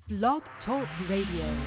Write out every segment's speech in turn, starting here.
Blog Talk Radio.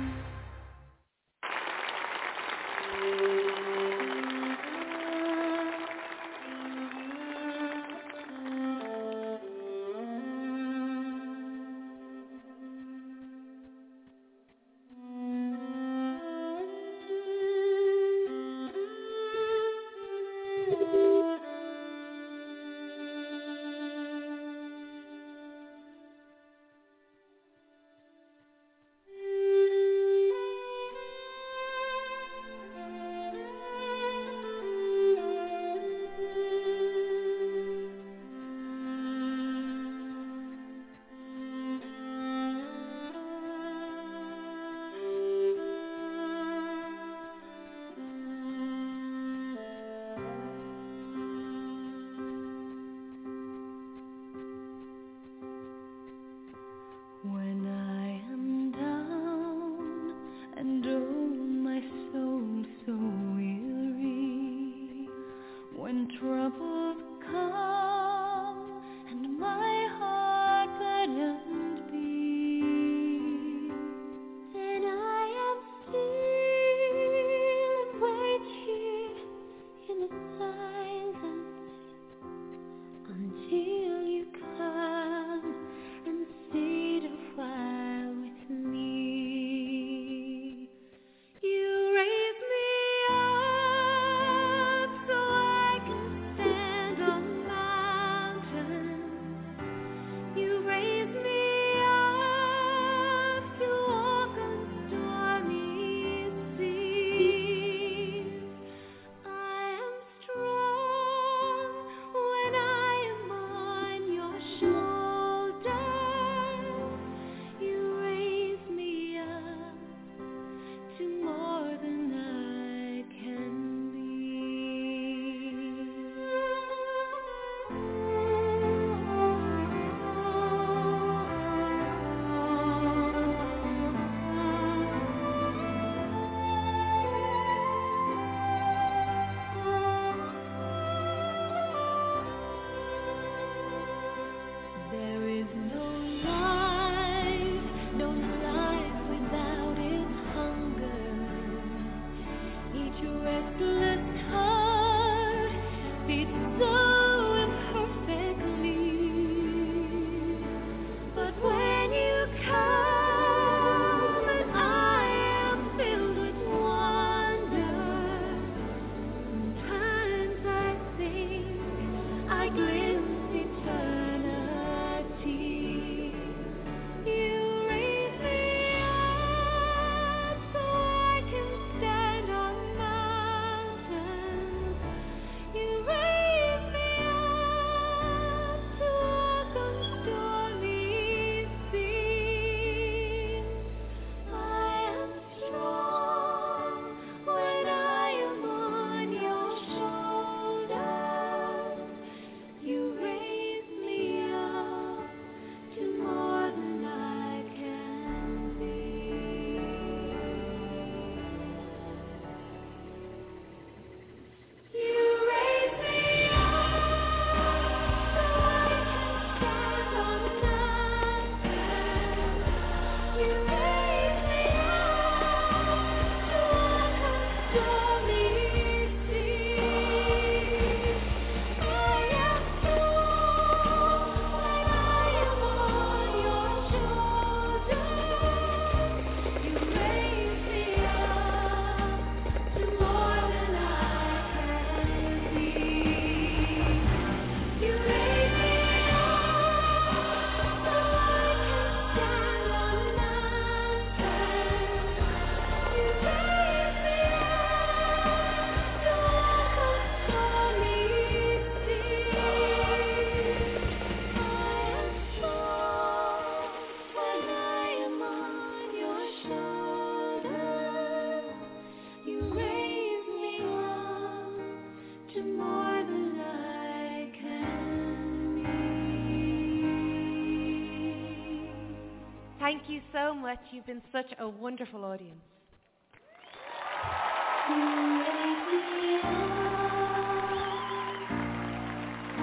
Thank you so much. You've been such a wonderful audience.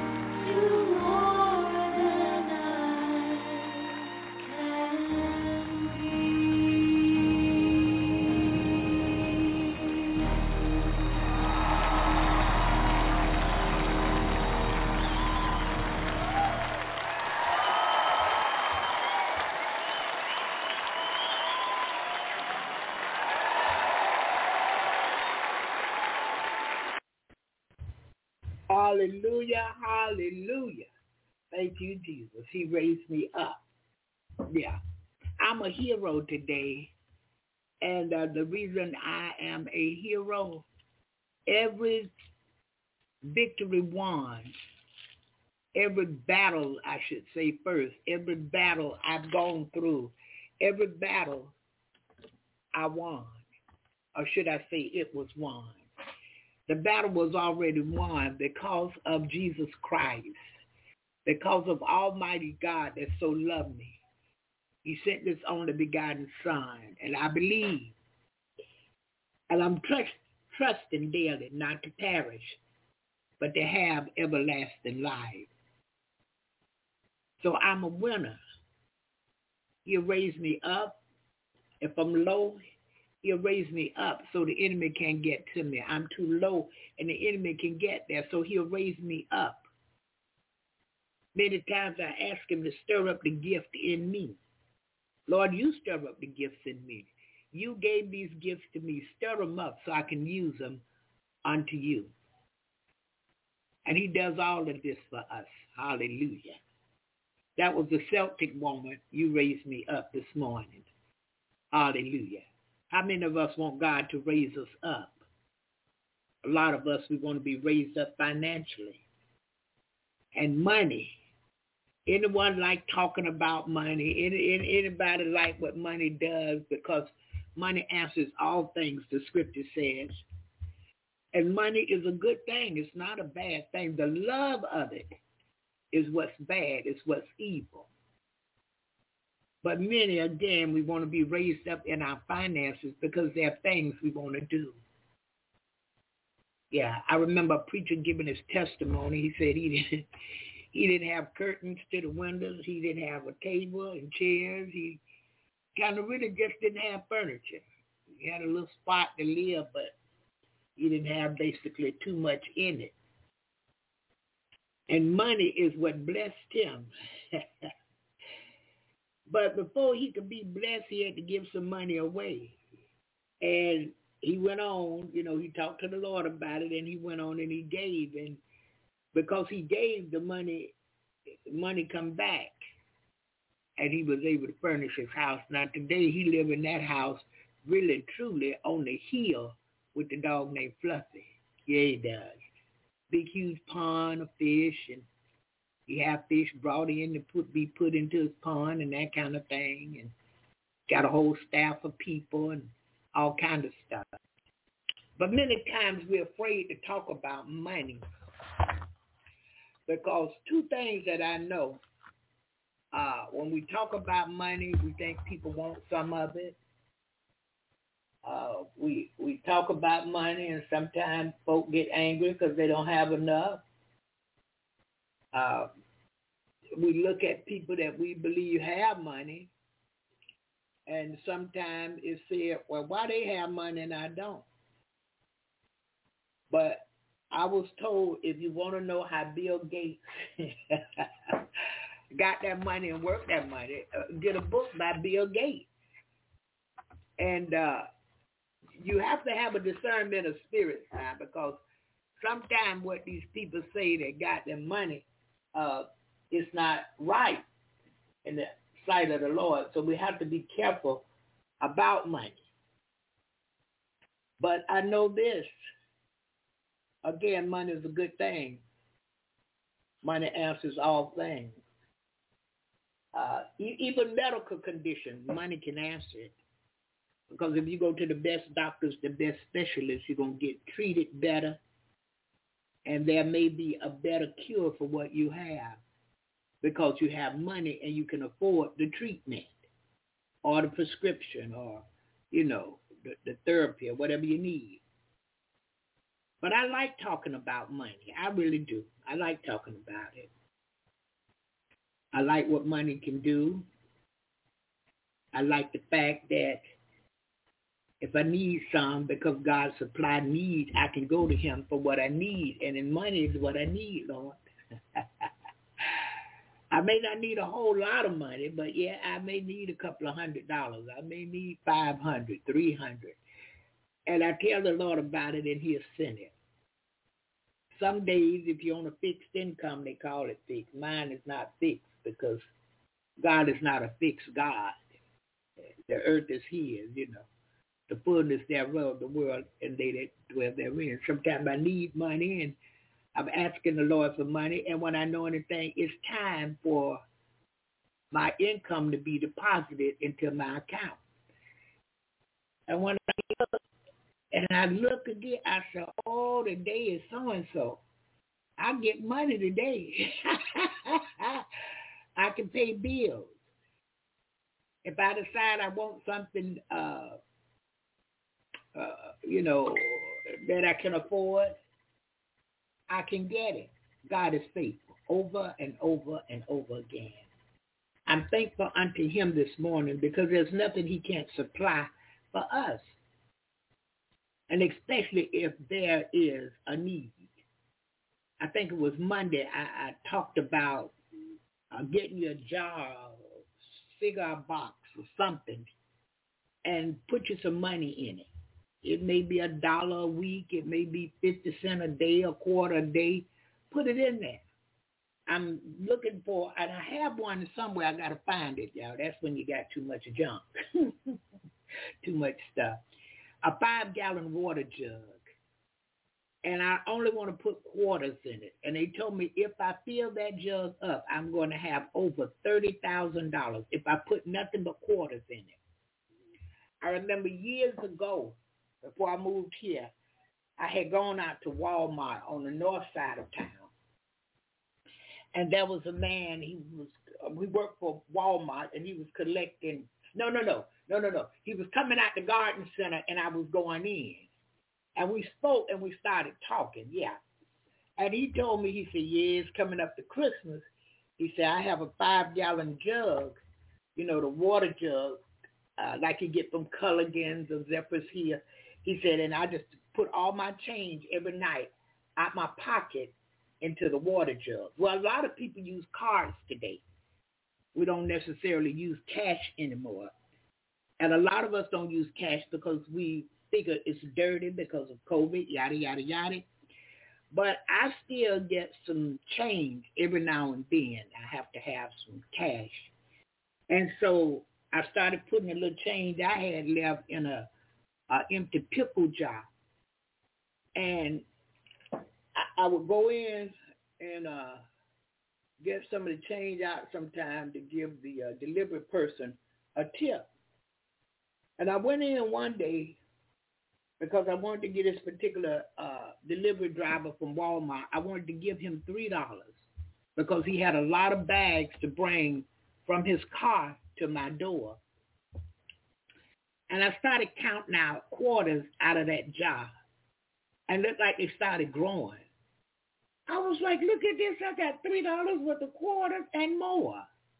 More than I can Hallelujah, hallelujah. Thank you, Jesus. He raised me up. Yeah. I'm a hero today. And the reason I am a hero, every victory won, every battle, I should say first, every battle I've gone through, every battle I won, or should I say it was won. The battle was already won because of Jesus Christ, because of Almighty God that so loved me. He sent this only begotten Son, and I believe, and I'm trusting daily not to perish, but to have everlasting life. So I'm a winner. He'll raise me up. If I'm low, he'll raise me up so the enemy can't get to me. I'm too low, and the enemy can get there, so he'll raise me up. Many times I ask him to stir up the gift in me. Lord, you stir up the gifts in me. You gave these gifts to me. Stir them up so I can use them unto you. And he does all of this for us. Hallelujah. That was the Celtic woman. You raised me up this morning. Hallelujah. How many of us want God to raise us up? A lot of us, we want to be raised up financially. And money. Anyone like talking about money? Anybody like what money does? Because money answers all things, the scripture says. And money is a good thing. It's not a bad thing. The love of it is what's bad. It's what's evil. But many, again, we want to be raised up in our finances because there are things we want to do. Yeah, I remember a preacher giving his testimony. He said he didn't have curtains to the windows. He didn't have a table and chairs. He kind of really just didn't have furniture. He had a little spot to live, but he didn't have basically too much in it. And money is what blessed him. But before he could be blessed, he had to give some money away. And he went on, he talked to the Lord about it, and he went on and he gave. And because he gave, the money come back. And he was able to furnish his house. Now today he live in that house really truly on the hill with the dog named Fluffy. Yeah, he does. Big huge pond of fish, and he have fish brought in to be put into his pond and that kind of thing, and got a whole staff of people and all kind of stuff. But many times we're afraid to talk about money because two things that I know, when we talk about money, we think people want some of it. We talk about money, and sometimes folk get angry because they don't have enough. We look at people that we believe have money, and sometimes it's said, well, why they have money and I don't? But I was told if you want to know how Bill Gates got that money and worked that money, get a book by Bill Gates. And you have to have a discernment of spirit now, because sometimes what these people say that got their money is not right in the sight of the Lord. So we have to be careful about money. But I know this. Again, money is a good thing. Money answers all things. Even medical conditions, money can answer it. Because if you go to the best doctors, the best specialists, you're going to get treated better. And there may be a better cure for what you have because you have money and you can afford the treatment or the prescription or, the therapy or whatever you need. But I like talking about money. I really do. I like talking about it. I like what money can do. I like the fact that if I need some, because God supplied needs, I can go to him for what I need. And in money is what I need, Lord. I may not need a whole lot of money, but yeah, I may need a couple of $100. I may need $500, $300. And I tell the Lord about it and he'll send it. Some days, if you're on a fixed income, they call it fixed. Mine is not fixed because God is not a fixed God. The earth is his, the fullness thereof, the world, and they that dwell therein. Sometimes I need money, and I'm asking the Lord for money, and when I know anything, it's time for my income to be deposited into my account. And when I look again, I say, oh, today is so-and-so. I get money today. I can pay bills. If I decide I want something, that I can afford, I can get it. God is faithful over and over and over again. I'm thankful unto him this morning because there's nothing he can't supply for us. And especially if there is a need. I think it was Monday I talked about getting you a jar, cigar box or something, and put you some money in it. It may be $1 a week. It may be 50 cents a day, a quarter a day. Put it in there. I'm looking for, and I have one somewhere. I got to find it, y'all. That's when you got too much junk, too much stuff. A 5-gallon water jug. And I only want to put quarters in it. And they told me if I fill that jug up, I'm going to have over $30,000 if I put nothing but quarters in it. I remember years ago, before I moved here, I had gone out to Walmart on the north side of town. And there was a man, we worked for Walmart, and he was collecting, no. He was coming out the garden center, and I was going in. And we spoke, and we started talking, yeah. And he told me, he said, yeah, it's coming up to Christmas. He said, I have a 5-gallon jug, the water jug, like you get from Culligan's or Zephyr's here. He said, and I just put all my change every night out my pocket into the water jug. Well, a lot of people use cards today. We don't necessarily use cash anymore. And a lot of us don't use cash because we figure it's dirty because of COVID, yada, yada, yada. But I still get some change every now and then. I have to have some cash. And so I started putting a little change I had left in a empty pickle jar. And I would go in and get some of the change out sometime to give the delivery person a tip. And I went in one day because I wanted to get this particular delivery driver from Walmart. I wanted to give him $3 because he had a lot of bags to bring from his car to my door. And I started counting out quarters out of that jar. And looked like they started growing. I was like, look at this. I got $3 worth of quarters and more.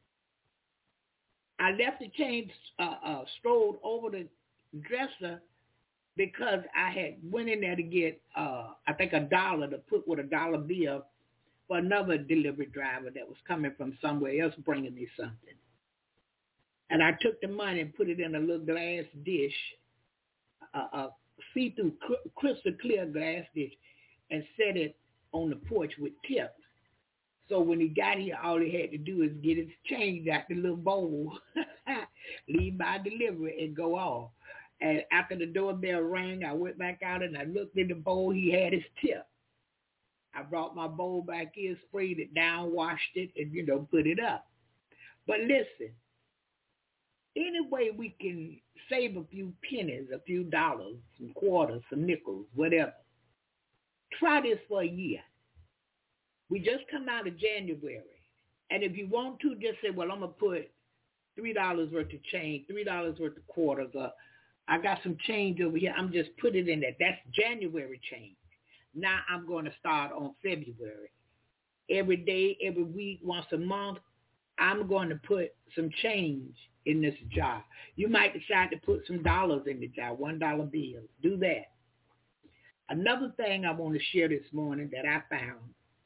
I left the change strolled over the dresser because I had went in there to get, I think $1 to put with $1 bill for another delivery driver that was coming from somewhere else bringing me something. And I took the money and put it in a little glass dish, a see-through crystal clear glass dish, and set it on the porch with tips. So when he got here, all he had to do is get his change out the little bowl, leave my delivery, and go off. And after the doorbell rang, I went back out and I looked in the bowl. He had his tip. I brought my bowl back in, sprayed it down, washed it, and, put it up. But listen, any way we can save a few pennies, a few dollars, some quarters, some nickels, whatever, try this for a year. We just come out of January. And if you want to, just say, well, I'm going to put $3 worth of change, $3 worth of quarters, or I got some change over here. I'm just put it in there. That's January change. Now I'm going to start on February. Every day, every week, once a month, I'm going to put some change in this jar. You might decide to put some dollars in the jar, $1 bills. Do that. Another thing I want to share this morning that I found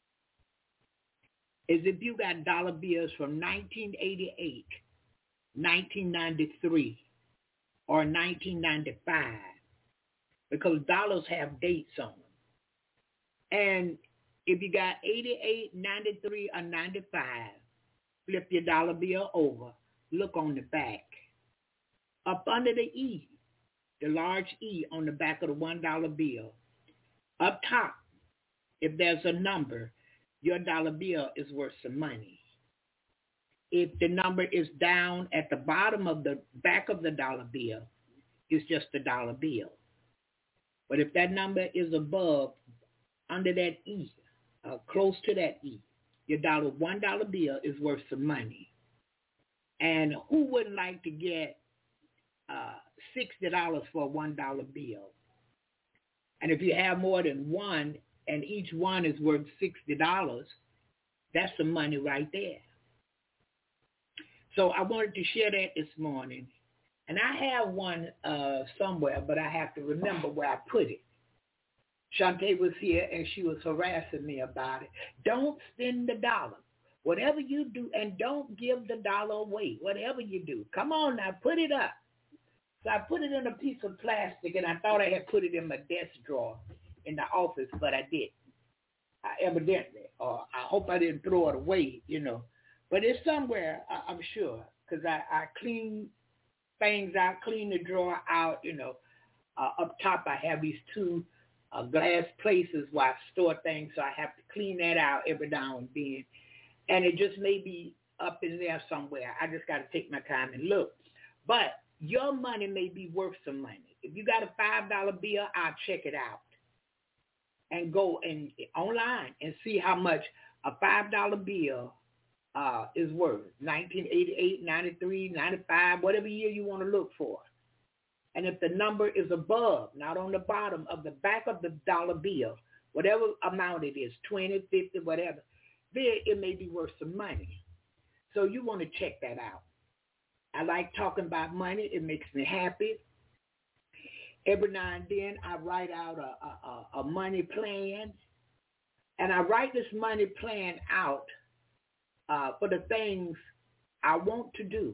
is if you got dollar bills from 1988, 1993, or 1995, because dollars have dates on them. And If you got 88, 93, or 95, flip your dollar bill over. Look on the back. Up under the E, the large E on the back of the $1 bill. Up top, if there's a number, your dollar bill is worth some money. If the number is down at the bottom of the back of the dollar bill, it's just a dollar bill. But if that number is above, under that E, close to that E, your $1 bill is worth some money. And who wouldn't like to get $60 for a $1 bill? And if you have more than one, and each one is worth $60, that's some money right there. So I wanted to share that this morning. And I have one somewhere, but I have to remember where I put it. Shantae was here, and she was harassing me about it. Don't spend the dollar. Whatever you do, and don't give the dollar away, whatever you do. Come on now, put it up. So I put it in a piece of plastic, and I thought I had put it in my desk drawer in the office, but I didn't. Evidently. Or I hope I didn't throw it away, But it's somewhere, I'm sure, because I clean things out, clean the drawer out, Up top, I have these two glass places where I store things, so I have to clean that out every now and then. And it just may be up in there somewhere. I just got to take my time and look. But your money may be worth some money. If you got a $5 bill, I'll check it out and go online and see how much a $5 bill is worth. 1988, 93, 95, whatever year you want to look for. And if the number is above, not on the bottom of the back of the dollar bill, whatever amount it is, 20, 50, whatever, then it may be worth some money. So you want to check that out. I like talking about money. It makes me happy. Every now and then I write out a money plan. And I write this money plan out for the things I want to do.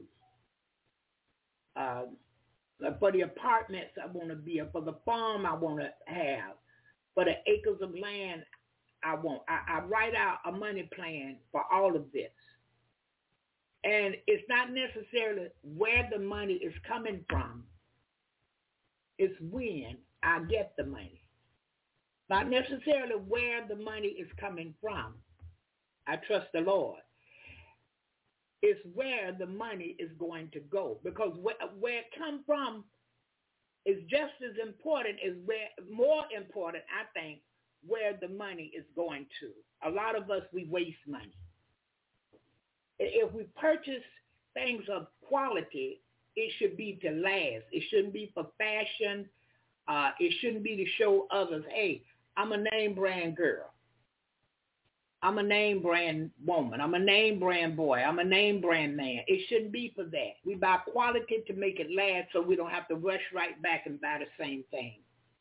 For the apartments I want to be in, for the farm I want to have, for the acres of land I want. I write out a money plan for all of this. And it's not necessarily where the money is coming from. It's when I get the money. Not necessarily where the money is coming from. I trust the Lord. It's where the money is going to go. Because where it comes from is just as important as more important, I think, where the money is going to. A lot of us, we waste money. If we purchase things of quality, it should be to last. It shouldn't be for fashion. It shouldn't be to show others, hey, I'm a name brand girl. I'm a name brand woman. I'm a name brand boy. I'm a name brand man. It shouldn't be for that. We buy quality to make it last so we don't have to rush right back and buy the same thing.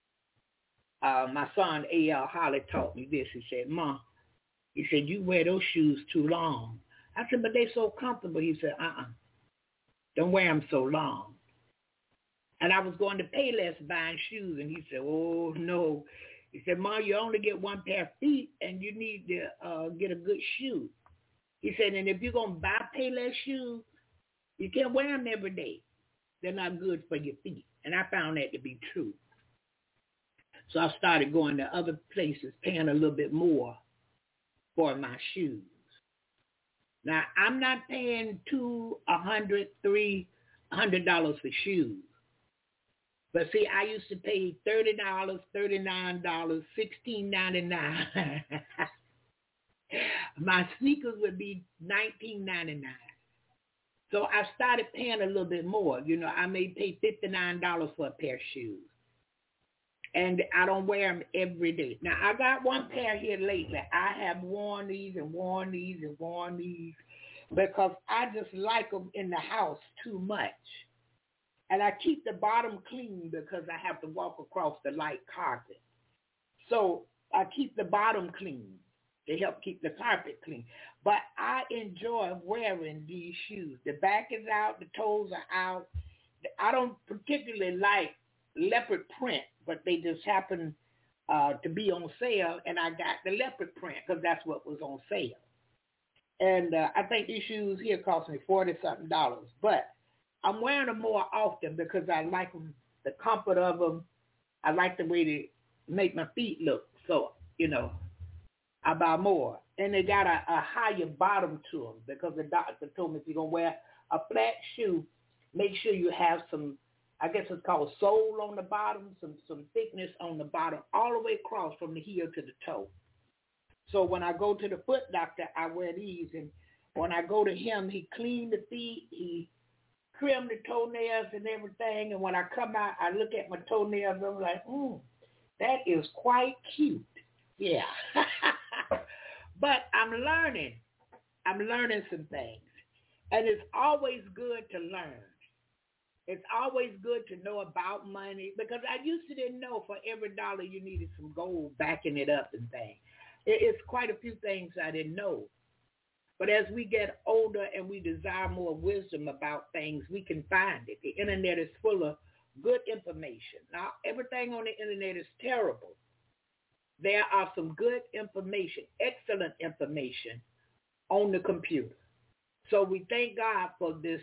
My son, A.L. Holly, taught me this. He said, Mom, he said, you wear those shoes too long. I said, but they're so comfortable. He said, don't wear them so long. And I was going to Payless buying shoes, and he said, oh, no. He said, Mom, you only get one pair of feet, and you need to get a good shoe. He said, and if you're going to buy Payless shoes, you can't wear them every day. They're not good for your feet. And I found that to be true. So I started going to other places, paying a little bit more for my shoes. Now, I'm not paying $200, $300 for shoes. But see, I used to pay $30, $39, $16.99. My sneakers would be $19.99. So I started paying a little bit more. I may pay $59 for a pair of shoes. And I don't wear them every day. Now, I got one pair here lately. I have worn these and worn these and worn these because I just like them in the house too much. And I keep the bottom clean because I have to walk across the light carpet. So I keep the bottom clean to help keep the carpet clean. But I enjoy wearing these shoes. The back is out, the toes are out. I don't particularly like leopard print, but they just happen to be on sale, and I got the leopard print because that's what was on sale. And I think these shoes here cost me $40-something, but I'm wearing them more often because I like them, the comfort of them. I like the way they make my feet look. So, I buy more. And they got a higher bottom to them because the doctor told me if you're going to wear a flat shoe, make sure you have some, I guess it's called sole on the bottom, some thickness on the bottom, all the way across from the heel to the toe. So when I go to the foot doctor, I wear these. And when I go to him, he cleaned the feet, he trimmed the toenails and everything. And when I come out, I look at my toenails, I'm like, that is quite cute. Yeah. But I'm learning. I'm learning some things. And it's always good to learn. It's always good to know about money because I used to didn't know for every dollar you needed some gold backing it up and things. It's quite a few things I didn't know. But as we get older and we desire more wisdom about things, we can find it. The internet is full of good information. Now, everything on the internet is terrible. There are some good information, excellent information on the computer. So we thank God for this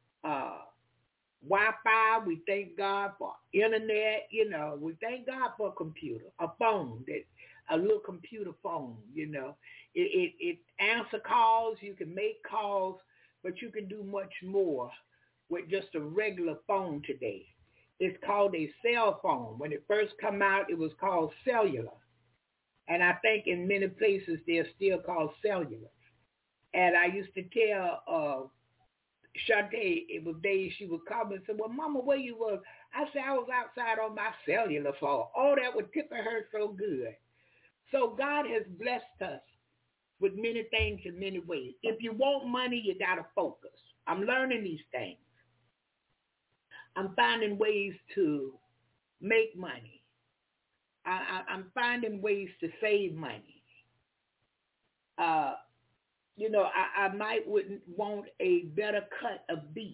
Wi-Fi. We thank God for internet. We thank God for a computer, a phone, a little computer phone. It answer calls. You can make calls, but you can do much more with just a regular phone today. It's called a cell phone. When it first came out, it was called cellular. And I think in many places they're still called cellular. And I used to tell Shantae, it was days she would call me and say, well, Mama, where you was? I said, I was outside on my cellular phone. Oh, that would tickle her so good. So God has blessed us with many things in many ways. If you want money, you got to focus. I'm learning these things. I'm finding ways to make money. I'm finding ways to save money. I might wouldn't want a better cut of beef,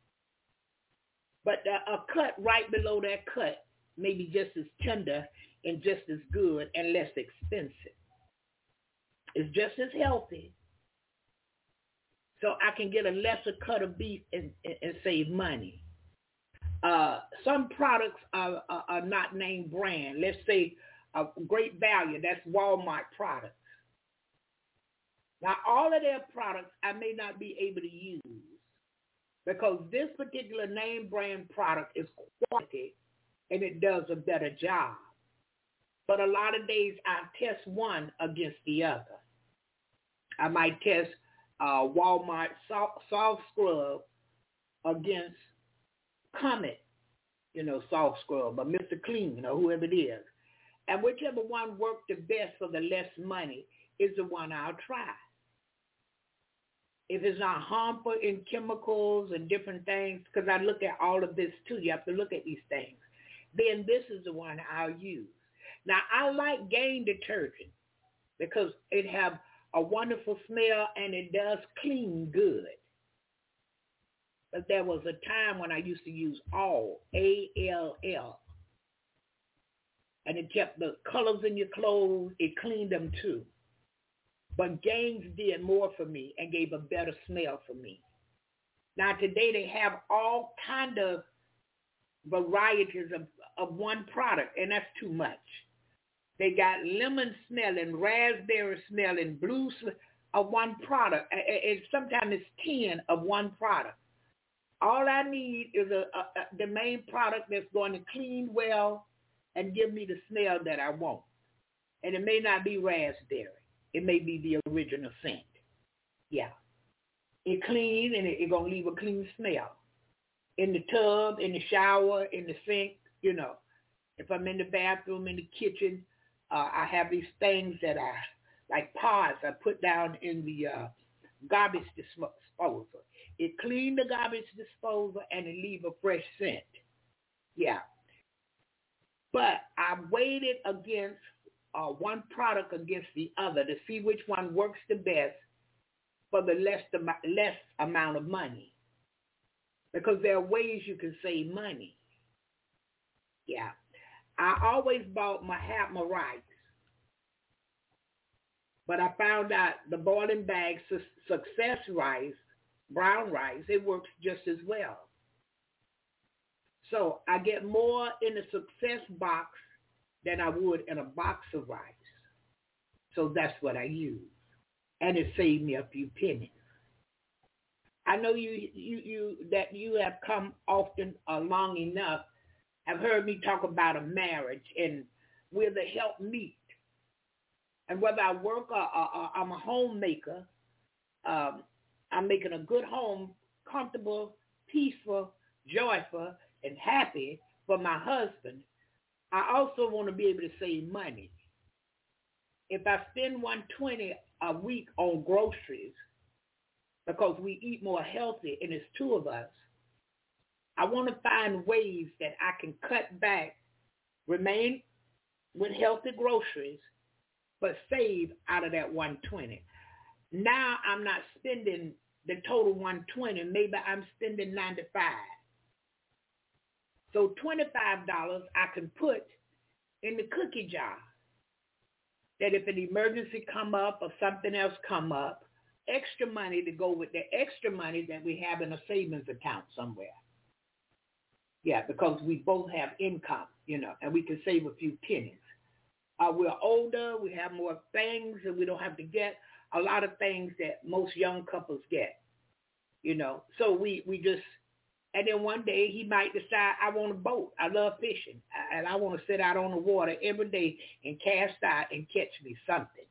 but a cut right below that cut may be just as tender and just as good and less expensive. It's just as healthy. So I can get a lesser cut of beef and save money. Some products are not name brand. Let's say a Great Value, that's Walmart products. Now, all of their products I may not be able to use because this particular name brand product is quality and it does a better job. But a lot of days I test one against the other. I might test Walmart soft scrub against Comet, soft scrub, or Mr. Clean, or whoever it is. And whichever one worked the best for the less money is the one I'll try. If it's not harmful in chemicals and different things, because I look at all of this too, you have to look at these things, then this is the one I'll use. Now, I like Gain detergent because it have a wonderful smell and it does clean good. But there was a time when I used to use All, A-L-L. And it kept the colors in your clothes. It cleaned them too. But Gaines did more for me and gave a better smell for me. Now today they have all kind of varieties of one product, and that's too much. They got lemon smelling, raspberry smelling, blue of one product. And sometimes it's 10 of one product. All I need is the main product that's going to clean well and give me the smell that I want. And it may not be raspberry. It may be the original scent. Yeah. It clean and it's going to leave a clean smell. In the tub, in the shower, in the sink, If I'm in the bathroom, in the kitchen, I have these things that are like pods I put down in the garbage disposal. It clean the garbage disposal and it leave a fresh scent. Yeah. But I weighed it against one product against the other to see which one works the best for the less amount of money. Because there are ways you can save money. Yeah. I always bought Mahatma rice, but I found out the boiling bag success rice, brown rice, it works just as well. So I get more in the success box than I would in a box of rice. So that's what I use. And it saved me a few pennies. I know that you have come often long enough, have heard me talk about a marriage, and we're the helpmeet. And whether I work or I'm a homemaker, I'm making a good home comfortable, peaceful, joyful, and happy for my husband. I also want to be able to save money. If I spend $120 a week on groceries because we eat more healthy and it's two of us, I want to find ways that I can cut back, remain with healthy groceries, but save out of that $120. Now I'm not spending the total $120. Maybe I'm spending $95. So $25 I can put in the cookie jar. That if an emergency come up or something else come up, extra money to go with the extra money that we have in a savings account somewhere. Yeah, because we both have income, and we can save a few pennies. We're older, we have more things, and we don't have to get a lot of things that most young couples get, So we just, and then one day he might decide, I want a boat. I love fishing, and I want to sit out on the water every day and cast out and catch me something.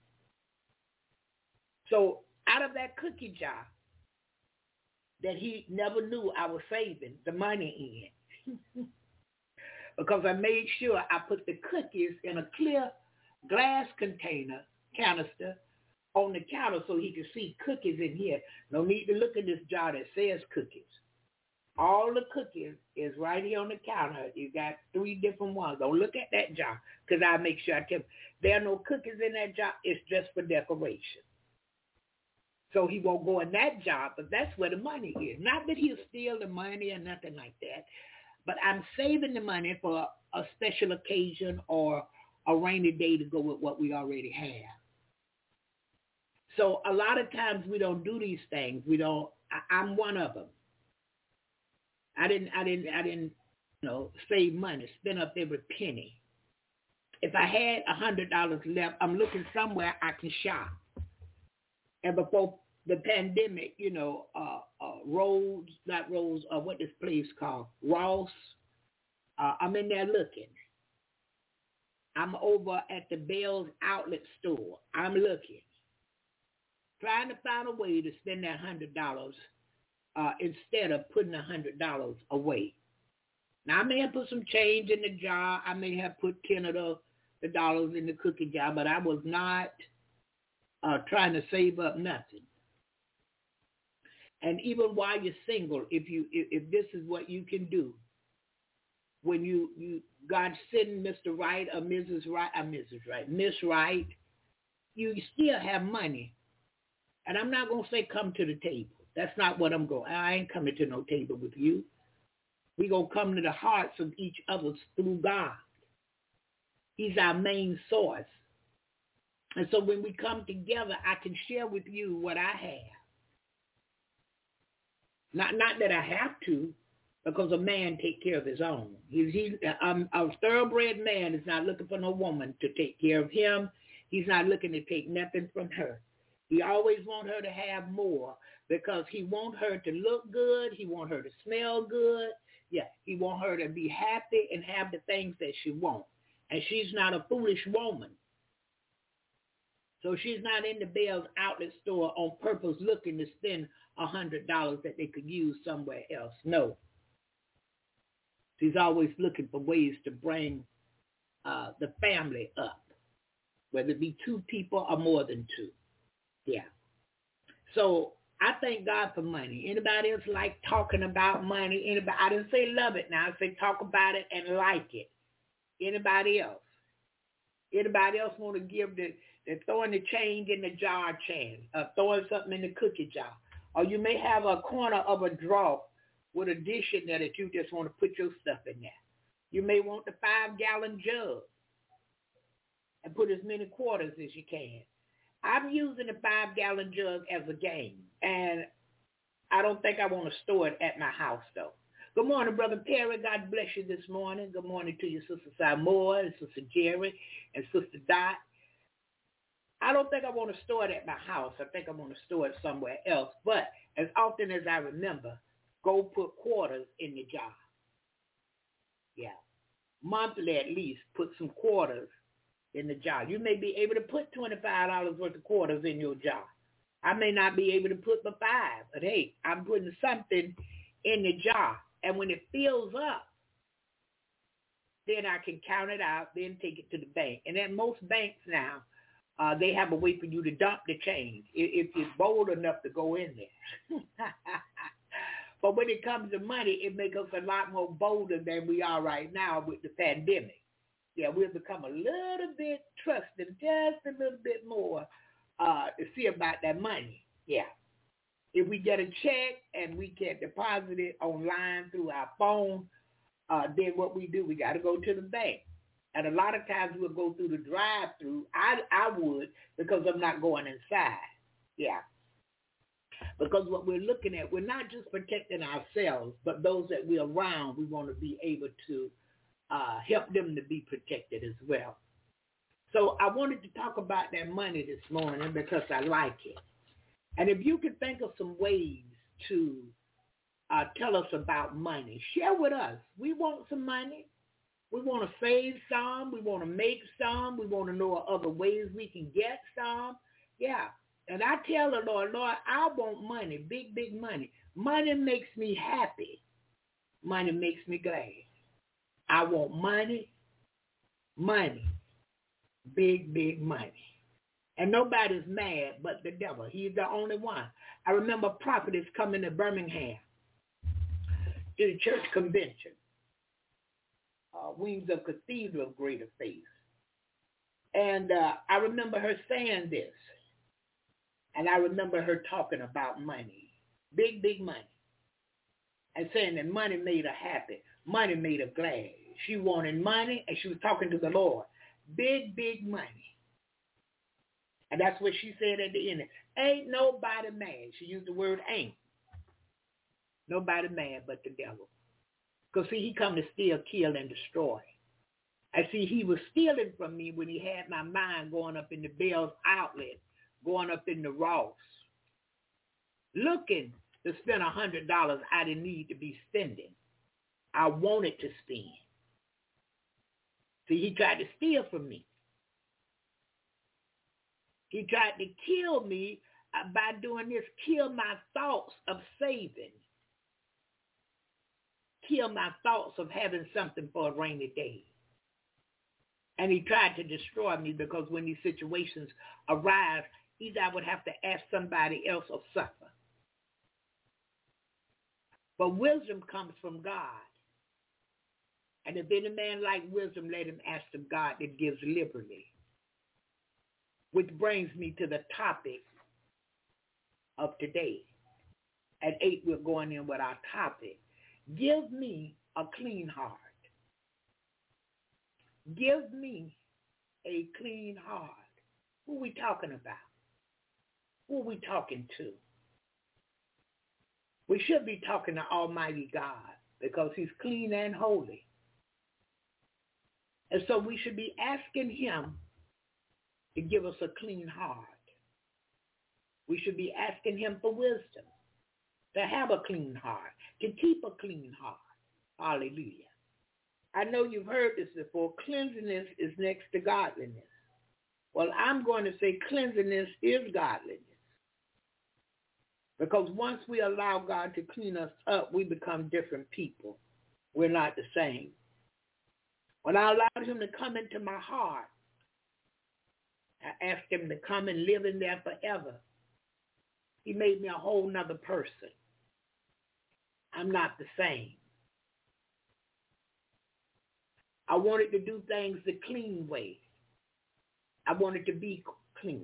So out of that cookie jar that he never knew I was saving the money in, because I made sure I put the cookies in a clear glass canister on the counter so he could see cookies in here. No need to look at this jar that says cookies. All the cookies is right here on the counter. You got 3 different ones. Don't look at that jar because I make sure I tell you, there are no cookies in that jar. It's just for decoration. So he won't go in that jar, but that's where the money is. Not that he'll steal the money or nothing like that, but I'm saving the money for a special occasion or a rainy day to go with what we already have. So a lot of times we don't do these things. I'm one of them. I didn't save money, spend up every penny. If I had $100 left, I'm looking somewhere I can shop. And before the pandemic, what this place called, Ross, I'm in there looking. I'm over at the Bell's outlet store. I'm looking, trying to find a way to spend that $100 instead of putting $100 away. Now, I may have put some change in the jar. I may have put 10 of the dollars in the cookie jar, but I was not trying to save up nothing. And even while you're single, if this is what you can do, when you God send Mr. Right or Mrs. Right, Miss Right, you still have money. And I'm not going to say come to the table. That's not what I'm going. I ain't coming to no table with you. We're going to come to the hearts of each other through God. He's our main source. And so when we come together, I can share with you what I have. Not that I have to, because a man take care of his own. A thoroughbred man is not looking for no woman to take care of him. He's not looking to take nothing from her. He always wants her to have more because he wants her to look good. He wants her to smell good. Yeah, he wants her to be happy and have the things that she wants. And she's not a foolish woman. So she's not in the Bell's outlet store on purpose looking to spend $100 that they could use somewhere else. No. She's always looking for ways to bring the family up, whether it be 2 people or more than 2. Yeah. So I thank God for money. Anybody else like talking about money? Anybody? I didn't say love it now. I say talk about it and like it. Anybody else? Anybody else want to give the throwing the change in the jar change, throwing something in the cookie jar? Or you may have a corner of a drawer with a dish in there that you just want to put your stuff in there. You may want the 5-gallon jug and put as many quarters as you can. I'm using the 5-gallon jug as a game, and I don't think I want to store it at my house, though. Good morning, Brother Perry. God bless you this morning. Good morning to you, Sister Samoa and Sister Jerry and Sister Dot. I don't think I want to store it at my house. I think I want to store it somewhere else. But as often as I remember, go put quarters in the jar. Yeah. Monthly at least, put some quarters in the jar. You may be able to put $25 worth of quarters in your jar. I may not be able to put the 5, but hey, I'm putting something in the jar. And when it fills up, then I can count it out, then take it to the bank. And at most banks now, they have a way for you to dump the change if you're bold enough to go in there. But when it comes to money, it makes us a lot more bolder than we are right now with the pandemic. Yeah, we'll become a little bit trusting, just a little bit more to see about that money. Yeah. If we get a check and we can deposit it online through our phone, then what we do, we got to go to the bank. And a lot of times we'll go through the drive-through. I would, because I'm not going inside. Yeah. Because what we're looking at, we're not just protecting ourselves, but those that we're around, we want to be able to help them to be protected as well. So I wanted to talk about that money this morning because I like it. And if you could think of some ways to tell us about money, share with us. We want some money. We want to save some. We want to make some. We want to know other ways we can get some. Yeah. And I tell the Lord, Lord, I want money, big, big money. Money makes me happy. Money makes me glad. I want money, money, big, big money. And nobody's mad but the devil. He's the only one. I remember a prophetess coming to Birmingham to the church convention, Wings of Cathedral of Greater Faith. And I remember her saying this. And I remember her talking about money, big, big money, and saying that money made her happy. Money made her glad. She wanted money, and she was talking to the Lord. Big, big money. And that's what she said at the end. Ain't nobody mad. She used the word ain't. Nobody mad but the devil. Because, see, he come to steal, kill, and destroy. And see, he was stealing from me when he had my mind going up in the Bell's Outlet, going up in the Ross, looking to spend $100 I didn't need to be spending. I wanted to spend. See, he tried to steal from me. He tried to kill me by doing this, kill my thoughts of saving, kill my thoughts of having something for a rainy day. And he tried to destroy me because when these situations arise, either I would have to ask somebody else or suffer. But wisdom comes from God. And if any man lack wisdom, let him ask of God that gives liberally. Which brings me to the topic of today. At 8, we're going in with our topic. Give me a clean heart. Give me a clean heart. Who are we talking about? Who are we talking to? We should be talking to Almighty God because he's clean and holy. And so we should be asking him to give us a clean heart. We should be asking him for wisdom, to have a clean heart, to keep a clean heart. Hallelujah. I know you've heard this before. Cleanliness is next to godliness. Well, I'm going to say cleanliness is godliness. Because once we allow God to clean us up, we become different people. We're not the same. When I allowed him to come into my heart, I asked him to come and live in there forever. He made me a whole nother person. I'm not the same. I wanted to do things the clean way. I wanted to be clean.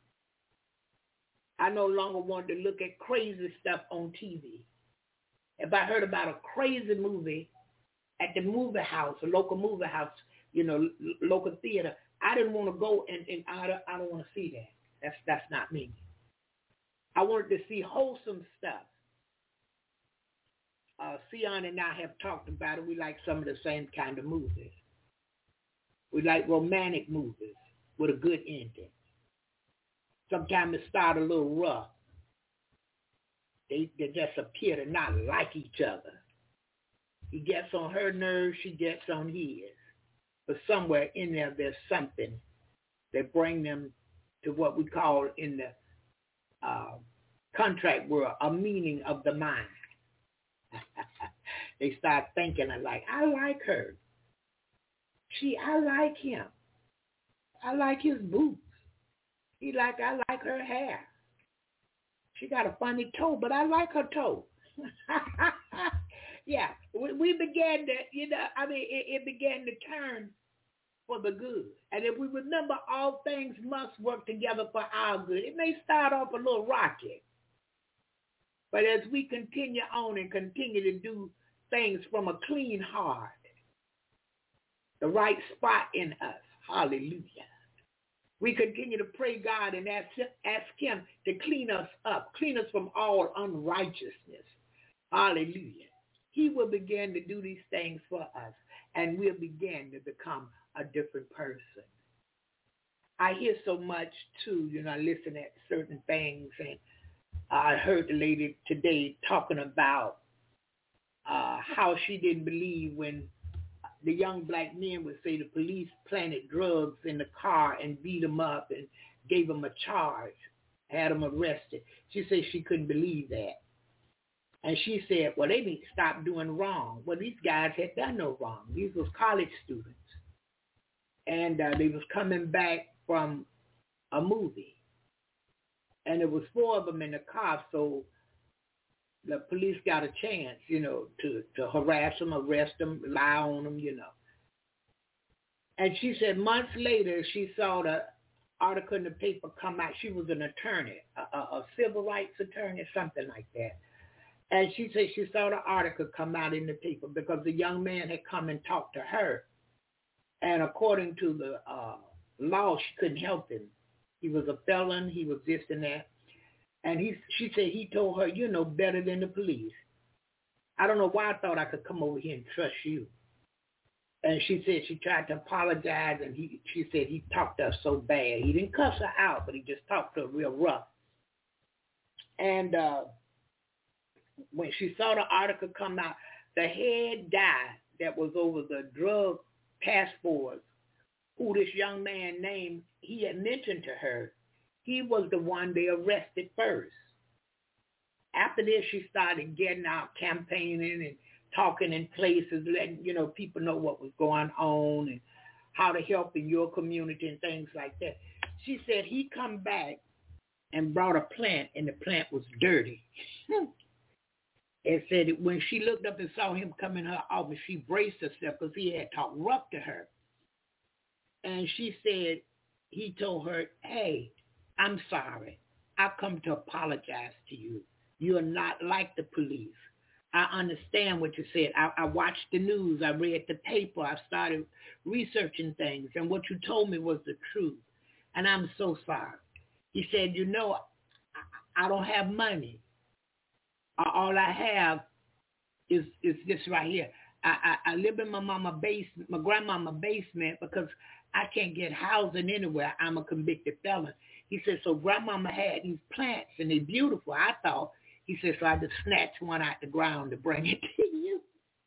I no longer wanted to look at crazy stuff on TV. If I heard about a crazy movie at the movie house, a local movie house, local theater. I didn't want to go, and I don't want to see that. That's not me. I wanted to see wholesome stuff. Sion and I have talked about it. We like some of the same kind of movies. We like romantic movies with a good ending. Sometimes it start a little rough. They just appear to not like each other. He gets on her nerves, she gets on his. But somewhere in there, there's something that bring them to what we call in the contract world a meaning of the mind. They start thinking like, I like her. I like him. I like his boots. I like her hair. She got a funny toe, but I like her toe. Yeah, we began to, it began to turn for the good. And if we remember, all things must work together for our good. It may start off a little rocky, but as we continue on and continue to do things from a clean heart, the right spot in us, hallelujah, we continue to pray God and ask him to clean us up, clean us from all unrighteousness, hallelujah. He will begin to do these things for us, and we'll begin to become a different person. I hear so much, too, I listen at certain things, and I heard the lady today talking about how she didn't believe when the young black men would say the police planted drugs in the car and beat them up and gave them a charge, had them arrested. She said she couldn't believe that. And she said, well, they need to stop doing wrong. Well, these guys had done no wrong. These was college students. And they was coming back from a movie. And there was 4 of them in the car, so the police got a chance, to harass them, arrest them, lie on them, And she said months later, she saw the article in the paper come out. She was an attorney, a civil rights attorney, something like that. And she said she saw the article come out in the paper because the young man had come and talked to her. And according to the law, she couldn't help him. He was a felon. He was this and that. And she said he told her, you know better than the police. I don't know why I thought I could come over here and trust you. And she said she tried to apologize, and she said he talked to her so bad. He didn't cuss her out, but he just talked to her real rough. And when she saw the article come out, the head guy that was over the drug task force, who this young man named, he had mentioned to her, he was the one they arrested first. After this, she started getting out, campaigning and talking in places, letting people know what was going on and how to help in your community and things like that. She said he come back and brought a plant, and the plant was dirty. And said that when she looked up and saw him come in her office, she braced herself because he had talked rough to her. And she said, he told her, hey, I'm sorry. I've come to apologize to you. You are not like the police. I understand what you said. I watched the news. I read the paper. I started researching things. And what you told me was the truth. And I'm so sorry. He said, I don't have money. All I have is this right here. I live in my grandmama's basement because I can't get housing anywhere. I'm a convicted felon. He said, so grandmama had these plants, and they're beautiful, I thought. He said, so I just snatched one out the ground to bring it to you.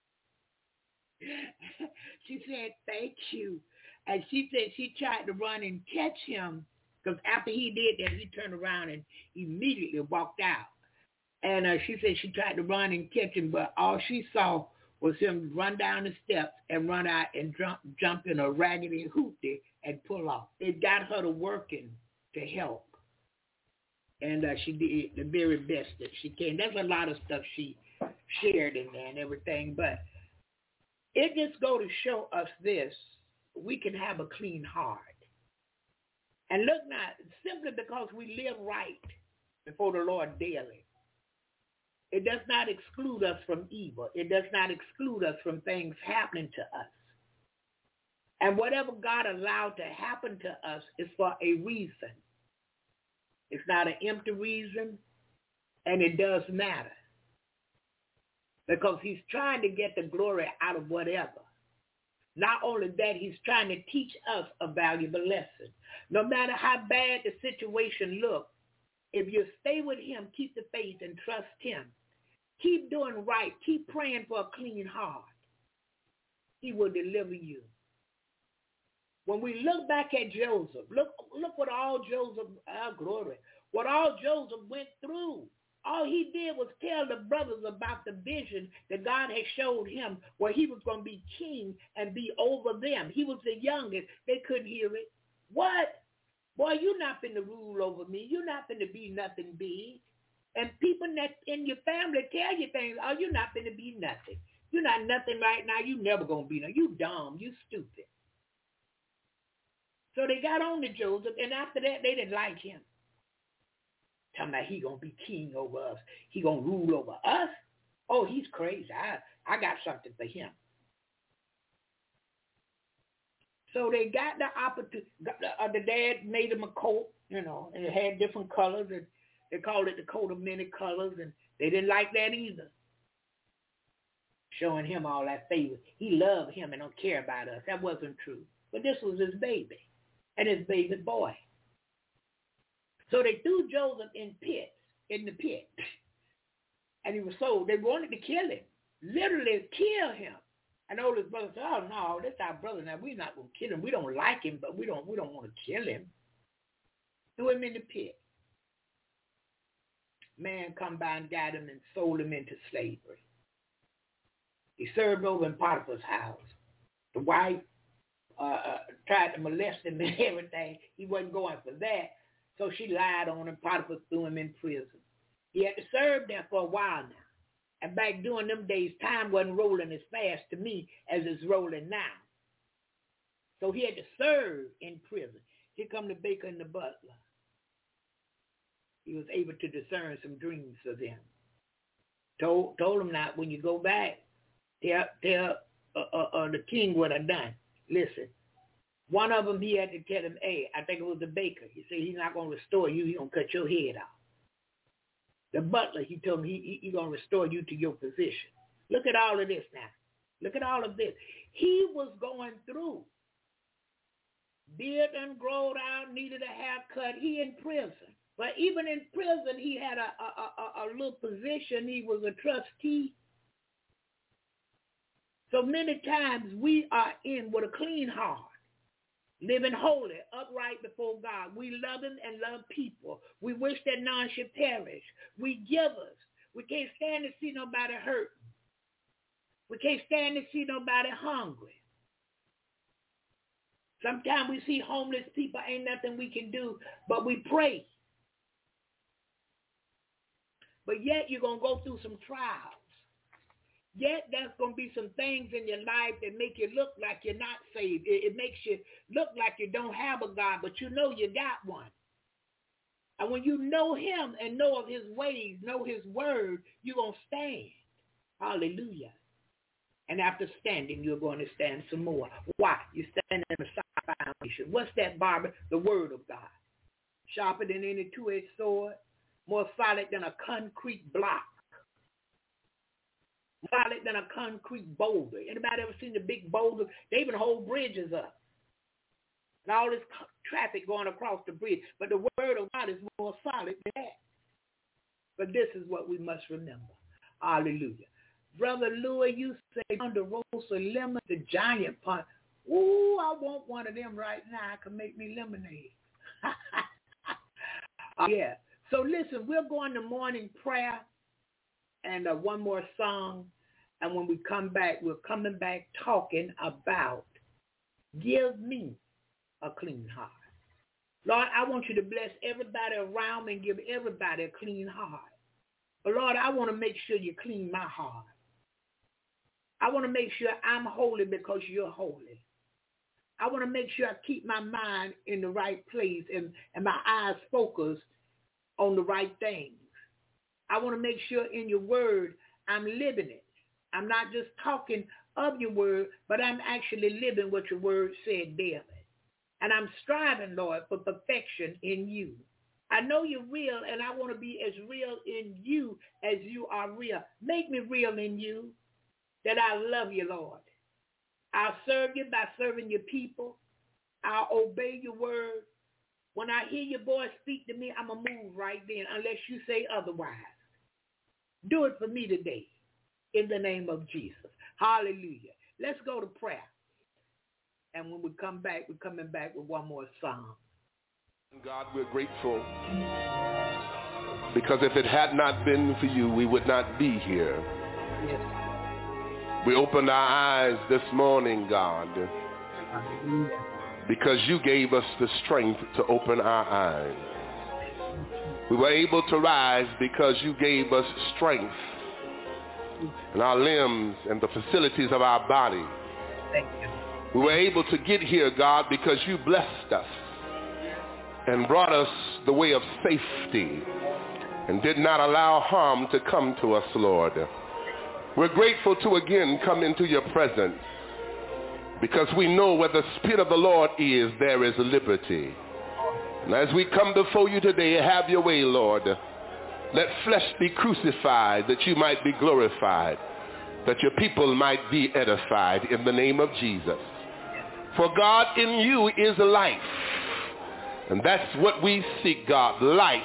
She said, thank you. And she said she tried to run and catch him because after he did that, he turned around and immediately walked out. And she said she tried to run and catch him, but all she saw was him run down the steps and run out and jump in a raggedy hoopty and pull off. It got her to working to help. And she did the very best that she can. There's a lot of stuff she shared in there and everything, but it just go to show us this. We can have a clean heart. And look now, simply because we live right before the Lord daily, It does not exclude us from evil. It does not exclude us from things happening to us. And whatever God allowed to happen to us is for a reason. It's not an empty reason, and it does matter. Because he's trying to get the glory out of whatever. Not only that, he's trying to teach us a valuable lesson. No matter how bad the situation looks, if you stay with him, keep the faith and trust him. Keep doing right. Keep praying for a clean heart. He will deliver you. When we look back at Joseph, look what all Joseph, glory, what all Joseph went through. All he did was tell the brothers about the vision that God had showed him where he was going to be king and be over them. He was the youngest. They couldn't hear it. What? Boy, you're not finna rule over me. You're not finna be nothing big. And people that in your family tell you things, oh, you're not finna be nothing. You're not nothing right now. You never going to be nothing. You dumb. You stupid. So they got on to Joseph, and after that, they didn't like him. Talking about he going to be king over us. He going to rule over us? Oh, he's crazy. I got something for him. So they got the opportunity. The dad made him a coat, and it had different colors, and they called it the coat of many colors, and they didn't like that either. Showing him all that favor. He loved him and don't care about us. That wasn't true. But this was his baby and his baby boy. So they threw Joseph in the pit. And he was sold. They wanted to kill him, literally kill him. And all his brothers said, oh, no, that's our brother. Now, we're not going to kill him. We don't like him, but we don't want to kill him. Threw him in the pit. Man come by and got him and sold him into slavery. He served over in Potiphar's house. The wife tried to molest him and everything. He wasn't going for that. So she lied on him. Potiphar threw him in prison. He had to serve there for a while now. And back during them days, time wasn't rolling as fast to me as it's rolling now. So he had to serve in prison. Here come the baker and the butler. He was able to discern some dreams for them. Told him that when you go back, tell the king what I done. Listen, one of them, he had to tell him, hey, I think it was the baker. He said he's not going to restore you. He's going to cut your head off. The butler, he told him he's going to restore you to your position. Look at all of this now. Look at all of this. He was going through. Beard and growed out, needed a haircut. He in prison. But even in prison, he had a little position. He was a trustee. So many times we are in with a clean heart, living holy, upright before God. We love him and love people. We wish that none should perish. We givers. We can't stand to see nobody hurting. We can't stand to see nobody hungry. Sometimes we see homeless people, ain't nothing we can do, but we pray. But yet you're going to go through some trials. Yet there's going to be some things in your life that make you look like you're not saved. It makes you look like you don't have a God, but you know you got one. And when you know him and know of his ways, know his word, you're going to stand. Hallelujah. And after standing, you're going to stand some more. Why? You're standing on a solid foundation. What's that, Barbara? The word of God. Sharper than any two-edged sword. More solid than a concrete block. Solid than a concrete boulder. Anybody ever seen the big boulders? They even hold bridges up. And all this traffic going across the bridge. But the word of God is more solid than that. But this is what we must remember. Hallelujah. Brother Louis, you say under Rosa lemon, the giant pot. Ooh, I want one of them right now. I can make me lemonade. Yeah. So listen, we're going to morning prayer and one more song. And when we come back, we're coming back talking about give me a clean heart. Lord, I want you to bless everybody around me and give everybody a clean heart. But Lord, I want to make sure you clean my heart. I want to make sure I'm holy because you're holy. I want to make sure I keep my mind in the right place and my eyes focused on the right things. I want to make sure in your word I'm living it. I'm not just talking of your word, but I'm actually living what your word said daily. And I'm striving, Lord, for perfection in you. I know you're real, and I want to be as real in you as you are real. Make me real in you, that I love you, Lord. I'll serve you by serving your people. I'll obey your word. When I hear your voice speak to me, I'm going to move right then unless you say otherwise. Do it for me today in the name of Jesus. Hallelujah. Let's go to prayer. And when we come back, we're coming back with one more song. God, we're grateful because if it had not been for you, we would not be here. Yes. We opened our eyes this morning, God, because you gave us the strength to open our eyes. We were able to rise because you gave us strength in our limbs and the facilities of our body. Thank you. We were able to get here, God, because you blessed us and brought us the way of safety and did not allow harm to come to us, Lord. We're grateful to again come into your presence because we know where the Spirit of the Lord is, there is liberty. And as we come before you today, have your way, Lord. Let flesh be crucified that you might be glorified, that your people might be edified in the name of Jesus. For God, in you is life. And that's what we seek, God, life,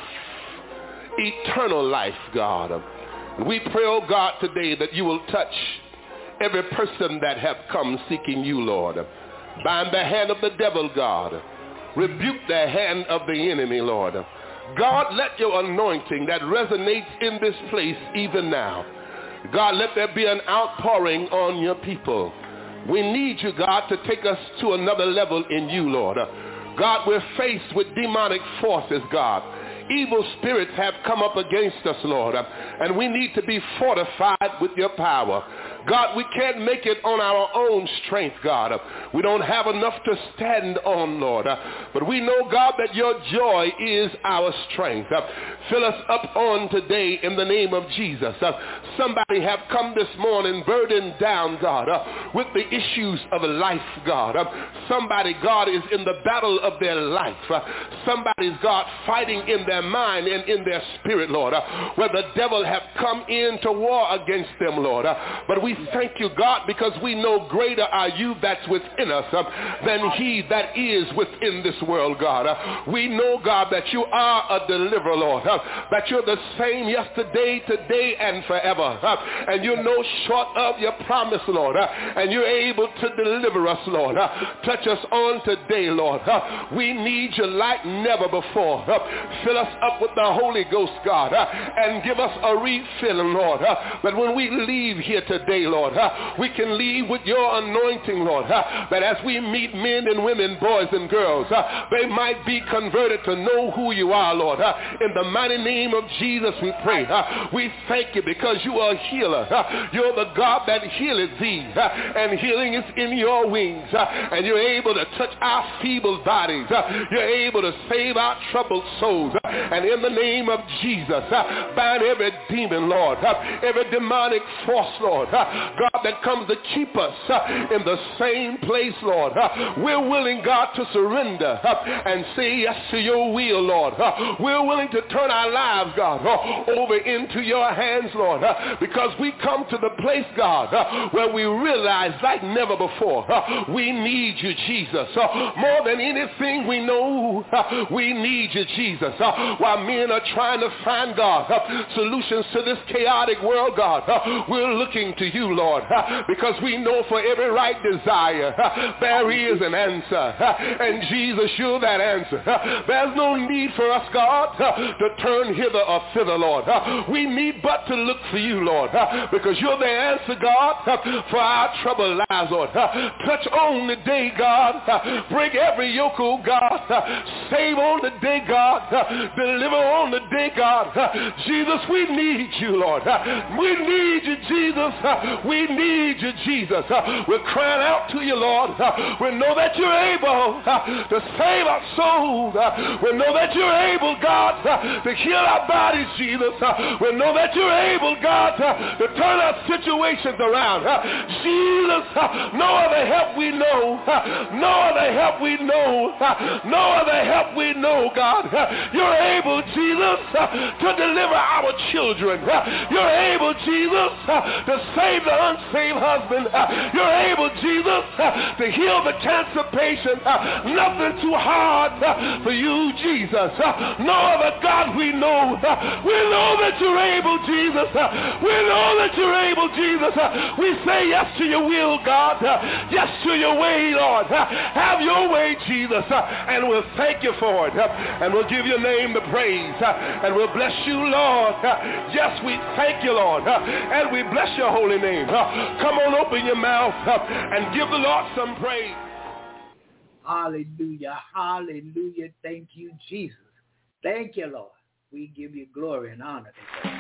eternal life, God. And we pray, oh God, today that you will touch every person that have come seeking you, Lord. Bind the hand of the devil, God. Rebuke the hand of the enemy, Lord. God, let your anointing that resonates in this place even now. God, let there be an outpouring on your people. We need you, God, to take us to another level in you, Lord. God, we're faced with demonic forces, God. Evil spirits have come up against us, Lord, and we need to be fortified with your power. God, we can't make it on our own strength, God. We don't have enough to stand on, Lord. But we know, God, that your joy is our strength. Fill us up on today in the name of Jesus. Somebody have come this morning burdened down, God, with the issues of life, God. Somebody, God, is in the battle of their life. Somebody's, God, fighting in their mind and in their spirit, Lord, where the devil have come in to war against them, Lord. But we thank you, God, because we know greater are you that's within us than he that is within this world, God. We know, God, that you are a deliverer, Lord, that you're the same yesterday, today, and forever. And you're no short of your promise, Lord, and you're able to deliver us, Lord. Touch us on today, Lord. We need you like never before. Fill us up with the Holy Ghost, God, and give us a refilling, Lord, that when we leave here today, Lord, we can leave with your anointing, Lord, that as we meet men and women, boys and girls, they might be converted to know who you are, Lord. In the mighty name of Jesus we pray. We thank you because you are a healer. You're the God that healeth thee, and healing is in your wings, and you're able to touch our feeble bodies. You're able to save our troubled souls, and in the name of Jesus, bind every demon, Lord, every demonic force, Lord, God, that comes to keep us in the same place, Lord. We're willing, God, to surrender and say yes to your will, Lord. We're willing to turn our lives, God, over into your hands, Lord, because we come to the place, God, where we realize like never before, we need you, Jesus. More than anything we know, we need you, Jesus. While men are trying to find, God, solutions to this chaotic world, God, we're looking to you, Lord, because we know for every right desire, there is an answer. And Jesus, you're that answer. There's no need for us, God, to turn hither or thither, Lord. We need but to look for you, Lord, because you're the answer, God, for our troubled lives, Lord. Touch on the day, God. Break every yoke, oh God. Save on the day, God. Deliver on the day, God. Jesus, we need you, Lord. We need you, Jesus. We need you, Jesus. We're crying out to you, Lord. We know that you're able to save our souls. We know that you're able, God, to heal our bodies, Jesus. We know that you're able, God, to turn our situations around. Jesus, no other help we know. No other help we know. No other help we know, God. You're able, Jesus, to deliver our children. You're able, Jesus, to save the unsaved husband. You're able, Jesus, to heal the cancer patient. Nothing too hard for you, Jesus. No other God we know. We know that you're able, Jesus. We know that you're able, Jesus. We say yes to your will, God. Yes to your way, Lord. Have your way, Jesus. And we'll thank you for it. And we'll give your name the praise. And we'll bless you, Lord. Yes, we thank you, Lord. And we bless your holy name. Come on, open your mouth and give the Lord some praise. Hallelujah. Hallelujah. Thank you, Jesus. Thank you, Lord. We give you glory and honor today.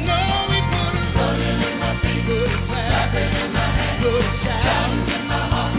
Put a shout in my heart.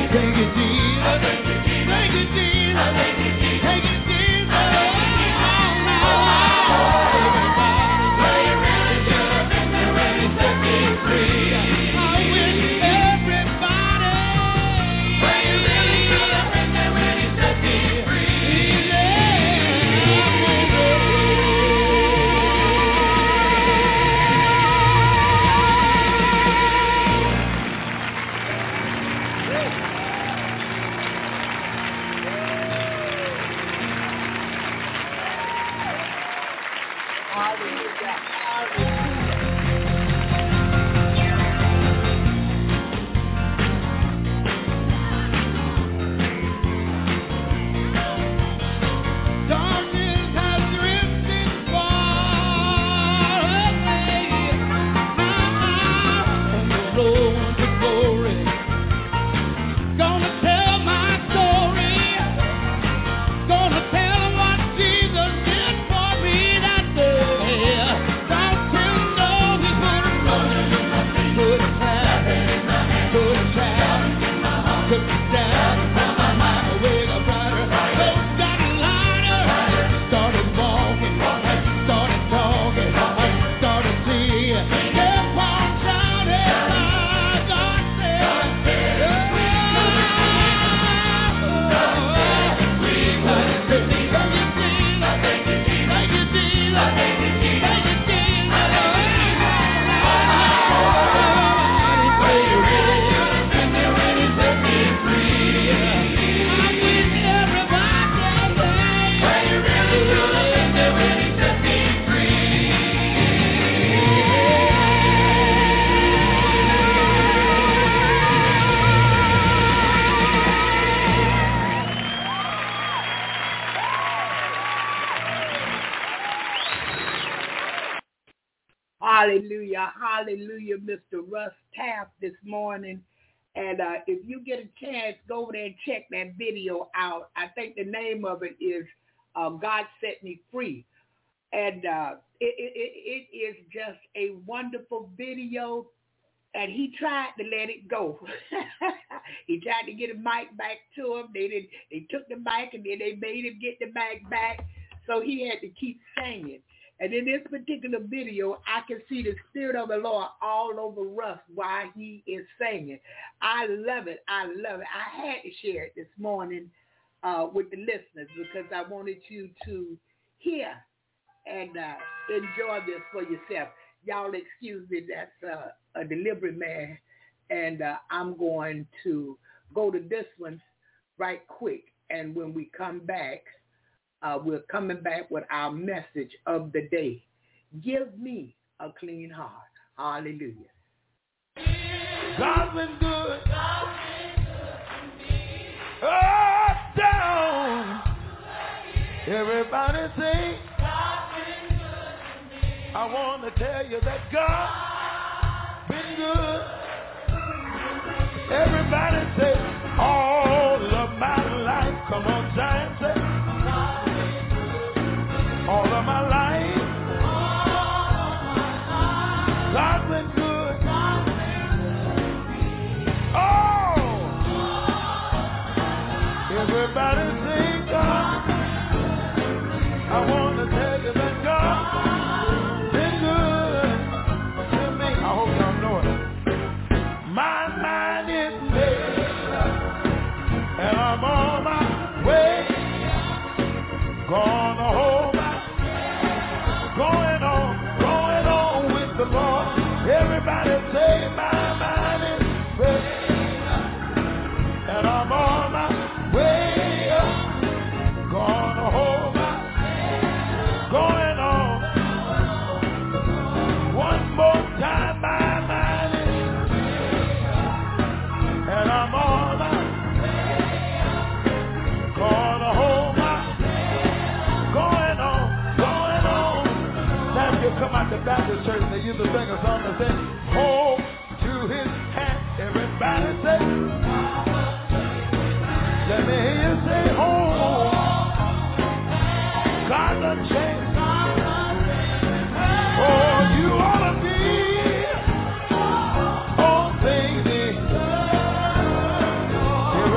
Hallelujah, hallelujah, Mr. Russ Taft this morning. And if you get a chance, go over there and check that video out. I think the name of it is God Set Me Free. And it is just a wonderful video. And he tried to let it go. He tried to get a mic back to him. They took the mic and then they made him get the mic back. So he had to keep singing. And in this particular video, I can see the Spirit of the Lord all over Russ while he is singing. I love it. I love it. I had to share it this morning with the listeners because I wanted you to hear and enjoy this for yourself. Y'all excuse me, that's a delivery man. And I'm going to go to this one right quick. And when we come back, we're coming back with our message of the day. Give me a clean heart. Hallelujah. God's been good. Up, down. Everybody sing. I want to tell you that God been good. Everybody say, all of my life. Come on, giant, say. All of my life, God's been good. Oh, everybody sing God. I want to tell you that God's been good to me. I hope y'all know it. My mind is made up, and I'm on my way. Gonna hold going on with the Lord. Everybody say my mind is ready, and I'm on my way up. Gonna hold going on. One more time, my mind is ready, and I'm on my gonna hold come out the Baptist church and they used to sing a song that said, hold to his hand. Everybody say, let me hear you say, hold. God done changed. Oh, you ought to be all things.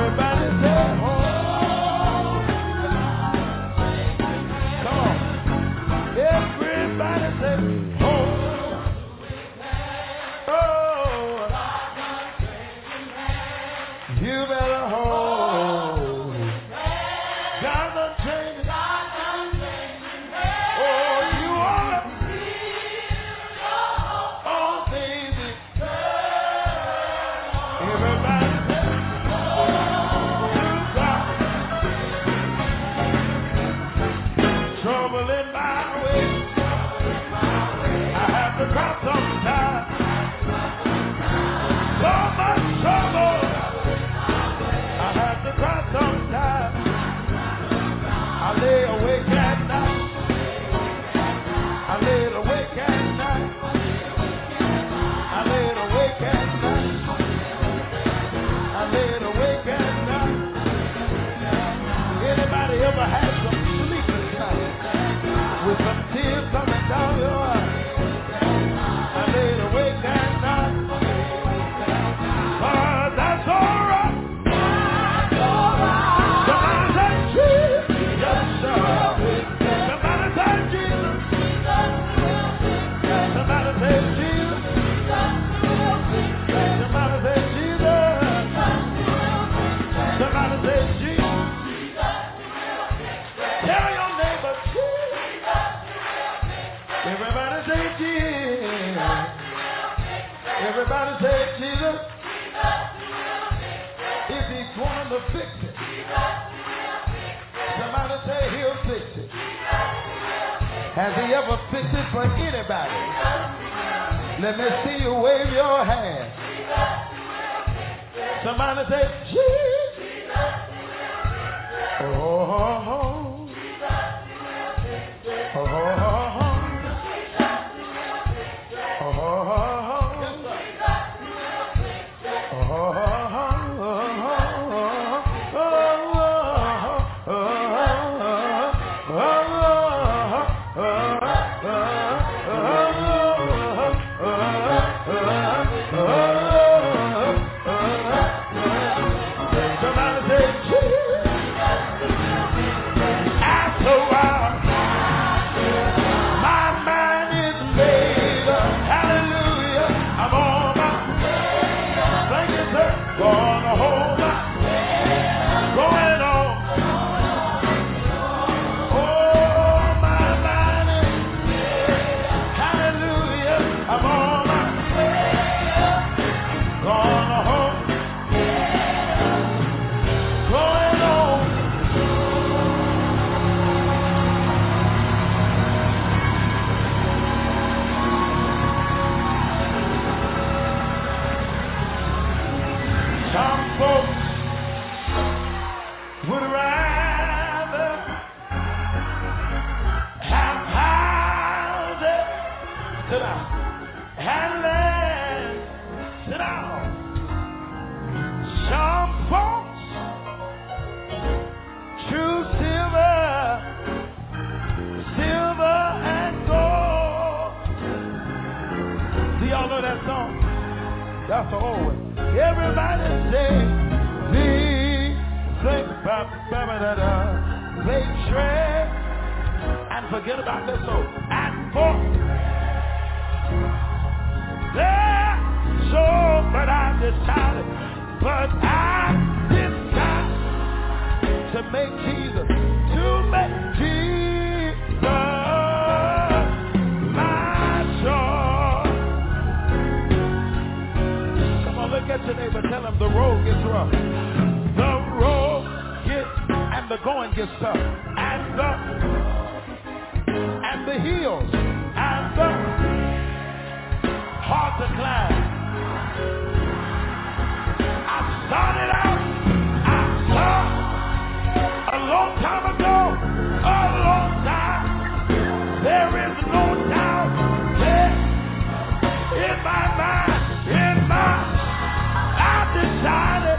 say Jesus. Tell your neighbor Jesus. Everybody say Jesus. Everybody say Jesus. Is he going to fix it? Somebody say he'll fix it. Has he ever fixed it for anybody? Let me see you wave your hand. Somebody say Jesus. Oh, oh, oh. Oh, oh, oh. That's the whole way. Everybody sing, they tread and forget about this soul. And for their soul, but I decided to make Jesus, look at your neighbor, tell him the road gets rough. The road gets, and the going gets tough. And the hills, and the hard to climb. I started out, a long time ago, there is no doubt there in my mind, decided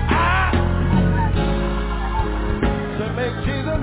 to make Jesus,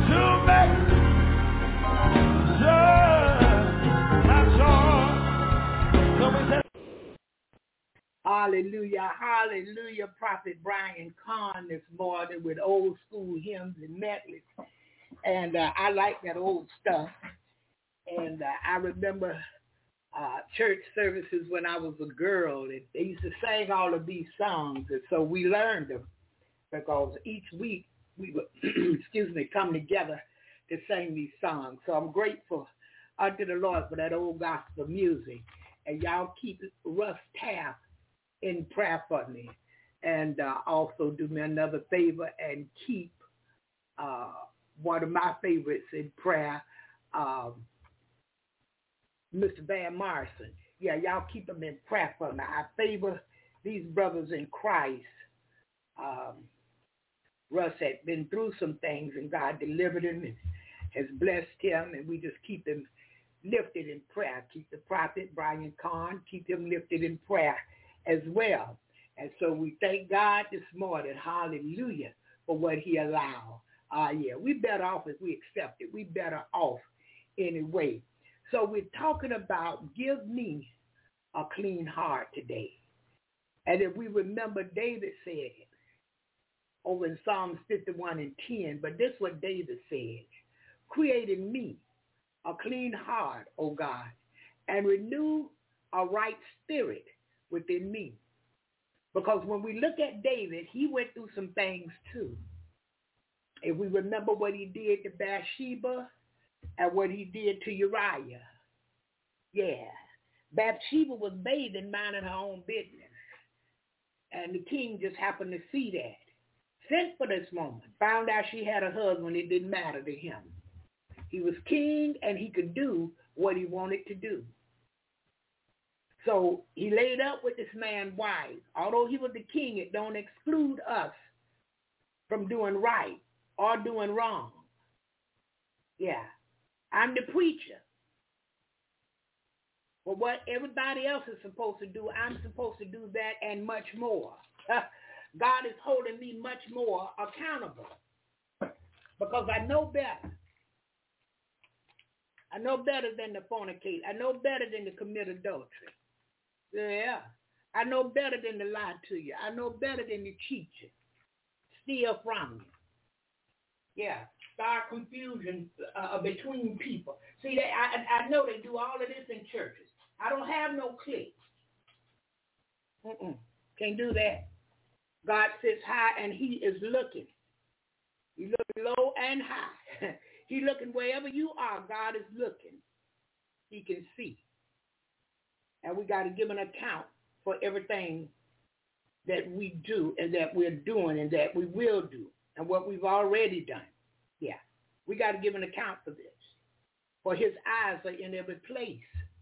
my joy. So we said, hallelujah, hallelujah, Prophet Brian Kahn this morning with old school hymns and medleys. And I like that old stuff. And I remember church services when I was a girl. They used to sing all of these songs, and so we learned them because each week we would, come together to sing these songs. So I'm grateful unto the Lord for that old gospel music. And y'all keep Russ Taff in prayer for me. And also do me another favor and keep one of my favorites in prayer, Mr. Van Morrison. Yeah, y'all keep them in prayer for me. I favor these brothers in Christ. Russ had been through some things, and God delivered him and has blessed him, and we just keep him lifted in prayer. Keep the prophet, Brian Kahn, keep him lifted in prayer as well. And so we thank God this morning, hallelujah, for what he allowed. Yeah, we better off if we accept it. We better off anyway. So we're talking about give me a clean heart today. And if we remember, David said it over in Psalms 51 and 10, but this is what David said: create in me a clean heart, O God, and renew a right spirit within me. Because when we look at David, he went through some things too. If we remember what he did to Bathsheba and what he did to Uriah. Yeah. Bathsheba was bathing, minding her own business. And the king just happened to see that. Sent for this woman. Found out she had a husband. It didn't matter to him. He was king and he could do what he wanted to do. So he laid up with this man's wife. Although he was the king, it don't exclude us from doing right or doing wrong. Yeah. I'm the preacher. But what everybody else is supposed to do, I'm supposed to do that and much more. God is holding me much more accountable because I know better. I know better than the fornicate. I know better than to commit adultery. Yeah. I know better than to lie to you. I know better than to cheat you, steal from you. Yeah. Start confusion between people. See, I know they do all of this in churches. I don't have no cliques. Can't do that. God sits high and he is looking. He looking low and high. He looking wherever you are. God is looking. He can see. And we got to give an account for everything that we do and that we're doing and that we will do and what we've already done. Yeah. We got to give an account for this. For his eyes are in every place.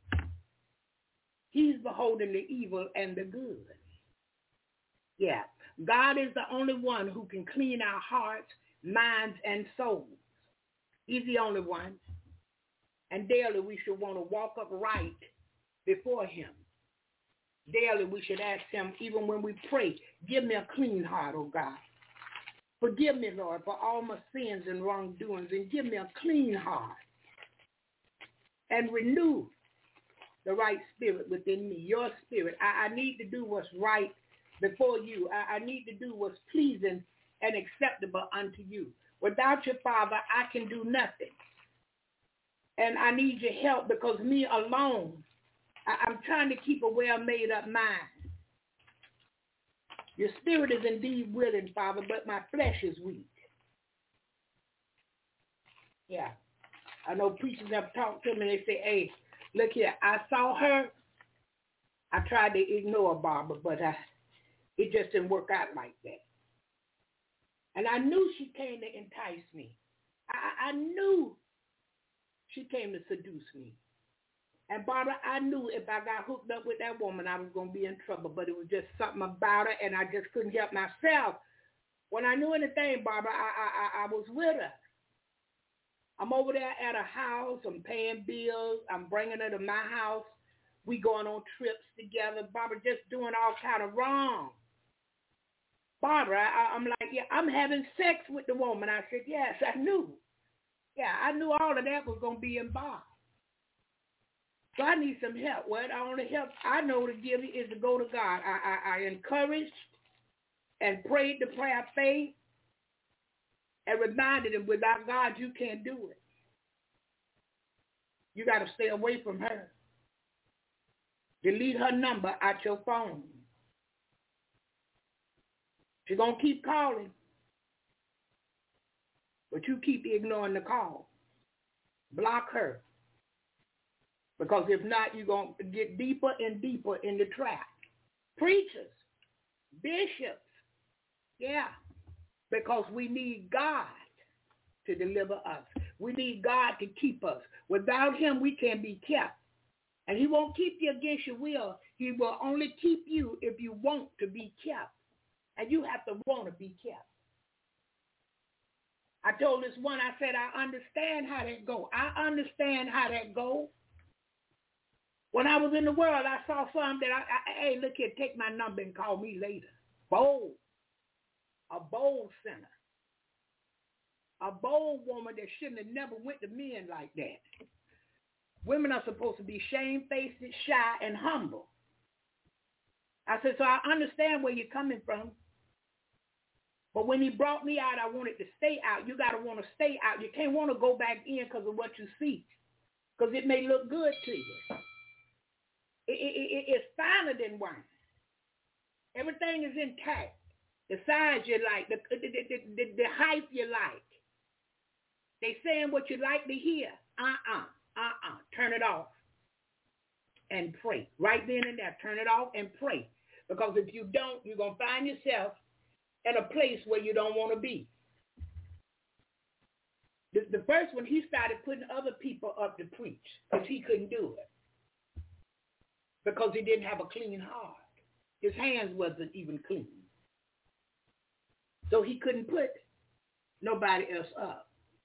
He's beholding the evil and the good. Yeah. God is the only one who can clean our hearts, minds, and souls. He's the only one. And daily we should want to walk upright before him. Daily we should ask him, even when we pray, give me a clean heart, oh God. Forgive me, Lord, for all my sins and wrongdoings, and give me a clean heart. And renew the right spirit within me, your spirit. I need to do what's right before you. I need to do what's pleasing and acceptable unto you. Without your Father, I can do nothing. And I need your help because me alone, I'm trying to keep a well-made up mind. Your spirit is indeed willing, Father, but my flesh is weak. Yeah. I know preachers have talked to me and they say, hey, look here, I saw her. I tried to ignore Barbara, but it just didn't work out like that. And I knew she came to entice me. I knew she came to seduce me. And Barbara, I knew if I got hooked up with that woman, I was going to be in trouble. But it was just something about her, and I just couldn't help myself. When I knew anything, Barbara, I was with her. I'm over there at her house. I'm paying bills. I'm bringing her to my house. We going on trips together. Barbara just doing all kind of wrong. Barbara, I'm like, yeah, I'm having sex with the woman. I said, yes, I knew. Yeah, I knew all of that was going to be involved. So I need some help. Well, the only help I know to give you is to go to God. I encouraged and prayed the prayer of faith and reminded him, without God, you can't do it. You got to stay away from her. Delete her number out your phone. She's going to keep calling. But you keep ignoring the call. Block her. Because if not, you're going to get deeper and deeper in the trap. Preachers, bishops, yeah. Because we need God to deliver us. We need God to keep us. Without him, we can't be kept. And he won't keep you against your will. He will only keep you if you want to be kept. And you have to want to be kept. I told this one, I said, I understand how that go. I understand how that go. When I was in the world, I saw some that, hey, look here, take my number and call me later. Bold. A bold sinner. A bold woman that shouldn't have never went to men like that. Women are supposed to be shamefaced, shy, and humble. I said, so I understand where you're coming from. But when he brought me out, I wanted to stay out. You got to want to stay out. You can't want to go back in because of what you see. Because it may look good to you. It's finer than wine. Everything is intact. The size you like, the height you like. They saying what you like to hear. Turn it off and pray. Right then and there, turn it off and pray. Because if you don't, you're going to find yourself in a place where you don't want to be. The first one, he started putting other people up to preach because he couldn't do it. Because he didn't have a clean heart. His hands wasn't even clean. So he couldn't put nobody else up.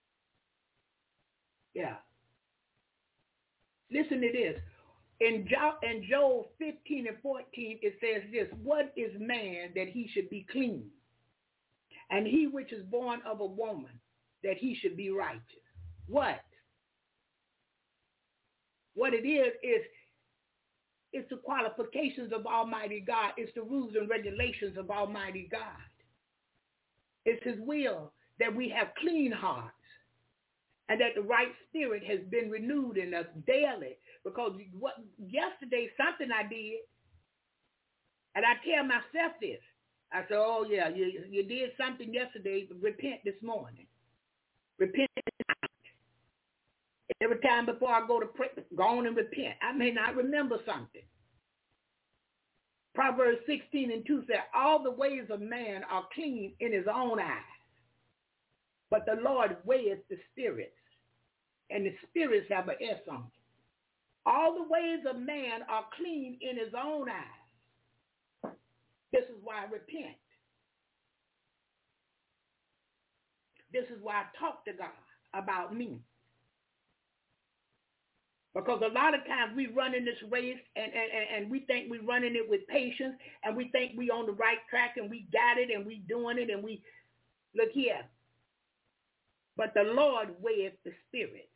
Yeah. Listen to this. In Job 15 and 14, it says this, what is man that he should be clean? And he which is born of a woman, that he should be righteous. What? What it is it's the qualifications of Almighty God. It's the rules and regulations of Almighty God. It's his will that we have clean hearts and that the right spirit has been renewed in us daily. Because yesterday, something I did, and I tell myself this. I said, oh, yeah, you did something yesterday, repent this morning. Repent tonight. Every time before I go to pray, go on and repent. I may not remember something. Proverbs 16 and 2 said, all the ways of man are clean in his own eyes, but the Lord weigheth the spirits, and the spirits have an S on it. All the ways of man are clean in his own eyes. This is why I repent. This is why I talk to God about me. Because a lot of times we run in this race and we think we're running it with patience and we think we on the right track and we got it and we doing it and we, look here. But the Lord weigheth the spirits.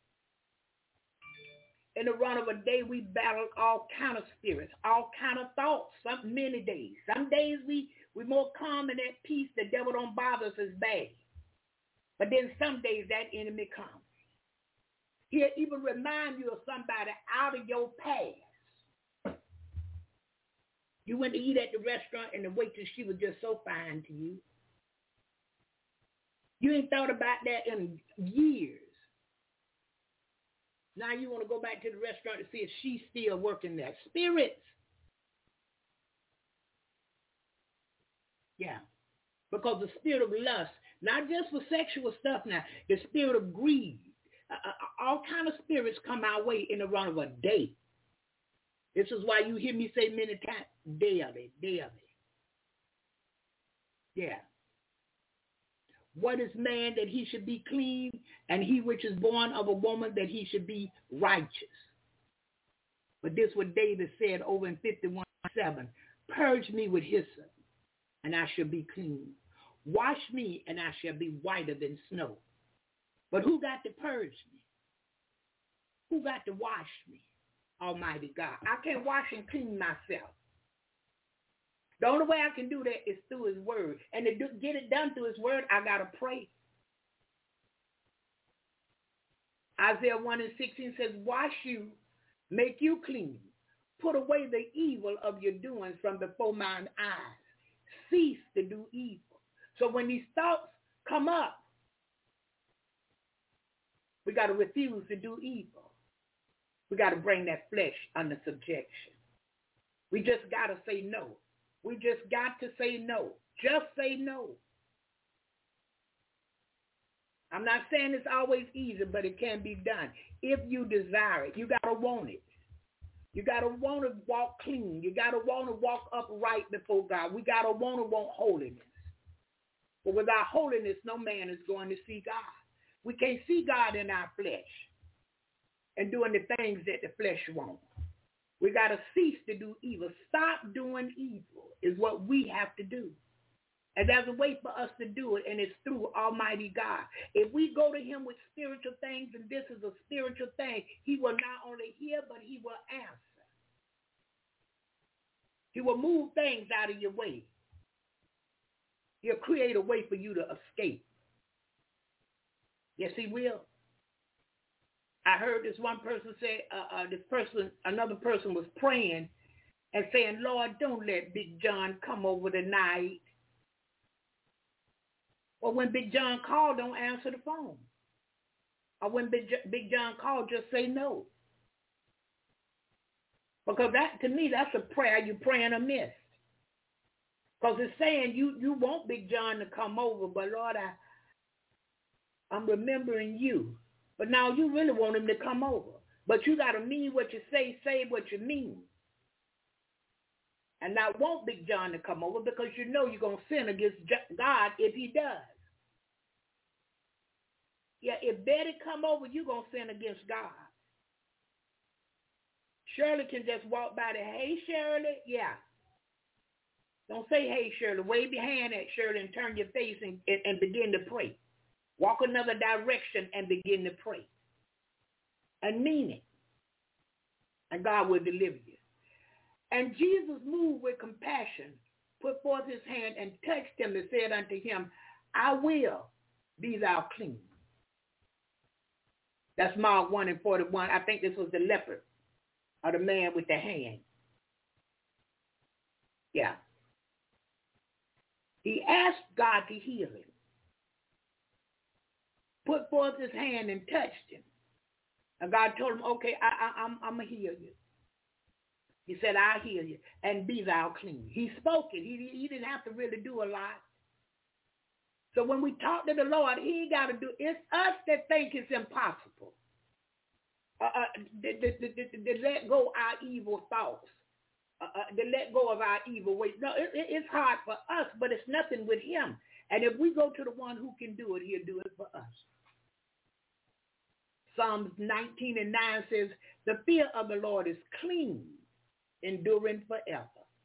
In the run of a day, we battle all kind of spirits, all kind of thoughts, many days. Some days we're more calm and at peace. The devil don't bother us as bad. But then some days that enemy comes. He'll even remind you of somebody out of your past. You went to eat at the restaurant and the waitress, she was just so fine to you. You ain't thought about that in years. Now you want to go back to the restaurant to see if she's still working there. Spirits. Yeah. Because the spirit of lust, not just for sexual stuff now, the spirit of greed, all kind of spirits come our way in the run of a day. This is why you hear me say many times, daily. Yeah. What is man that he should be clean, and he which is born of a woman that he should be righteous? But this is what David said over in 51:7. Purge me with hyssop, and I shall be clean. Wash me, and I shall be whiter than snow. But who got to purge me? Who got to wash me? Almighty God. I can't wash and clean myself. The only way I can do that is through his word. And to get it done through his word, I got to pray. Isaiah 1:16 says, wash you, make you clean. Put away the evil of your doings from before mine eyes. Cease to do evil. So when these thoughts come up, we got to refuse to do evil. We got to bring that flesh under subjection. We just got to say no. We just got to say no. Just say no. I'm not saying it's always easy, but it can be done. If you desire it, you got to want it. You got to want to walk clean. You got to want to walk upright before God. We got to want holiness. But without holiness, no man is going to see God. We can't see God in our flesh and doing the things that the flesh wants. We got to cease to do evil. Stop doing evil is what we have to do. And there's a way for us to do it, and it's through Almighty God. If we go to him with spiritual things, and this is a spiritual thing, he will not only hear, but he will answer. He will move things out of your way. He'll create a way for you to escape. Yes, he will. I heard this one person say, another person was praying, and saying, Lord, don't let Big John come over tonight. Or when Big John called, don't answer the phone. Or when Big John called, just say no. Because that, to me, that's a prayer you're praying amiss. Because it's saying you want Big John to come over, but Lord, I'm remembering you. But now you really want him to come over. But you got to mean what you say what you mean. And not want Big John to come over because you know you're going to sin against God if he does. Yeah, if Betty come over, you're going to sin against God. Shirley can just walk by the, hey, Shirley, yeah. Don't say, hey, Shirley. Wave your hand at Shirley and turn your face and begin to pray. Walk another direction and begin to pray. And mean it. And God will deliver you. And Jesus moved with compassion, put forth his hand and touched him and said unto him, I will be thou clean. That's Mark 1:41. I think this was the leopard or the man with the hand. Yeah. He asked God to heal him. Put forth his hand and touched him. And God told him, okay, I'm going to heal you. He said, I'll heal you and be thou clean. He spoke it. He didn't have to really do a lot. So when we talk to the Lord, he got to do, it's us that think it's impossible. To let go our evil thoughts. To let go of our evil ways. No, it's hard for us, but it's nothing with him. And if we go to the one who can do it, he'll do it for us. Psalms 19:9 says, the fear of the Lord is clean, enduring forever.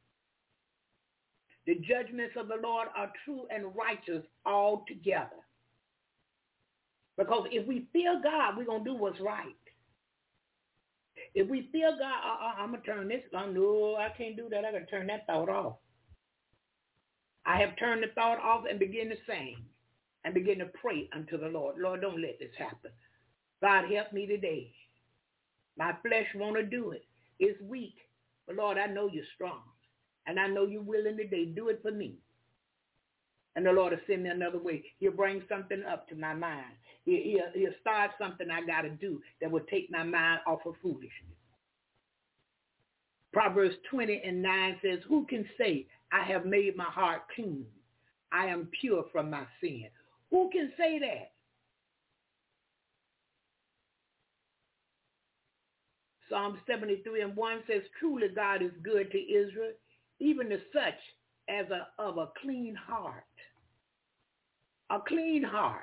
The judgments of the Lord are true and righteous altogether. Because if we fear God, we're going to do what's right. If we fear God, I'm going to turn this. No, I can't do that. I got to turn that thought off. I have turned the thought off and begin to sing and begin to pray unto the Lord. Lord, don't let this happen. God, help me today. My flesh want to do it. It's weak. But Lord, I know you're strong. And I know you're willing today. Do it for me. And the Lord will send me another way. He'll bring something up to my mind. He'll start something I got to do that will take my mind off of foolishness. Proverbs 20:9 says, who can say, I have made my heart clean? I am pure from my sin. Who can say that? Psalm 73:1 says, truly God is good to Israel, even to such as of a clean heart. A clean heart.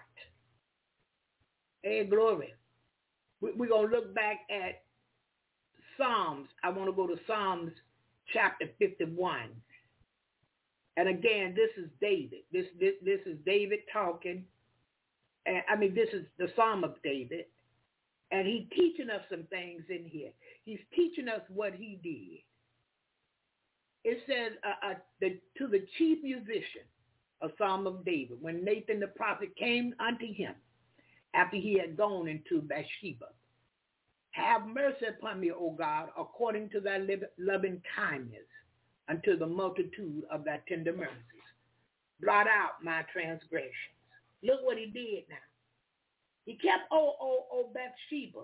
Hey, glory. We're going to look back at Psalms. I want to go to Psalms chapter 51. And again, this is David. This is David talking. And this is the Psalm of David. And he's teaching us some things in here. He's teaching us what he did. It says to the chief musician, a Psalm of David, when Nathan the prophet came unto him after he had gone into Bathsheba. Have mercy upon me, O God, according to thy loving kindness, unto the multitude of thy tender mercies. Blot out my transgressions. Look what he did now. He kept Bathsheba.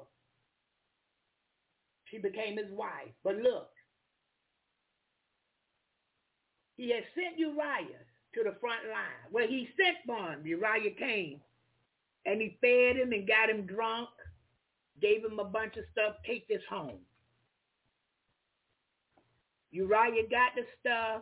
She became his wife. But look, he had sent Uriah to the front line. Well, he sent for him. Uriah came, and he fed him and got him drunk, gave him a bunch of stuff, take this home. Uriah got the stuff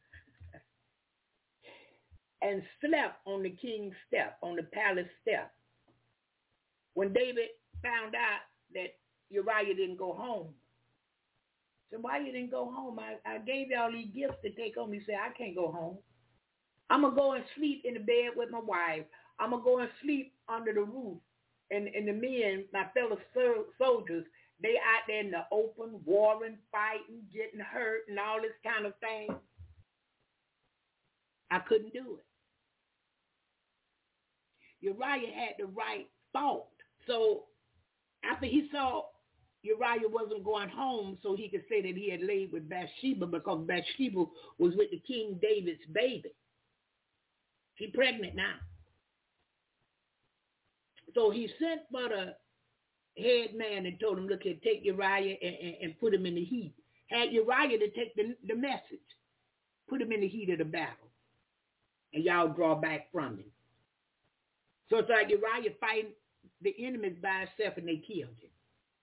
and slept on the king's step, on the palace step. When David found out that Uriah didn't go home, he said, why you didn't go home? I gave you all these gifts to take home. He said, I can't go home. I'm going to go and sleep in the bed with my wife. I'm going to go and sleep under the roof. And the men, my fellow soldiers, they out there in the open, warring, fighting, getting hurt, and all this kind of thing. I couldn't do it. Uriah had the right thought. So after he saw Uriah wasn't going home so he could say that he had laid with Bathsheba, because Bathsheba was with the King David's baby. She's pregnant now. So he sent for the head man and told him, look here, take Uriah and put him in the heat. Had Uriah to take the message, put him in the heat of the battle, and y'all draw back from him. So it's like Uriah fighting the enemies by himself, and they killed him.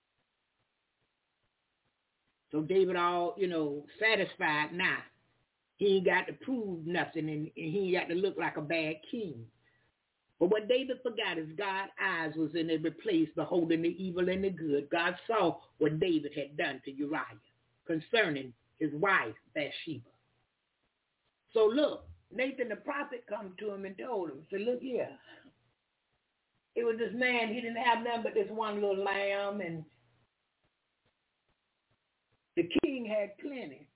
So David all, satisfied now. He ain't got to prove nothing, and he ain't got to look like a bad king. But what David forgot is God's eyes was in every place, beholding the evil and the good. God saw what David had done to Uriah concerning his wife, Bathsheba. So look, Nathan the prophet come to him and told him, said, look here. It was this man, he didn't have nothing but this one little lamb, and the king had plenty.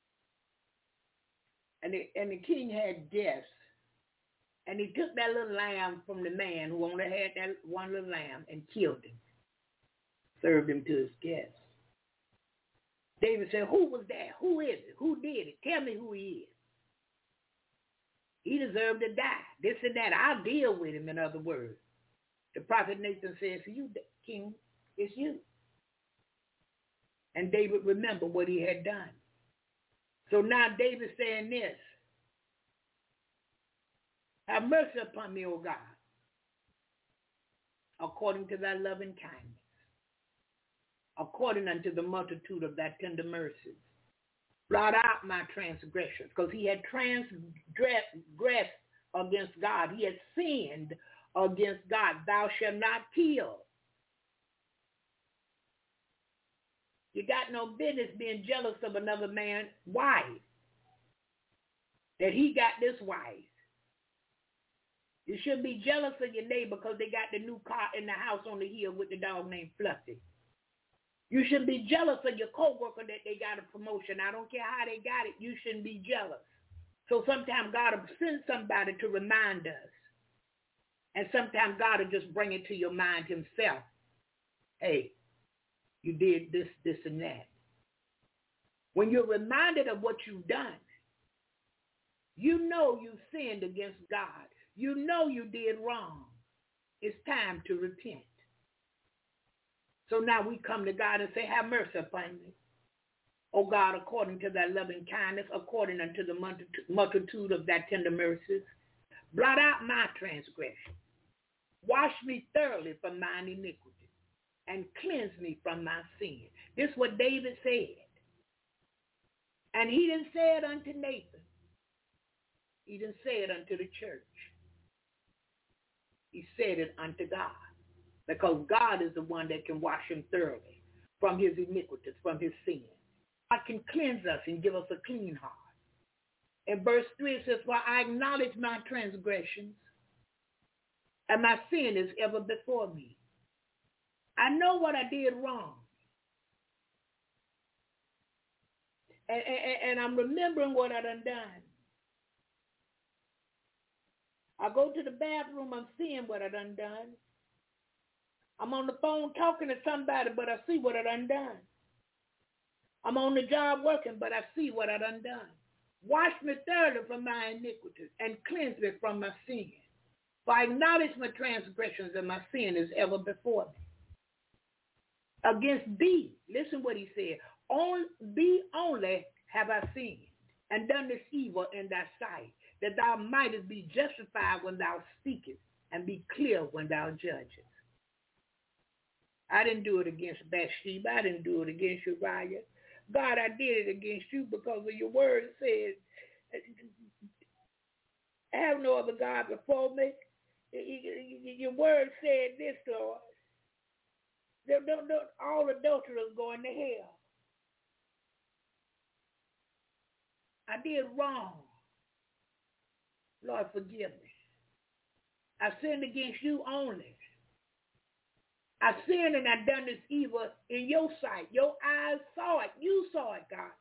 And the king had guests. And he took that little lamb from the man who only had that one little lamb and killed him. Served him to his guests. David said, who was that? Who is it? Who did it? Tell me who he is. He deserved to die. This and that. I'll deal with him, in other words. The prophet Nathan says, you, king, it's you. And David remembered what he had done. So now David's saying this. Have mercy upon me, O God, according to thy loving kindness, according unto the multitude of thy tender mercies. Blot out my transgressions, because he had transgressed against God. He had sinned against God. Thou shalt not kill. You got no business being jealous of another man's wife, that he got this wife. You shouldn't be jealous of your neighbor because they got the new car in the house on the hill with the dog named Fluffy. You shouldn't be jealous of your coworker that they got a promotion. I don't care how they got it. You shouldn't be jealous. So sometimes God will send somebody to remind us. And sometimes God will just bring it to your mind himself. Hey, you did this, this, and that. When you're reminded of what you've done, you know you sinned against God. You know you did wrong. It's time to repent. So now we come to God and say, have mercy upon me. O God, according to thy loving kindness, according unto the multitude of thy tender mercies, blot out my transgression. Wash me thoroughly from mine iniquity and cleanse me from my sin. This is what David said. And he didn't say it unto Nathan. He didn't say it unto the church. He said it unto God, because God is the one that can wash him thoroughly from his iniquities, from his sin. God can cleanse us and give us a clean heart. In verse 3 it says, for I acknowledge my transgressions, and my sin is ever before me. I know what I did wrong. And I'm remembering what I done. I go to the bathroom, I'm seeing what I done. I'm on the phone talking to somebody, but I see what I done. I'm on the job working, but I see what I done. Wash me thoroughly from my iniquities and cleanse me from my sin. For I acknowledge my transgressions, and my sin is ever before me. Against thee, listen what he said, on thee only have I sinned, and done this evil in thy sight, that thou mightest be justified when thou speakest, and be clear when thou judgest. I didn't do it against Bathsheba. I didn't do it against Uriah. God, I did it against you because of your word says, have no other God before me. Your word said this, Lord. All adulterers going to hell. I did wrong. Lord, forgive me. I sinned against you only. I sinned and I done this evil in your sight. Your eyes saw it. You saw it, God.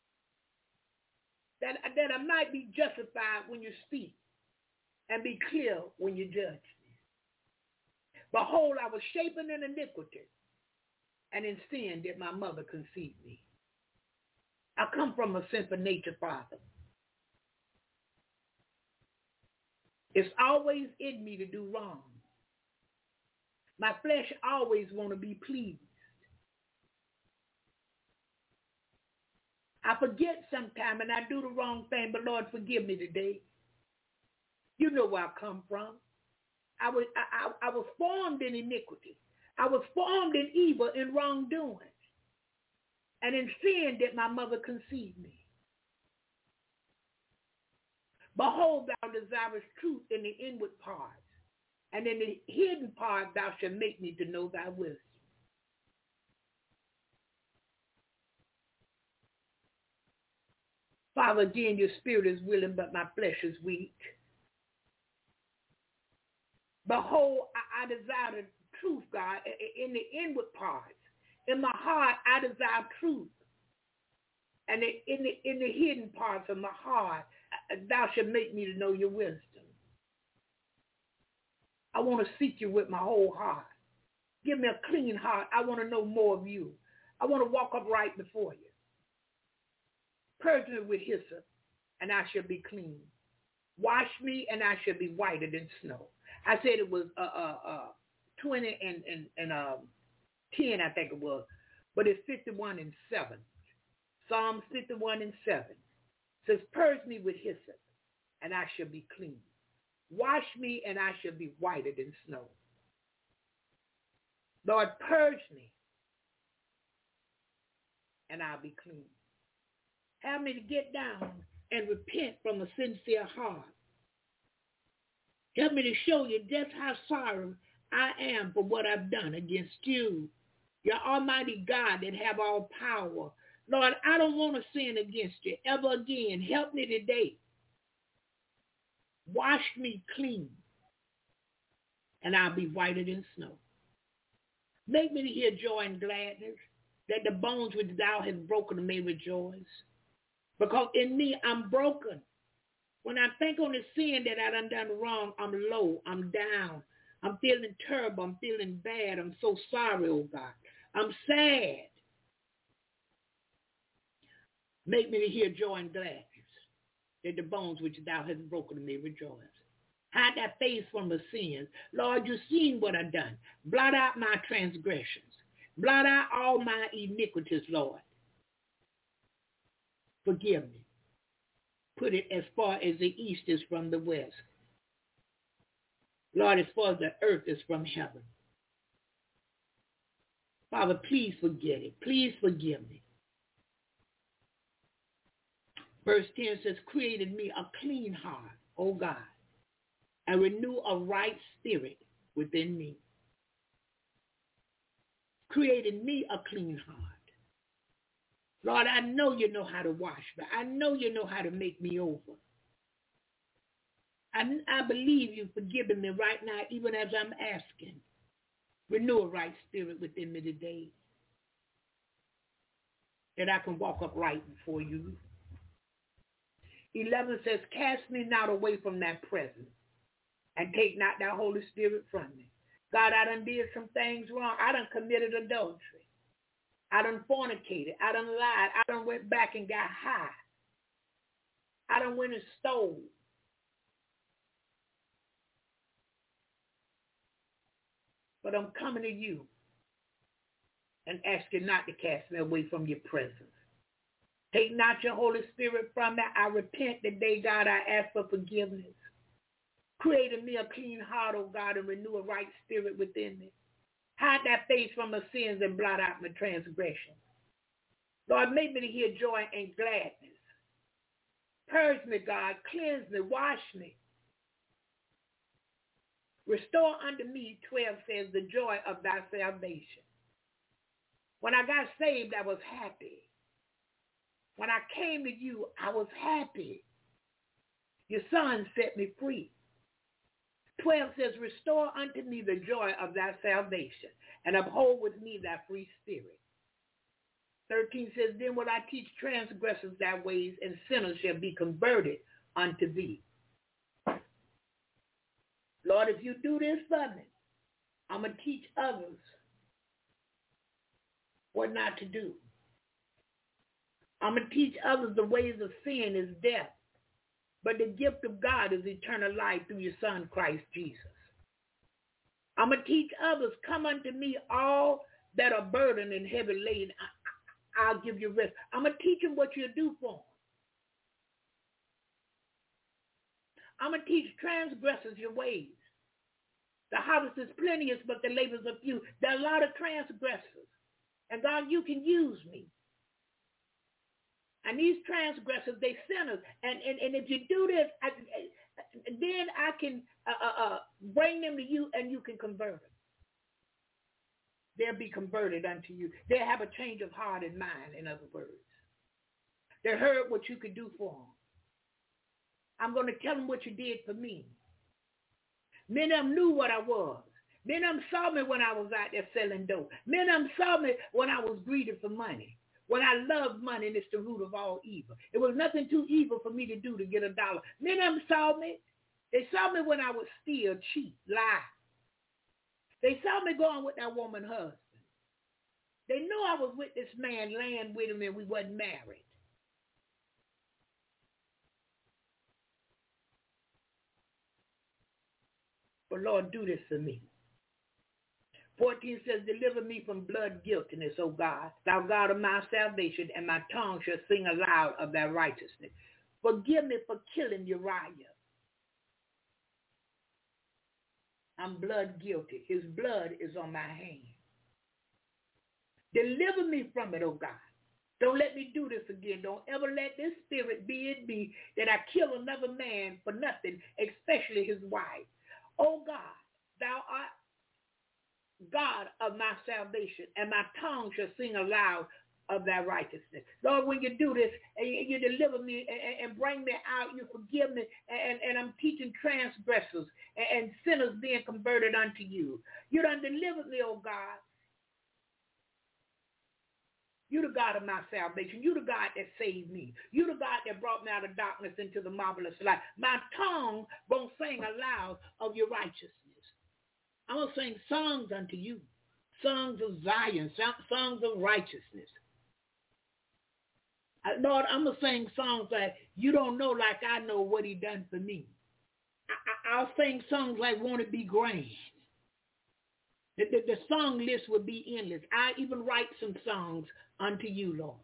That I might be justified when you speak and be clear when you judge me. Behold, I was shapen in iniquity, and in sin did my mother conceive me. I come from a sinful nature, Father. It's always in me to do wrong. My flesh always want to be pleased. I forget sometime and I do the wrong thing, but Lord, forgive me today. You know where I come from. I was formed in iniquity. I was formed in evil and wrongdoing. And in sin did my mother conceive me. Behold, thou desirest truth in the inward parts, and in the hidden part thou shalt make me to know thy wisdom. Father, again, your spirit is willing, but my flesh is weak. Behold, I desire the truth, God, in the inward parts. In my heart, I desire truth. And in the hidden parts of my heart, thou shalt make me to know your wisdom. I want to seek you with my whole heart. Give me a clean heart. I want to know more of you. I want to walk upright before you. Purge me with hyssop, and I shall be clean. Wash me, and I shall be whiter than snow. I said it was 20 and 10, I think it was, but it's 51 and 7. Psalms 51 and 7 says, purge me with hyssop, and I shall be clean. Wash me, and I shall be whiter than snow. Lord, purge me, and I'll be clean. Help me to get down and repent from a sincere heart. Help me to show you just how sorry I am for what I've done against you, your almighty God that have all power. Lord, I don't want to sin against you ever again. Help me today. Wash me clean, and I'll be whiter than snow. Make me to hear joy and gladness, that the bones which thou hast broken may rejoice. Because in me I'm broken. When I think on the sin that I done wrong, I'm low, I'm down. I'm feeling terrible, I'm feeling bad. I'm so sorry, oh God. I'm sad. Make me to hear joy and gladness, that the bones which thou hast broken may rejoice. Hide thy face from the sins. Lord, you've seen what I've done. Blot out my transgressions. Blot out all my iniquities, Lord. Forgive me. Put it as far as the east is from the west. Lord, as far as the earth is from heaven. Father, please forget it. Please forgive me. Verse 10 says, create in me a clean heart, O God, and renew a right spirit within me. Create in me a clean heart. Lord, I know you know how to wash me. I know you know how to make me over. I believe you've forgiven me right now, even as I'm asking. Renew a right spirit within me today, that I can walk upright before you. 11 says, cast me not away from thy presence, and take not thy Holy Spirit from me. God, I done did some things wrong. I done committed adultery. I done fornicated. I done lied. I done went back and got high. I done went and stole. But I'm coming to you and asking not to cast me away from your presence. Take not your Holy Spirit from me. I repent today, God. I ask for forgiveness. Create in me a clean heart, O God, and renew a right spirit within me. Hide that face from my sins and blot out my transgressions. Lord, make me to hear joy and gladness. Purge me, God. Cleanse me. Wash me. Restore unto me, 12 says, the joy of thy salvation. When I got saved, I was happy. When I came to you, I was happy. Your son set me free. 12 says, restore unto me the joy of thy salvation, and uphold with me thy free spirit. 13 says, then will I teach transgressors thy ways, and sinners shall be converted unto thee. Lord, if you do this for me, I'm going to teach others what not to do. I'm going to teach others the ways of sin is death, but the gift of God is eternal life through your Son, Christ Jesus. I'm going to teach others, come unto me, all that are burdened and heavy laden. I'll give you rest. I'm going to teach them what you do for them. I'm going to teach transgressors your ways. The harvest is plenteous, but the labors are few. There are a lot of transgressors. And God, you can use me. And these transgressors, they sinners. And if you do this, then I can bring them to you and you can convert them. They'll be converted unto you. They'll have a change of heart and mind, in other words. They heard what you could do for them. I'm going to tell them what you did for me. Many of them knew what I was. Many of them saw me when I was out there selling dope. Many of them saw me when I was greedy for money. When I loved money, and it's the root of all evil. It was nothing too evil for me to do to get $1. Many of them saw me. They saw me when I would steal, cheat, lie. They saw me going with that woman's husband. They knew I was with this man, laying with him, and we wasn't married. But Lord, do this for me. 14 says, deliver me from blood guiltiness, O God, thou God of my salvation, and my tongue shall sing aloud of thy righteousness. Forgive me for killing Uriah. I'm blood guilty. His blood is on my hand. Deliver me from it, O God. Don't let me do this again. Don't ever let this spirit be in me that I kill another man for nothing, especially his wife. O God, thou art God of my salvation, and my tongue shall sing aloud of thy righteousness. Lord, when you do this, and you deliver me and bring me out, you forgive me, and I'm teaching transgressors and sinners being converted unto you. You done delivered me, oh God. You the God of my salvation. You the God that saved me. You the God that brought me out of darkness into the marvelous light. My tongue gonna sing aloud of your righteousness. I'm going to sing songs unto you, songs of Zion, songs of righteousness. Lord, I'm going to sing songs like you don't know like I know what he done for me. I'll sing songs like Won't It Be Grand. The song list would be endless. I even write some songs unto you, Lord.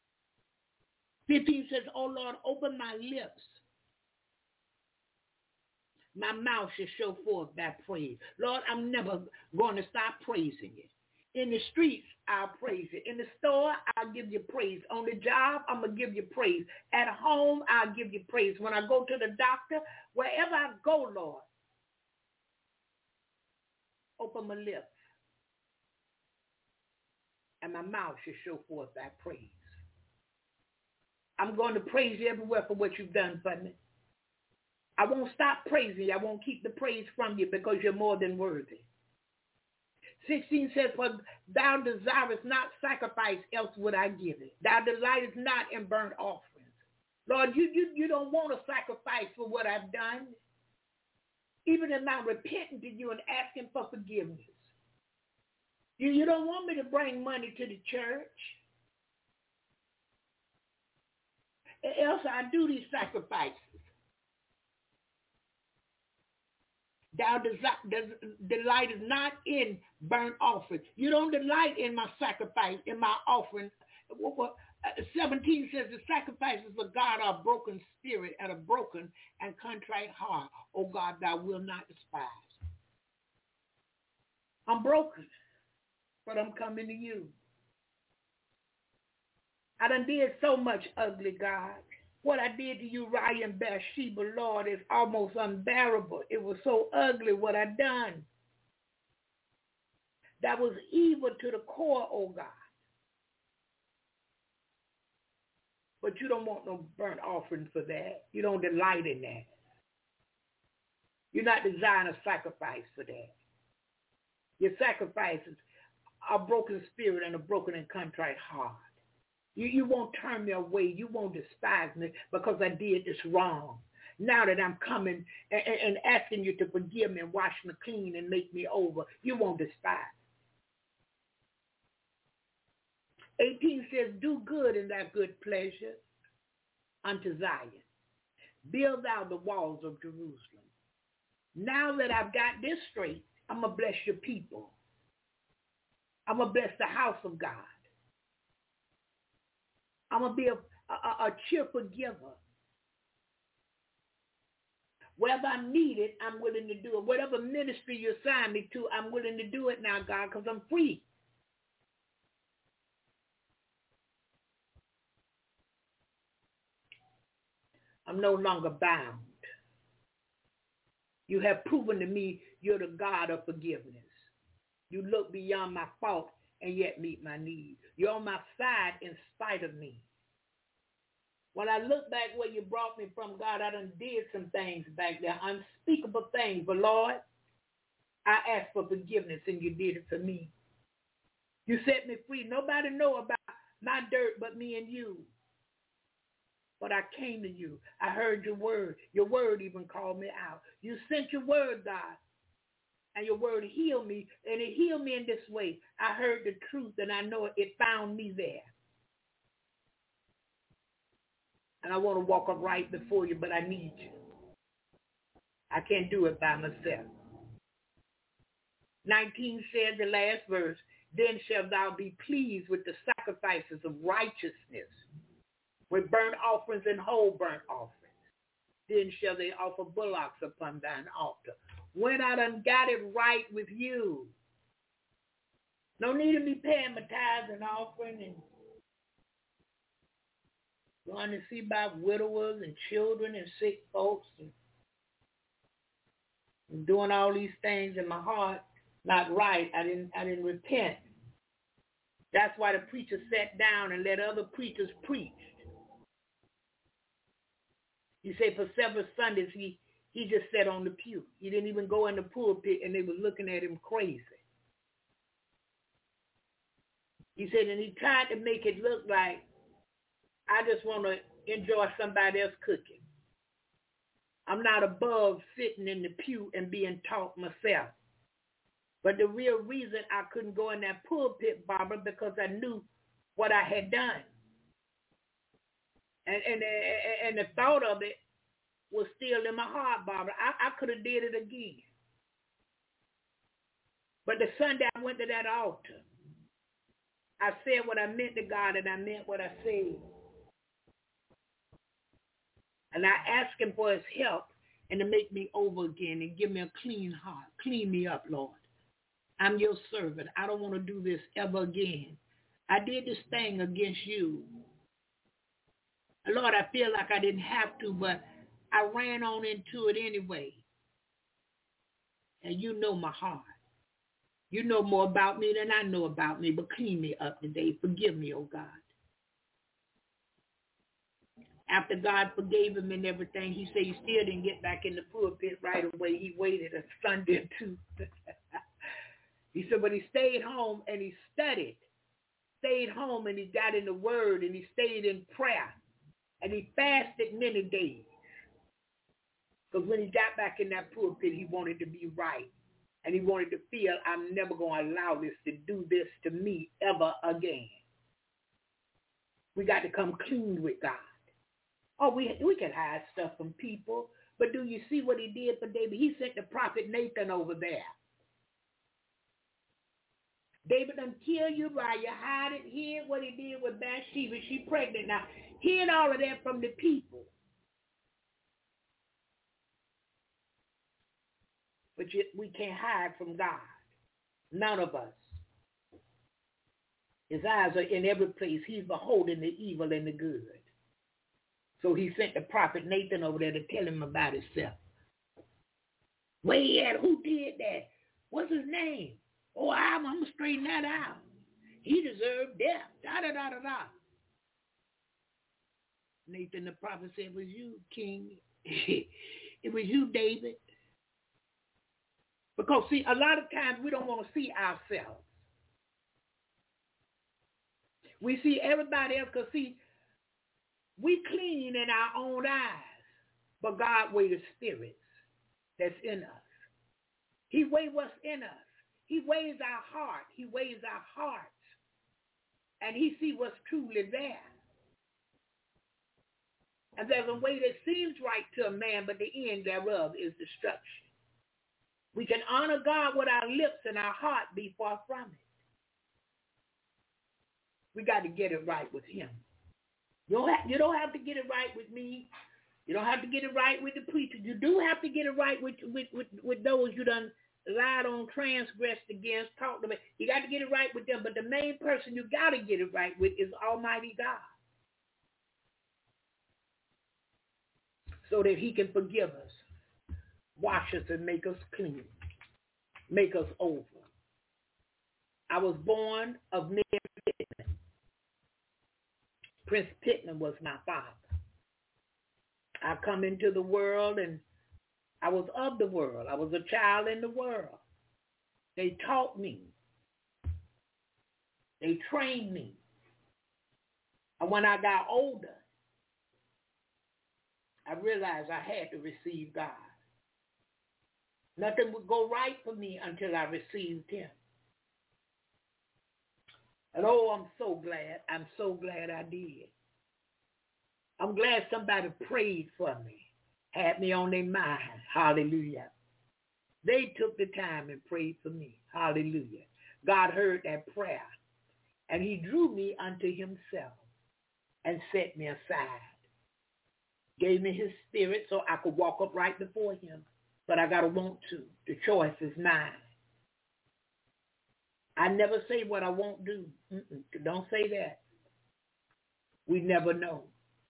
15 says, oh, Lord, open my lips. My mouth shall show forth thy praise. Lord, I'm never going to stop praising you. In the streets, I'll praise you. In the store, I'll give you praise. On the job, I'm going to give you praise. At home, I'll give you praise. When I go to the doctor, wherever I go, Lord, open my lips, and my mouth shall show forth thy praise. I'm going to praise you everywhere for what you've done for me. I won't stop praising you. I won't keep the praise from you because you're more than worthy. 16 says, for thou desirest not sacrifice, else would I give it. Thou delightest not in burnt offerings. Lord, you don't want a sacrifice for what I've done. Even in my repenting to you and asking for forgiveness. You don't want me to bring money to the church. Else I do these sacrifices. Thou delightest not in burnt offerings. You don't delight in my sacrifice, in my offering. 17 says the sacrifices of God are a broken spirit and a broken and contrite heart. Oh God, thou wilt not despise. I'm broken, but I'm coming to you. I done did so much ugly, God. What I did to Uriah and Bathsheba, Lord, is almost unbearable. It was so ugly what I done. That was evil to the core, oh God. But you don't want no burnt offering for that. You don't delight in that. You're not desiring a sacrifice for that. Your sacrifices are a broken spirit and a broken and contrite heart. You won't turn me away. You won't despise me because I did this wrong. Now that I'm coming and asking you to forgive me and wash me clean and make me over, you won't despise. 18 says, do good in thy good pleasure unto Zion. Build thou the walls of Jerusalem. Now that I've got this straight, I'm going to bless your people. I'm going to bless the house of God. I'm going to be a cheerful giver. Wherever I'm needed, I'm willing to do it. Whatever ministry you assign me to, I'm willing to do it now, God, because I'm free. I'm no longer bound. You have proven to me you're the God of forgiveness. You look beyond my fault and yet meet my needs. You're on my side in spite of me. When I look back where you brought me from, God, I done did some things back there, unspeakable things. But Lord, I asked for forgiveness and you did it for me. You set me free. Nobody know about my dirt but me and you. But I came to you. I heard your word. Your word even called me out. You sent your word, God. And your word healed me. And it healed me in this way. I heard the truth and I know it found me there. And I want to walk upright before you, but I need you. I can't do it by myself. 19 said, the last verse, then shalt thou be pleased with the sacrifices of righteousness, with burnt offerings and whole burnt offerings. Then shall they offer bullocks upon thine altar. When I done got it right with you. No need to be paying my tithes and offering and going to see about widowers and children and sick folks and doing all these things in my heart. Not right. I didn't repent. That's why the preacher sat down and let other preachers preach. He said for several Sundays he just sat on the pew. He didn't even go in the pulpit and they were looking at him crazy. He said, and he tried to make it look like I just want to enjoy somebody else cooking. I'm not above sitting in the pew and being taught myself. But the real reason I couldn't go in that pulpit, Barbara, because I knew what I had done. And the thought of it was still in my heart, Barbara. I could have did it again. But the Sunday I went to that altar, I said what I meant to God and I meant what I said. And I asked him for his help and to make me over again and give me a clean heart. Clean me up, Lord. I'm your servant. I don't want to do this ever again. I did this thing against you. Lord, I feel like I didn't have to, but I ran on into it anyway. And you know my heart. You know more about me than I know about me, but clean me up today. Forgive me, oh God. After God forgave him and everything, he said he still didn't get back in the pulpit right away. He waited a Sunday or two. He said, but he stayed home and he studied. Stayed home and he got in the word and he stayed in prayer. And he fasted many days. Because when he got back in that pulpit, he wanted to be right. And he wanted to feel, I'm never going to allow this to do this to me ever again. We got to come clean with God. Oh, we can hide stuff from people. But do you see what he did for David? He sent the prophet Nathan over there. David done kill Uriah, hide it, hid what he did with Bathsheba. She pregnant now. Hid all of that from the people. But yet we can't hide from God. None of us. His eyes are in every place. He's beholding the evil and the good. So he sent the prophet Nathan over there to tell him about himself. Where he at? Who did that? What's his name? Oh, I'm going to straighten that out. He deserved death. Da-da-da-da-da. Nathan the prophet said, it was you, King. It was you, David. Because, see, a lot of times we don't want to see ourselves. We see everybody else because, see, we clean in our own eyes. But God weighs the spirits that's in us. He weighs what's in us. He weighs our heart. He weighs our hearts. and he see what's truly there. And there's a way that seems right to a man, but the end thereof is destruction. We can honor God with our lips and our heart be far from it. We got to get it right with him. You don't have to get it right with me. You don't have to get it right with the preacher. You do have to get it right with those you done lied on, transgressed against, talked about. You got to get it right with them. But the main person you got to get it right with is Almighty God, so that he can forgive us, wash us, and make us clean, make us over. I was born of Mary Pittman. Prince Pittman was my father. I come into the world and I was of the world. I was a child in the world. They taught me. They trained me. And when I got older, I realized I had to receive God. Nothing would go right for me until I received him. And oh, I'm so glad. I'm so glad I did. I'm glad somebody prayed for me, had me on their mind. Hallelujah. They took the time and prayed for me. Hallelujah. God heard that prayer, and he drew me unto himself and set me aside. Gave me his spirit so I could walk up right before him, but I got to want to. The choice is mine. I never say what I won't do. Don't say that. We never know.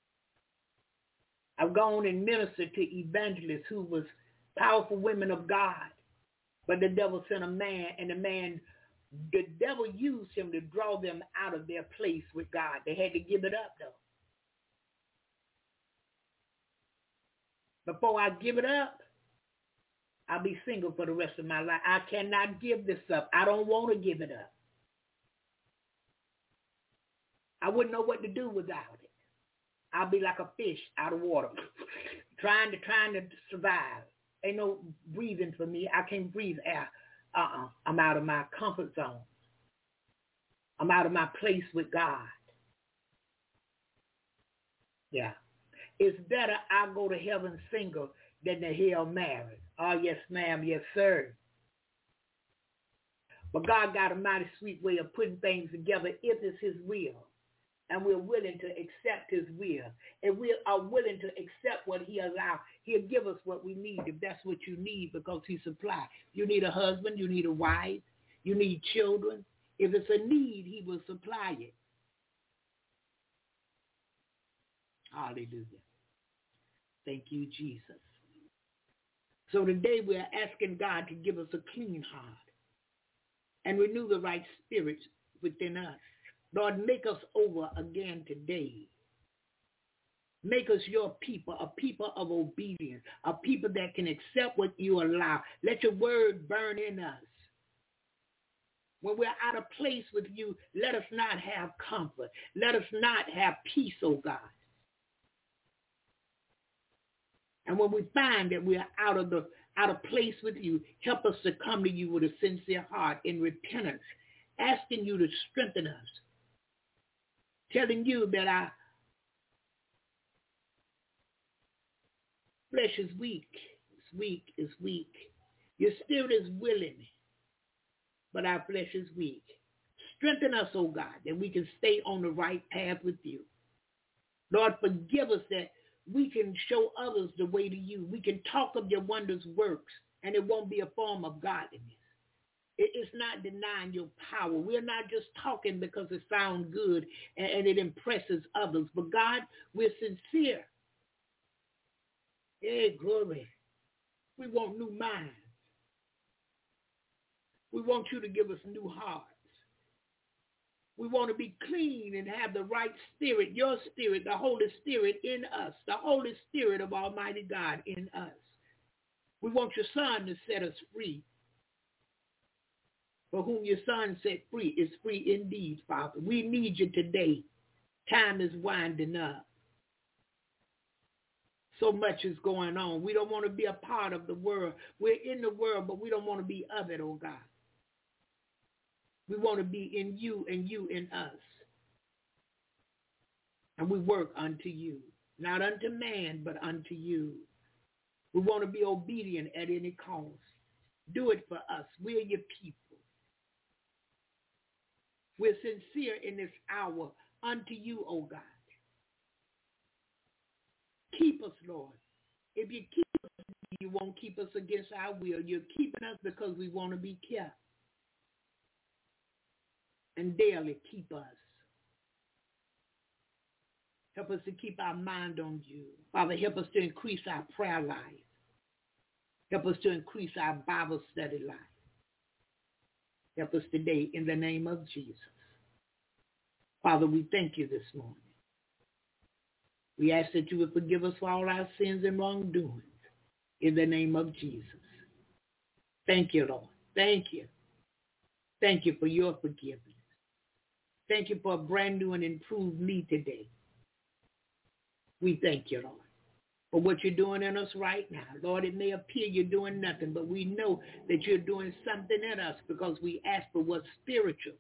I've gone and ministered to evangelists who was powerful women of God, but the devil sent a man, and the devil used him to draw them out of their place with God. They had to give it up, though. Before I give it up, I'll be single for the rest of my life. I cannot give this up. I don't want to give it up. I wouldn't know what to do without it. I'll be like a fish out of water, trying to survive. Ain't no breathing for me. I can't breathe air. I'm out of my comfort zone. I'm out of my place with God. Yeah. It's better I go to heaven single than to hell married. Oh, yes, ma'am. Yes, sir. But God got a mighty sweet way of putting things together if it's his will. And we're willing to accept his will. And we are willing to accept what he allows. He'll give us what we need if that's what you need, because he supplies. You need a husband. You need a wife. You need children. If it's a need, he will supply it. Hallelujah. Thank you, Jesus. So today we are asking God to give us a clean heart and renew the right spirit within us. Lord, make us over again today. Make us your people, a people of obedience, a people that can accept what you allow. Let your word burn in us. When we're out of place with you, let us not have comfort. Let us not have peace, oh God. And when we find that we're out of place with you, help us to come to you with a sincere heart in repentance, asking you to strengthen us, telling you that our flesh is weak. It's weak. Your spirit is willing, but our flesh is weak. Strengthen us, oh God, that we can stay on the right path with you. Lord, forgive us that we can show others the way to you. We can talk of your wondrous works, and it won't be a form of godliness. It's not denying your power. We're not just talking because it sounds good and it impresses others. But God, we're sincere. Hey, glory. We want new minds. We want you to give us new hearts. We want to be clean and have the right spirit, your spirit, the Holy Spirit in us, the Holy Spirit of Almighty God in us. We want your Son to set us free. For whom your Son set free is free indeed, Father. We need you today. Time is winding up. So much is going on. We don't want to be a part of the world. We're in the world, but we don't want to be of it, oh God. We want to be in you and you in us. And we work unto you, not unto man, but unto you. We want to be obedient at any cost. Do it for us. We're your people. We're sincere in this hour unto you, O God. Keep us, Lord. If you keep us, you won't keep us against our will. You're keeping us because we want to be kept. And daily keep us. Help us to keep our mind on you. Father, help us to increase our prayer life. Help us to increase our Bible study life. Help us today in the name of Jesus. Father, we thank you this morning. We ask that you would forgive us for all our sins and wrongdoings in the name of Jesus. Thank you, Lord. Thank you. Thank you for your forgiveness. Thank you for a brand new and improved me today. We thank you, Lord, for what you're doing in us right now. Lord, it may appear you're doing nothing, but we know that you're doing something in us because we ask for what's spiritual.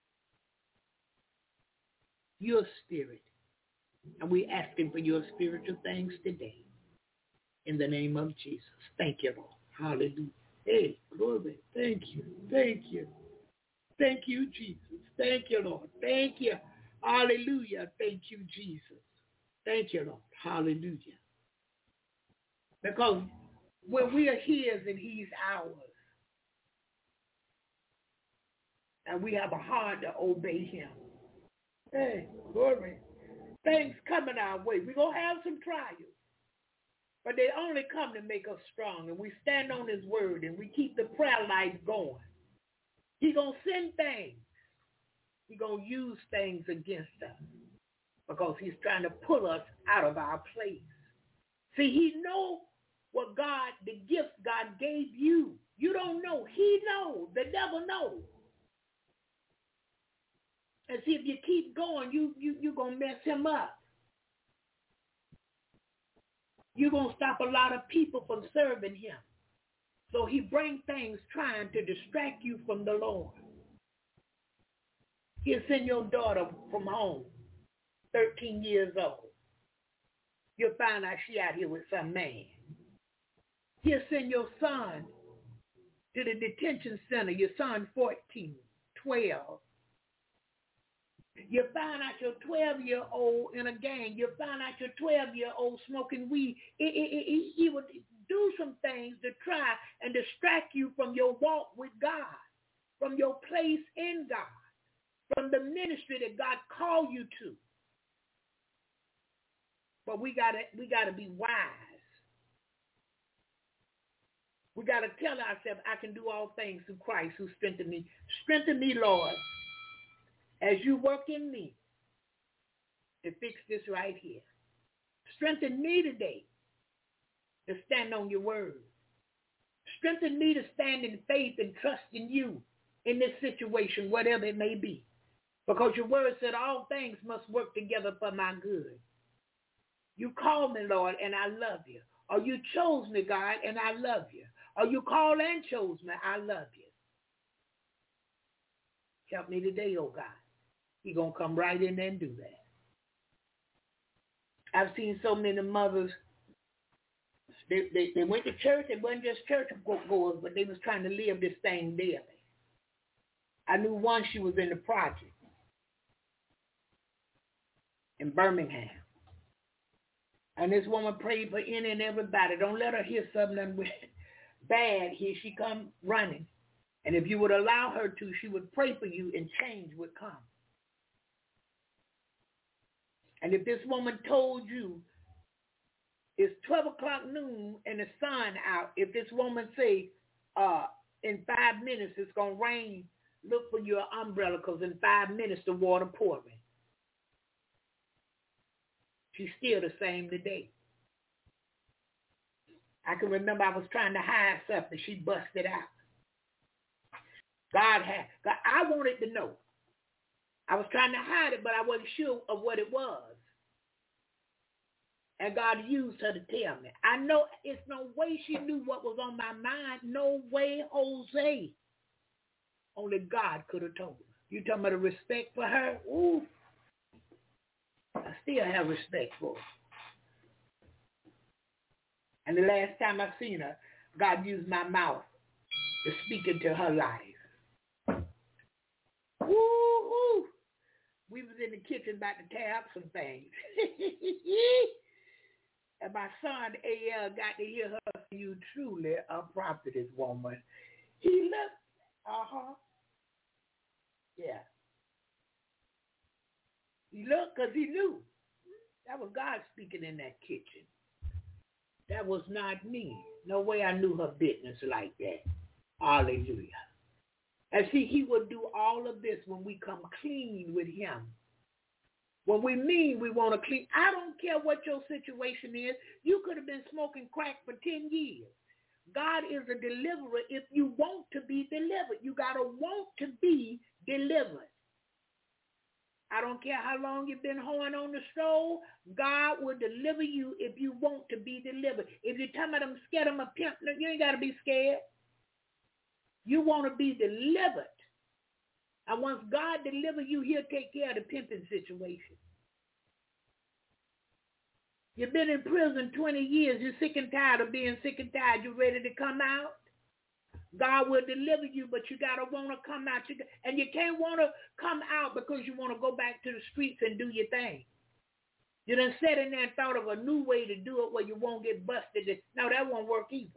Your spirit. And we're asking for your spiritual things today. In the name of Jesus. Thank you, Lord. Hallelujah. Hey, glory. Thank you. Thank you. Thank you, Jesus. Thank you, Lord. Thank you. Hallelujah. Thank you, Jesus. Thank you, Lord. Hallelujah. Because when we are his and he's ours, and we have a heart to obey him. Hey, glory. Things coming our way. We're going to have some trials. But they only come to make us strong. And we stand on his word and we keep the prayer life going. He's going to send things. He's going to use things against us. Because he's trying to pull us out of our place. See, he knows what God, the gifts God gave you. You don't know. He knows. The devil knows. And see, if you keep going, you're going to mess him up. You're going to stop a lot of people from serving him. So he brings things trying to distract you from the Lord. He'll send your daughter from home, 13 years old. You'll find out she out here with some man. He'll send your son to the detention center, your son 14, 12. You find out your 12-year-old in a gang. You find out your 12-year-old smoking weed. He would do some things to try and distract you from your walk with God, from your place in God, from the ministry that God called you to. But we gotta be wise. We gotta tell ourselves, I can do all things through Christ who strengthened me. Strengthen me, Lord, as you work in me to fix this right here. Strengthen me today to stand on your word. Strengthen me to stand in faith and trust in you in this situation, whatever it may be. Because your word said all things must work together for my good. You called me, Lord, and I love you. Or you chose me, God, and I love you. Or you called and chose me, I love you. Help me today, oh God. He's going to come right in there and do that. I've seen so many mothers, they went to church. It wasn't just church goers, but they was trying to live this thing daily. I knew one, she was in the project in Birmingham. And this woman prayed for any and everybody. Don't let her hear something bad. Here she come running. And if you would allow her to, she would pray for you and change would come. And if this woman told you it's 12 o'clock noon and the sun out, if this woman say in 5 minutes it's going to rain, look for your umbrella because in 5 minutes the water pouring. She's still the same today. I can remember I was trying to hide something. She busted out. God, I wanted to know. I was trying to hide it, but I wasn't sure of what it was. And God used her to tell me. I know it's no way she knew what was on my mind. No way, Jose. Only God could have told her. You talking about the respect for her? Ooh. I still have respect for her. And the last time I seen her, God used my mouth to speak into her life. Woo-hoo! We was in the kitchen about to tear up some things. And my son, A.L., got to hear her, you truly a prophetess woman. He looked, yeah. He looked because he knew. That was God speaking in that kitchen. That was not me. No way I knew her business like that. Hallelujah. And see, he will do all of this when we come clean with him. When we mean we want to clean, I don't care what your situation is. You could have been smoking crack for 10 years. God is a deliverer if you want to be delivered. You got to want to be delivered. I don't care how long you've been hoeing on the stove. God will deliver you if you want to be delivered. If you're talking about I'm scared I'm a pimp, you ain't got to be scared. You want to be delivered. And once God delivers you, he'll take care of the pimping situation. You've been in prison 20 years. You're sick and tired of being sick and tired. You ready to come out? God will deliver you, but you got to want to come out. And you can't want to come out because you want to go back to the streets and do your thing. You done sat in there and thought of a new way to do it where you won't get busted. No, that won't work either.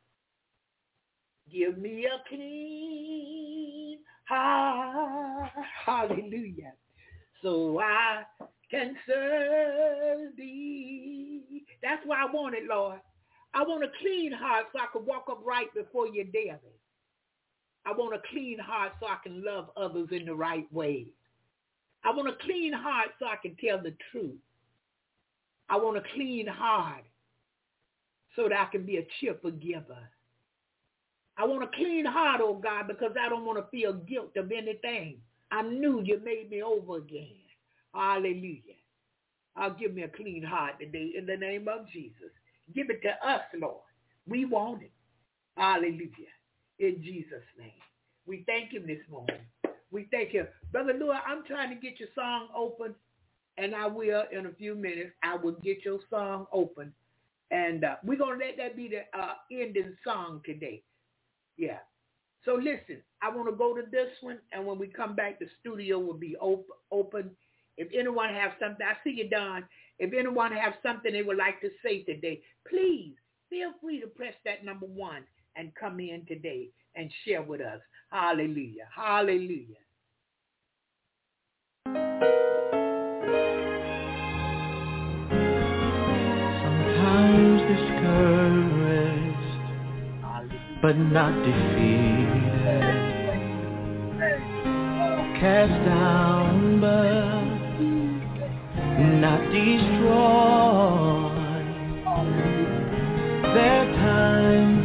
Give me a clean heart. Hallelujah. So I can serve thee. That's why I want it, Lord. I want a clean heart so I can walk upright before you daily. I want a clean heart so I can love others in the right way. I want a clean heart so I can tell the truth. I want a clean heart so that I can be a cheerful giver. I want a clean heart, oh God, because I don't want to feel guilt of anything. I knew you made me over again. Hallelujah. I'll give me a clean heart today in the name of Jesus. Give it to us, Lord. We want it. Hallelujah. In Jesus' name. We thank him this morning. We thank him. Brother Lua, I'm trying to get your song open, and I will in a few minutes. I will get your song open. And we're going to let that be the ending song today. Yeah. So listen, I want to go to this one, and when we come back, the studio will be open. If anyone has something, I see you, Don. If anyone has something they would like to say today, please feel free to press that number 1 and come in today and share with us. Hallelujah. Hallelujah. Sometimes discouraged, but not defeated. Cast down, but not destroyed. There are times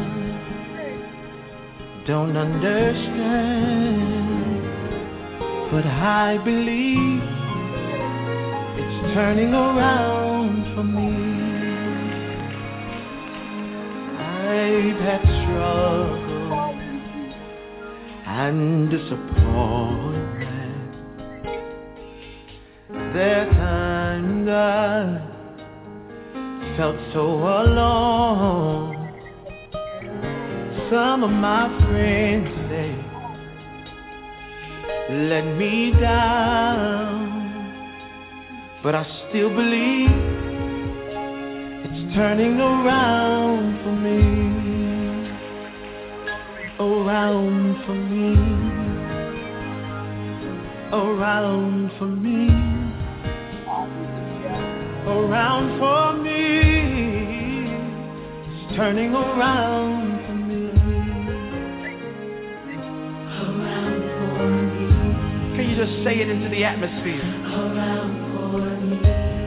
I don't understand, but I believe it's turning around for me. I've had struggle and disappointment. There are times I felt so alone. Some of my friends, they let me down, but I still believe it's turning around for me. Around for me. Around for me. Around for me. It's turning around for me. Around for me. Can you just say it into the atmosphere? Around for me.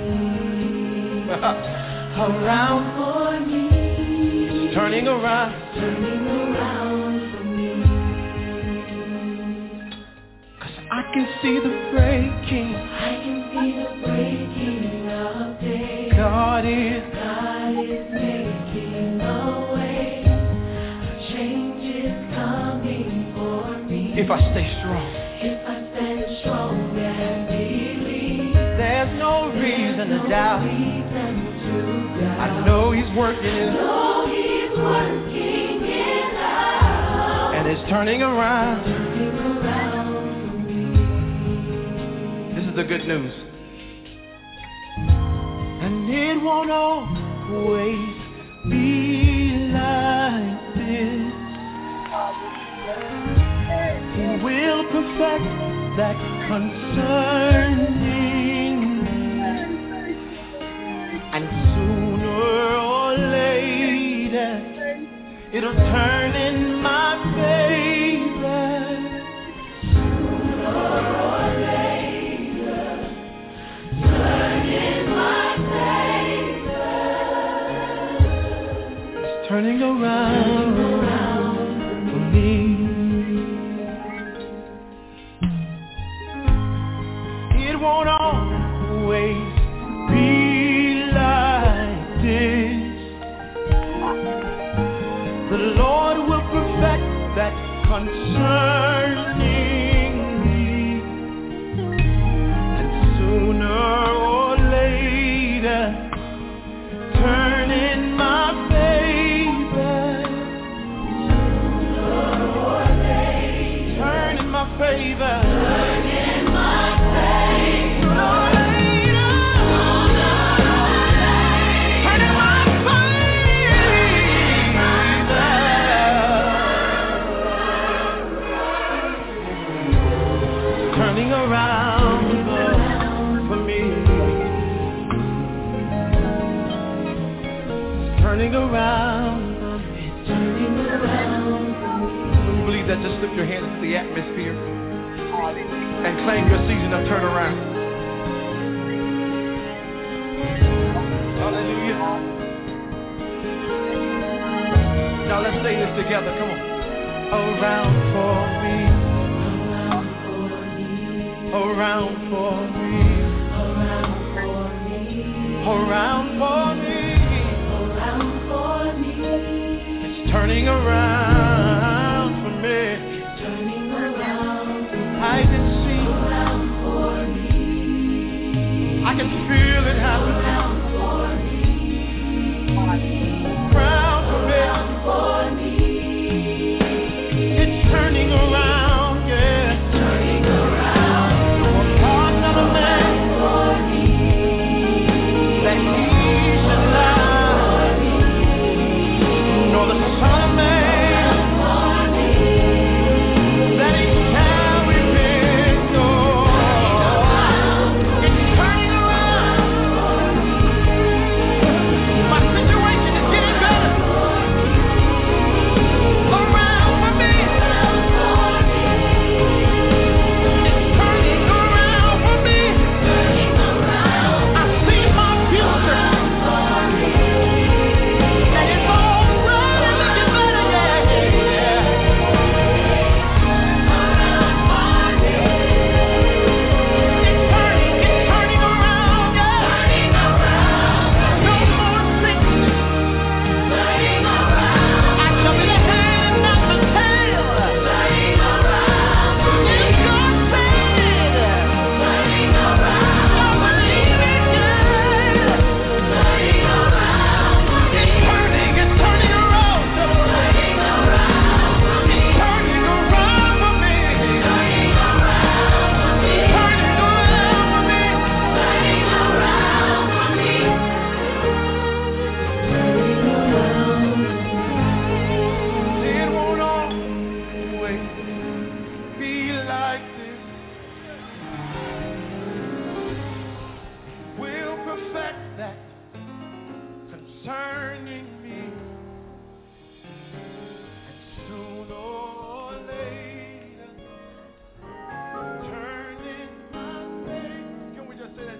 Around for me. It's turning around. Turning around for me. 'Cause I can see the breaking. I can see the breaking of day. God is making a way. Change is coming for me. If I stay strong. If I stand strong and believe. There's no doubt. I know he's working it. And it's turning around. This is the good news. And it won't always be like this. He will perfect that concerning me. And sooner or later, it'll turn in my favor. Sooner or later, turn in my favor. It's turning around for me. It won't always be like this. The Lord will perfect that concerning me. And sooner or later, turn in my favor. Sooner or later, turn in my favor. Turn in my favor. Sooner or later, turn in my favor. Turning around for me. Turning around. Turning around. When you believe that, just lift your hands to the atmosphere and claim your season of turnaround. Hallelujah. Now let's say this together. Come on. Around for me. Around for me. Around for me. Around for me. It's turning around for me. It's turning around. I can see. Around for me. I can feel it happening. Around for me. Around for me. Around for me. It's turning around, yeah. Turning around. Heart of a man for me. That he should lie. Nor the Son of Man for me. That he shall repent. No. It's turning around. My situation is getting better. Around for me. It's turning around for me. I see my future. And it's already looking better, yeah. It's turning around, yeah. No more sickness. I shall be the head, not the tail. It's God said. I believe it, yeah. It's turning around. It's turning around for me. Turning around for me. It won't always be like this. We'll perfect that concerning me. And sooner or later, turn in my favor. Can we just say that?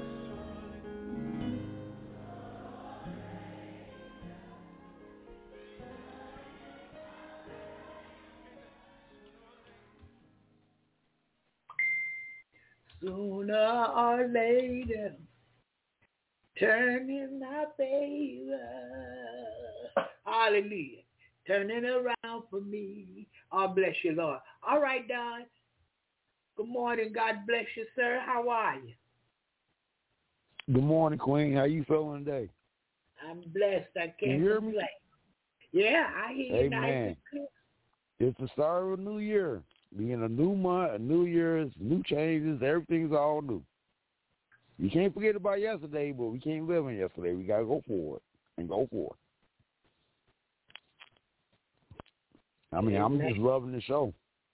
Sooner or later, turn in my favor. Hallelujah. Turning around for me. Oh, bless you, Lord. All right, Don. Good morning. God bless you, sir. How are you? Good morning, Queen. How you feeling today? I'm blessed. I Can can't you hear complain. me? Yeah, I hear you nice Amen. and clear. It's the start of a new year. Being a new month, a new year, new changes, everything's all new. You can't forget about yesterday, but we can't live in yesterday. We got to go forward and go forward. I mean, I'm just loving the show.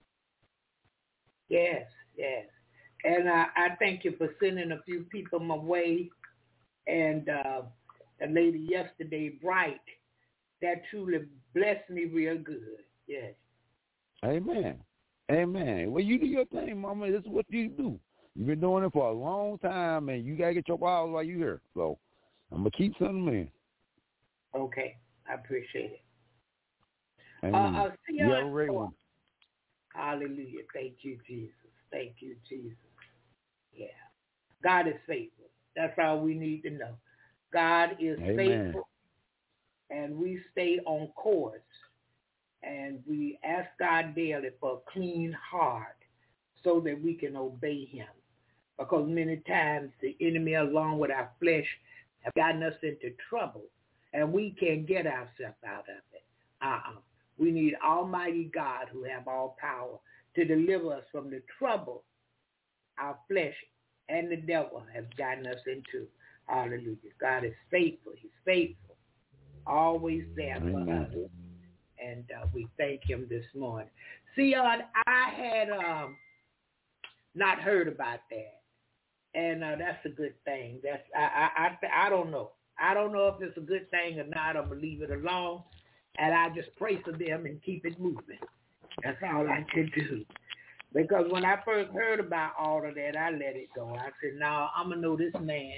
Yes, yes. And I thank you for sending a few people my way. And the lady yesterday, Bright, that truly blessed me real good. Yes. Amen. Amen. Well, you do your thing, Mama. This is what you do. You've been doing it for a long time, and you got to get your powers while you're here. So I'm going to keep sending them in. Okay. I appreciate it. Amen. You have a great one. Hallelujah. Thank you, Jesus. Thank you, Jesus. Yeah. God is faithful. That's all we need to know. God is faithful, and we stay on course. And we ask God daily for a clean heart so that we can obey him. Because many times the enemy, along with our flesh, have gotten us into trouble, and we can't get ourselves out of it. We need Almighty God, who have all power, to deliver us from the trouble our flesh and the devil have gotten us into. Hallelujah. God is faithful. He's faithful. Always there for us. And we thank him this morning. See, I had not heard about that. And that's a good thing. That's I don't know. I don't know if it's a good thing or not. I'm going to leave it alone. And I just pray for them and keep it moving. That's all I can do. Because when I first heard about all of that, I let it go. I said, no, I'm going to know this man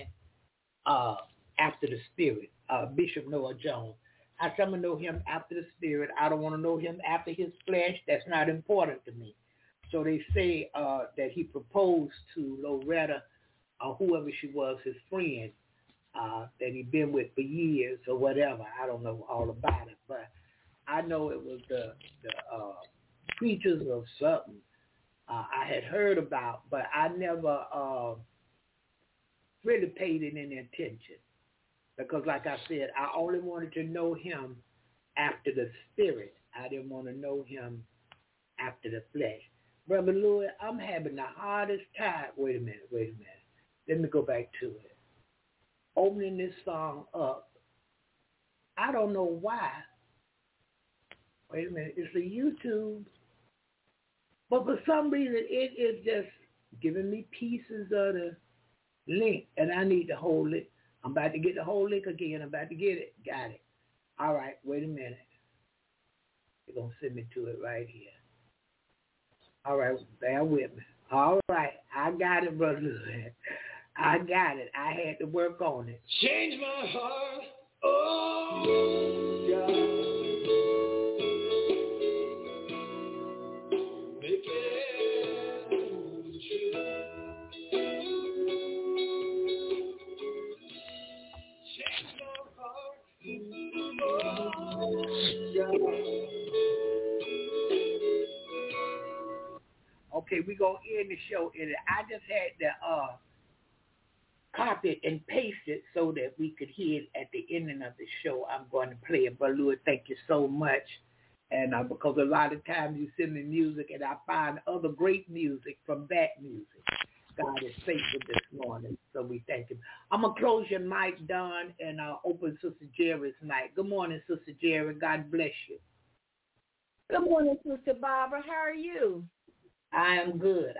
after the spirit, Bishop Noah Jones. I said, I'm going to know him after the spirit. I don't want to know him after his flesh. That's not important to me. So they say that he proposed to Loretta, or whoever she was, his friend, that he'd been with for years or whatever. I don't know all about it, but I know it was the creatures of something I had heard about, but I never really paid it any attention because, like I said, I only wanted to know him after the spirit. I didn't want to know him after the flesh. Brother Louis, I'm having the hardest time. Wait a minute. Let me go back to it. Opening this song up, I don't know why. Wait a minute, it's a YouTube, but for some reason it is just giving me pieces of the link, and I need to hold it. I'm about to get the whole link again. I'm about to get it. Got it. All right, wait a minute. You're going to send me to it right here. All right, bear with me. All right, I got it, Brother Louis. I got it. I had to work on it. Change my heart, oh God. Make it true. Change my heart, oh God. Okay, we're going to end the show in it. I just had to copy it and paste it so that we could hear it at the ending of the show. I'm going to play it. But Louis, thank you so much. And because a lot of times you send me music and I find other great music from that music. God is faithful this morning, so we thank him. I'm going to close your mic, Don, and open Sister Jerry's mic. Good morning, Sister Jerry. God bless you. Good morning, Sister Barbara. How are you? I am good.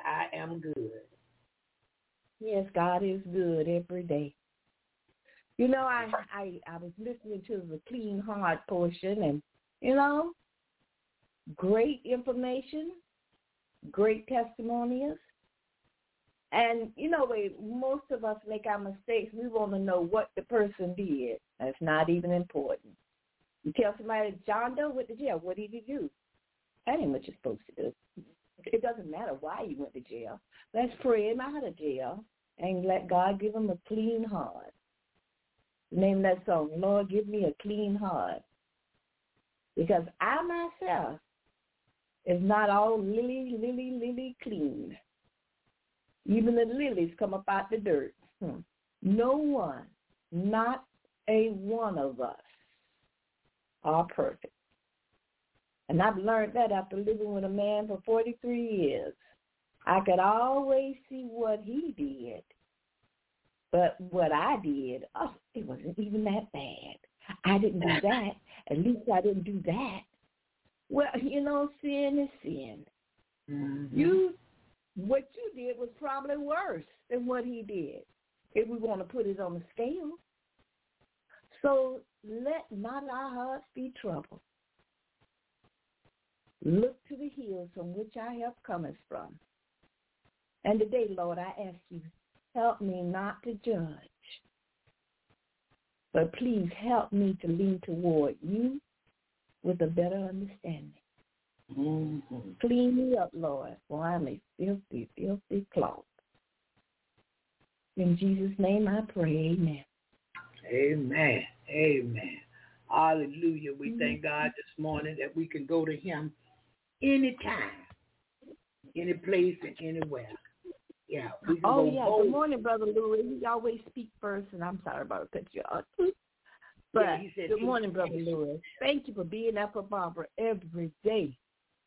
Yes, God is good every day. You know, I was listening to the Clean Heart portion, and, you know, great information, great testimonials. And, you know, most of us make our mistakes. We want to know what the person did. That's not even important. You tell somebody, John Doe went to jail. What did he do? That ain't what you're supposed to do. It doesn't matter why you went to jail. Let's pray him out of jail and let God give him a clean heart. Name that song, Lord, give me a clean heart. Because I myself is not all lily clean. Even the lilies come up out the dirt. No one, not a one of us, are perfect. And I've learned that after living with a man for 43 years. I could always see what he did. But what I did, it wasn't even that bad. I didn't do that. At least I didn't do that. Well, sin is sin. Mm-hmm. What you did was probably worse than what he did, if we want to put it on the scale. So let not our hearts be troubled. Look to the hills from which our help cometh from. And today, Lord, I ask you, help me not to judge, but please help me to lean toward you with a better understanding. Mm-hmm. Clean me up, Lord, for I'm a filthy, filthy cloth. In Jesus' name I pray, amen. Amen. Amen. Hallelujah. We thank God this morning that we can go to him anytime, any place and anywhere. Yeah. We can go bold. Good morning, Brother Louis. You always speak first, and I'm sorry about cutting you off. But good morning, Brother Louis. Thank you for being there for Barbara every day.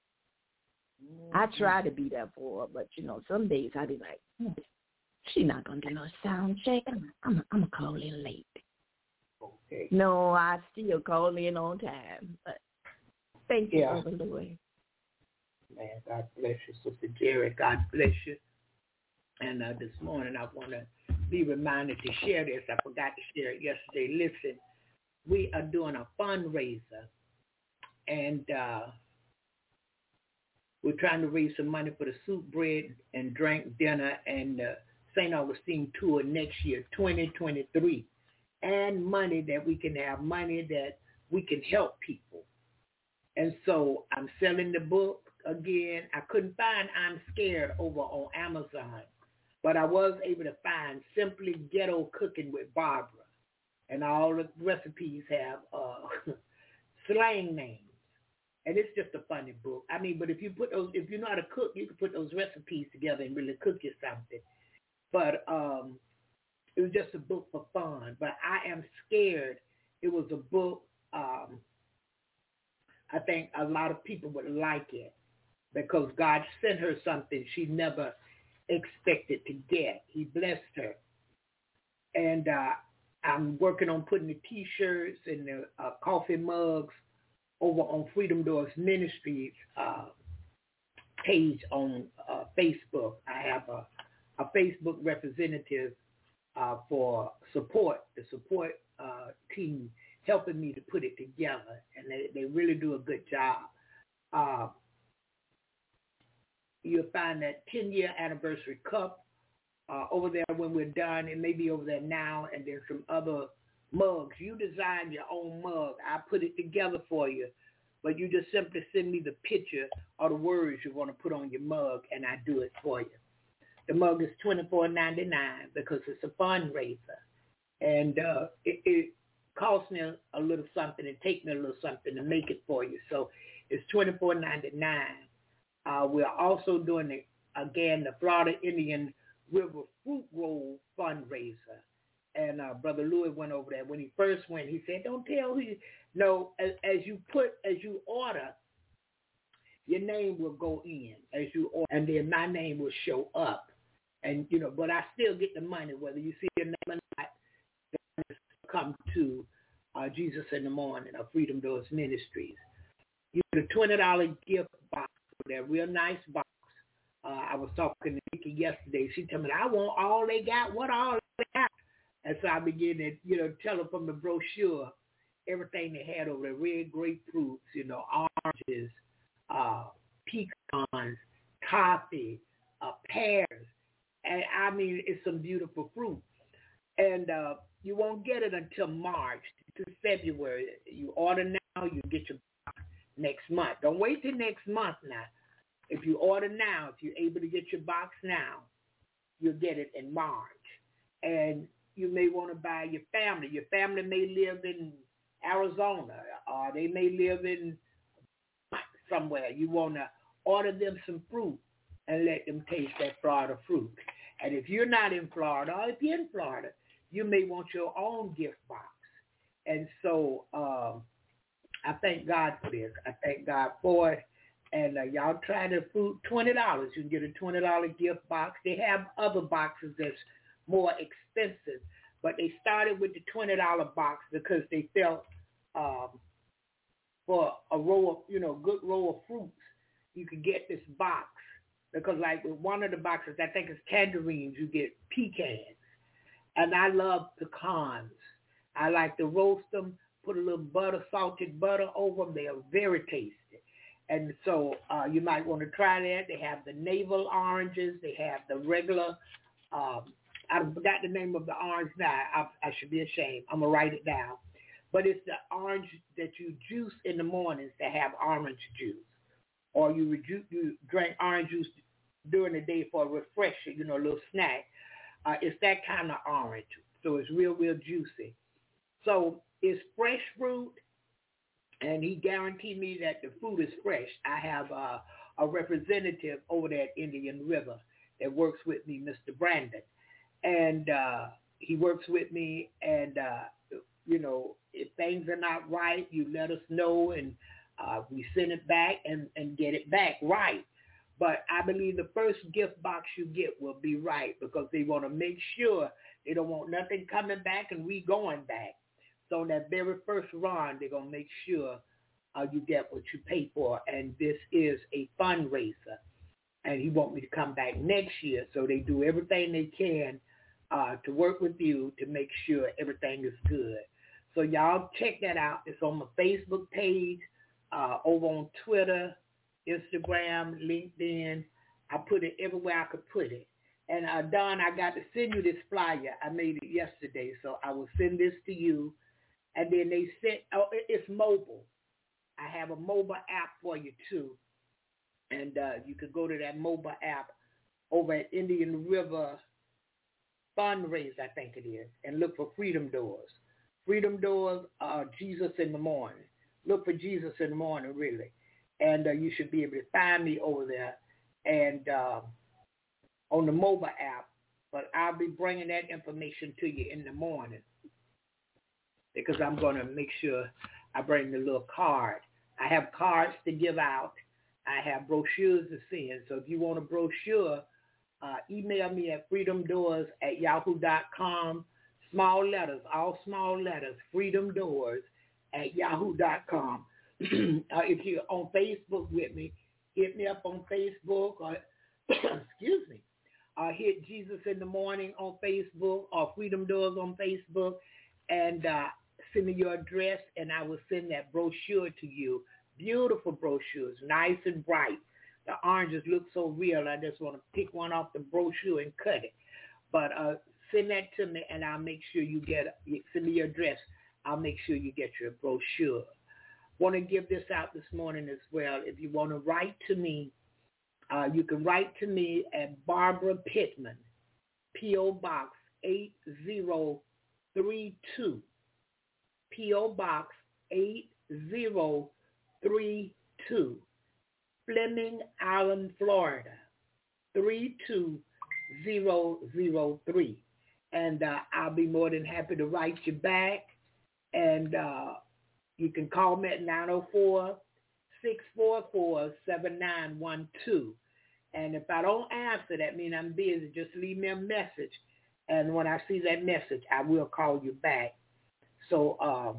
I try to be there for her, but, some days I be like, she's not going to do no sound check. I'm going to call in late. Okay. No, I still call in on time. But thank you, Brother Louis. Man, God bless you, Sister Jerry. God bless you. And this morning I want to be reminded to share this. I forgot to share it yesterday. Listen, we are doing a fundraiser, and we're trying to raise some money for the soup, bread, and drink dinner and St. Augustine tour next year, 2023, and money that we can have, money that we can help people. And so I'm selling the book again. I couldn't find I'm Scared over on Amazon, but I was able to find Simply Ghetto Cooking with Barbara. And all the recipes have slang names. And it's just a funny book. I mean, but if you know how to cook, you can put those recipes together and really cook you something. But it was just a book for fun. But I Am Scared, it was a book, I think a lot of people would like it because God sent her something she never expected to get. He blessed her. And I'm working on putting the T-shirts and the coffee mugs over on Freedom Doors Ministries page on Facebook. I have a Facebook representative for support, the support team helping me to put it together, and they really do a good job. You'll find that 10-year anniversary cup over there when we're done. It may be over there now, and there's some other mugs. You design your own mug. I put it together for you, but you just simply send me the picture or the words you want to put on your mug, and I do it for you. The mug is $24.99 because it's a fundraiser, and it costs me a little something and take me a little something to make it for you. So it's $24.99. We're also doing the Florida Indian River Fruit Roll fundraiser. And Brother Louis went over there. When he first went, he said, don't tell who you... No, as you order, your name will go in as you order, and then my name will show up. And, but I still get the money, whether you see your name or not. Come to Jesus in the Morning or Freedom Doors Ministries. You get a $20 gift box. They're real nice box. I was talking to Nikki yesterday. She told me, I want all they got. What all they got? And so I began to, tell her from the brochure everything they had over there: red grapefruits, oranges, pecans, coffee, pears. And I mean, it's some beautiful fruit. And you won't get it until March to February. You order now, you get your box next month. Don't wait till next month now. If you order now, if you're able to get your box now, you'll get it in March. And you may want to buy your family. Your family may live in Arizona, or they may live in somewhere. You want to order them some fruit and let them taste that Florida fruit. And if you're not in Florida, or if you're in Florida, you may want your own gift box. And so I thank God for this. I thank God for it. And y'all try the food, $20. You can get a $20 gift box. They have other boxes that's more expensive, but they started with the $20 box because they felt for a row of, good row of fruits, you could get this box. Because like with one of the boxes, I think it's tangerines, you get pecans. And I love pecans. I like to roast them, put a little butter, salted butter over them. They are very tasty. And so you might want to try that. They have the navel oranges. They have the regular, I forgot the name of the orange now. I should be ashamed. I'm going to write it down. But it's the orange that you juice in the mornings that have orange juice. Or you drink orange juice during the day for a refresher, a little snack. It's that kind of orange. So it's real, real juicy. So it's fresh fruit, and he guaranteed me that the food is fresh. I have a representative over there at Indian River that works with me, Mr. Brandon. And he works with me, and, if things are not right, you let us know, and we send it back and get it back right. But I believe the first gift box you get will be right because they want to make sure they don't want nothing coming back and we going back. So on that very first run, they're going to make sure you get what you pay for. And this is a fundraiser. And he wants me to come back next year. So they do everything they can to work with you to make sure everything is good. So y'all check that out. It's on my Facebook page, over on Twitter, Instagram, LinkedIn. I put it everywhere I could put it. And Don, I got to send you this flyer. I made it yesterday, so I will send this to you. And then they sent, it's mobile. I have a mobile app for you too. And you could go to that mobile app over at Indian River Fundraise, I think it is, and look for Freedom Doors. Freedom Doors, Jesus in the Morning. Look for Jesus in the Morning, really. And you should be able to find me over there and on the mobile app. But I'll be bringing that information to you in the morning because I'm going to make sure I bring the little card. I have cards to give out. I have brochures to send. So if you want a brochure, email me at freedomdoors@yahoo.com. Small letters, all small letters, freedomdoors@yahoo.com. If you're on Facebook with me, hit me up on Facebook or, excuse me, hit Jesus in the Morning on Facebook or Freedom Doors on Facebook and send me your address and I will send that brochure to you. Beautiful brochures, nice and bright. The oranges look so real. I just want to pick one off the brochure and cut it. But send that to me and I'll make sure you send me your address. I'll make sure you get your brochure. Want to give this out this morning as well. If you want to write to me, you can write to me at Barbara Pittman, P.O. Box 8032. P.O. Box 8032. Fleming Island, Florida, 32003. And I'll be more than happy to write you back. And you can call me at 904-644-7912. And if I don't answer, that means I'm busy. Just leave me a message. And when I see that message, I will call you back. So,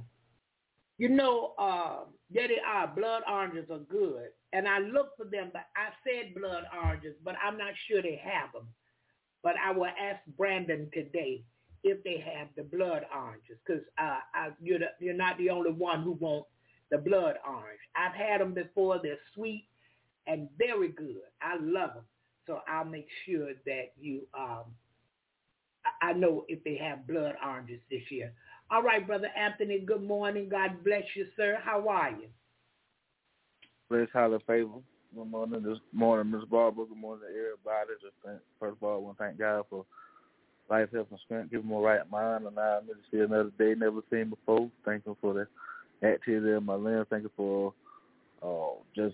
there they are. Blood oranges are good. And I look for them, but I said blood oranges, but I'm not sure they have them. But I will ask Brandon today if they have the blood oranges, because you're not the only one who wants the blood orange. I've had them before. They're sweet and very good. I love them. So I'll make sure that you, I know if they have blood oranges this year. All right, Brother Anthony, good morning. God bless you, sir. How are you? Bless, highly favored. Good morning. This morning, Ms. Barbara. Good morning to everybody. First of all, I want to thank God for life, health, and strength. Give him a right mind, and I'm to see another day never seen before. Thank him for the activity of my limbs. Thank you for just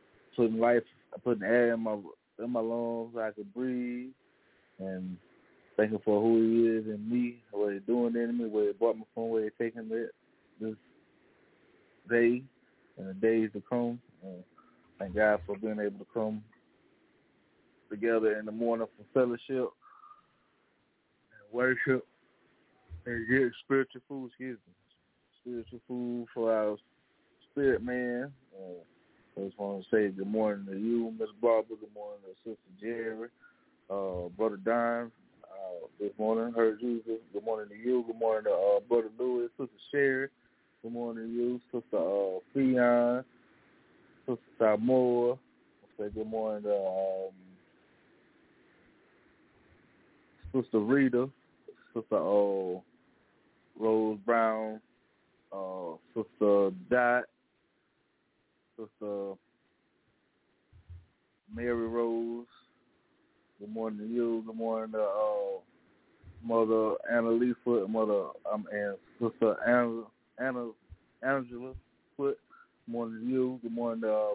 putting air in my lungs so I could breathe, and Thank him for who he is in me, what he's doing in me, where he brought me from, where he's taking it this day and the days to come. Thank God for being able to come together in the morning for fellowship and worship and get spiritual food, spiritual food for our spirit man. I just want to say good morning to you, Miss Barbara. Good morning to Sister Jerry, Brother Don. This morning, heard you. Good morning to you. Good morning to Brother Lewis, Sister Sherry. Good morning to you, Sister Fion, Sister Samoa. I say good morning to Sister Rita, Sister Rose Brown, Sister Dot, Sister Mary Rose. Good morning to you. Good morning to Mother Anna Lee Foot, and Sister Angela Foot. Good morning to you. Good morning to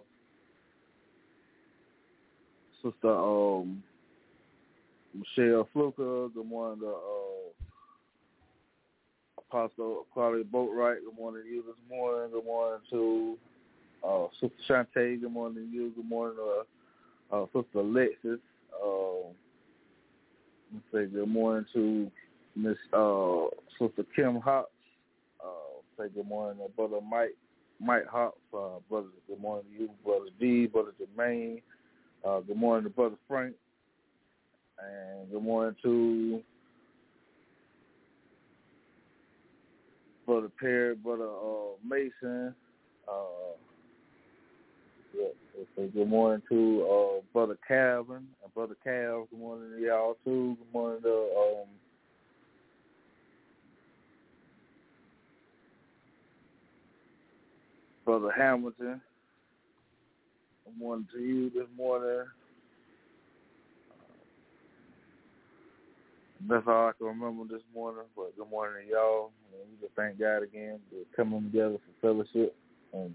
Sister Michelle Fluker. Good morning to Apostle Claudia Boatwright. Good morning to you this morning. Good morning to Sister Shantae. Good morning to you. Good morning to Sister Alexis. Let's say good morning to Miss Sister Kim Hops. Say good morning to Brother Mike Hops. Brother, good morning to you, Brother D, Brother Jermaine. Good morning to Brother Frank. And good morning to Brother Perry, Brother Mason. So good morning to Brother Calvin and Brother Cal. Good morning to y'all too. Good morning to Brother Hamilton. Good morning to you this morning. That's all I can remember this morning. But good morning to y'all. And we just thank God again for coming together for fellowship and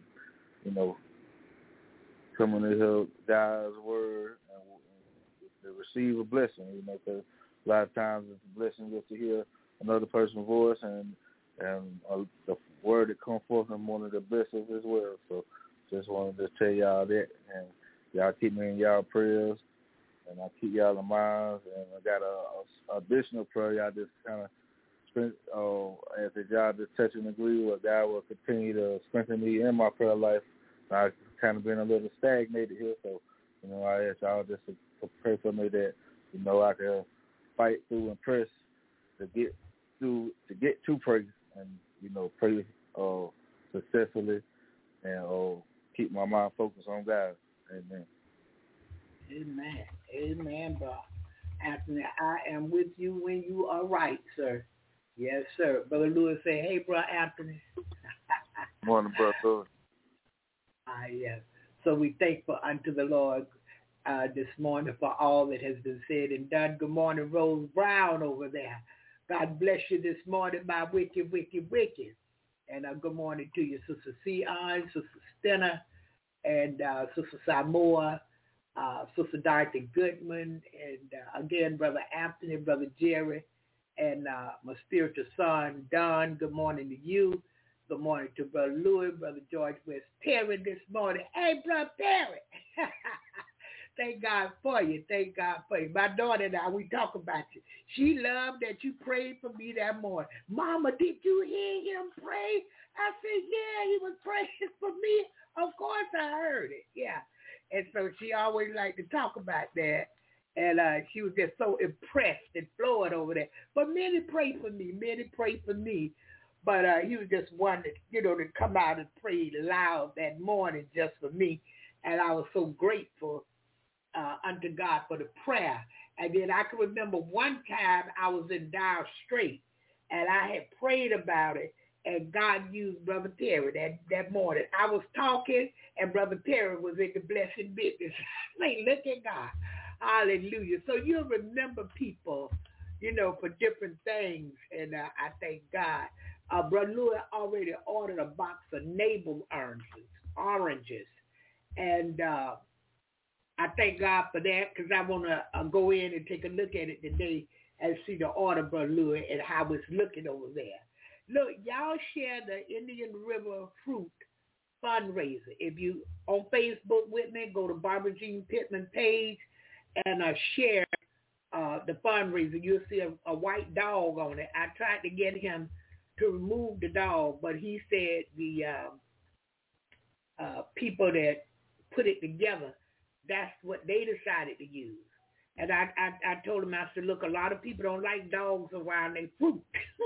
coming to hear God's word and to receive a blessing, because a lot of times it's a blessing just to hear another person's voice and the word that comes forth from one of the blessings as well. So just wanted to tell y'all that, and y'all keep me in y'all prayers, and I keep y'all in mind. And I got a additional prayer y'all just kind of spent as a job just touch and agree with. God will continue to strengthen me in my prayer life. I've kind of been a little stagnated here, so I ask y'all just to pray for me that I can fight through and press to get to pray and pray successfully and keep my mind focused on God. Amen. Amen. Amen, brother Anthony. I am with you when you are right, sir. Yes, sir. Brother Lewis say, hey, brother Anthony. Morning, brother Lewis. Yes. So we thankful unto the Lord this morning for all that has been said and done. Good morning, Rose Brown over there. God bless you this morning, my wicked. And good morning to you, Sister Sion, Sister Stenner, and Sister Samoa, Sister Dorothy Goodman, and again, Brother Anthony, Brother Jerry, and my spiritual son, Don. Good morning to you. Good morning to Brother Louis, Brother George West Perry this morning. Hey, Brother Perry. Thank God for you. Thank God for you. My daughter and I, we talk about you. She loved that you prayed for me that morning. Mama, did you hear him pray? I said, yeah, he was praying for me. Of course I heard it. Yeah. And so she always liked to talk about that. And she was just so impressed and floored over that. But many prayed for me. But he was just one that, to come out and pray loud that morning just for me. And I was so grateful unto God for the prayer. And then I can remember one time I was in Dire Straits, and I had prayed about it, and God used Brother Terry that morning. I was talking, and Brother Terry was in the blessing business. Say, look at God. Hallelujah. So you'll remember people, for different things, and I thank God. Brother Louis already ordered a box of navel oranges, and I thank God for that, because I want to go in and take a look at it today and see the order, Brother Louis, and how it's looking over there. Look, y'all share the Indian River Fruit fundraiser. If you on Facebook with me, go to Barbara Jean Pittman page and share the fundraiser. You'll see a white dog on it. I tried to get him to remove the dog, but he said the people that put it together, that's what they decided to use. And I told him, I said, look, a lot of people don't like dogs around their fruit.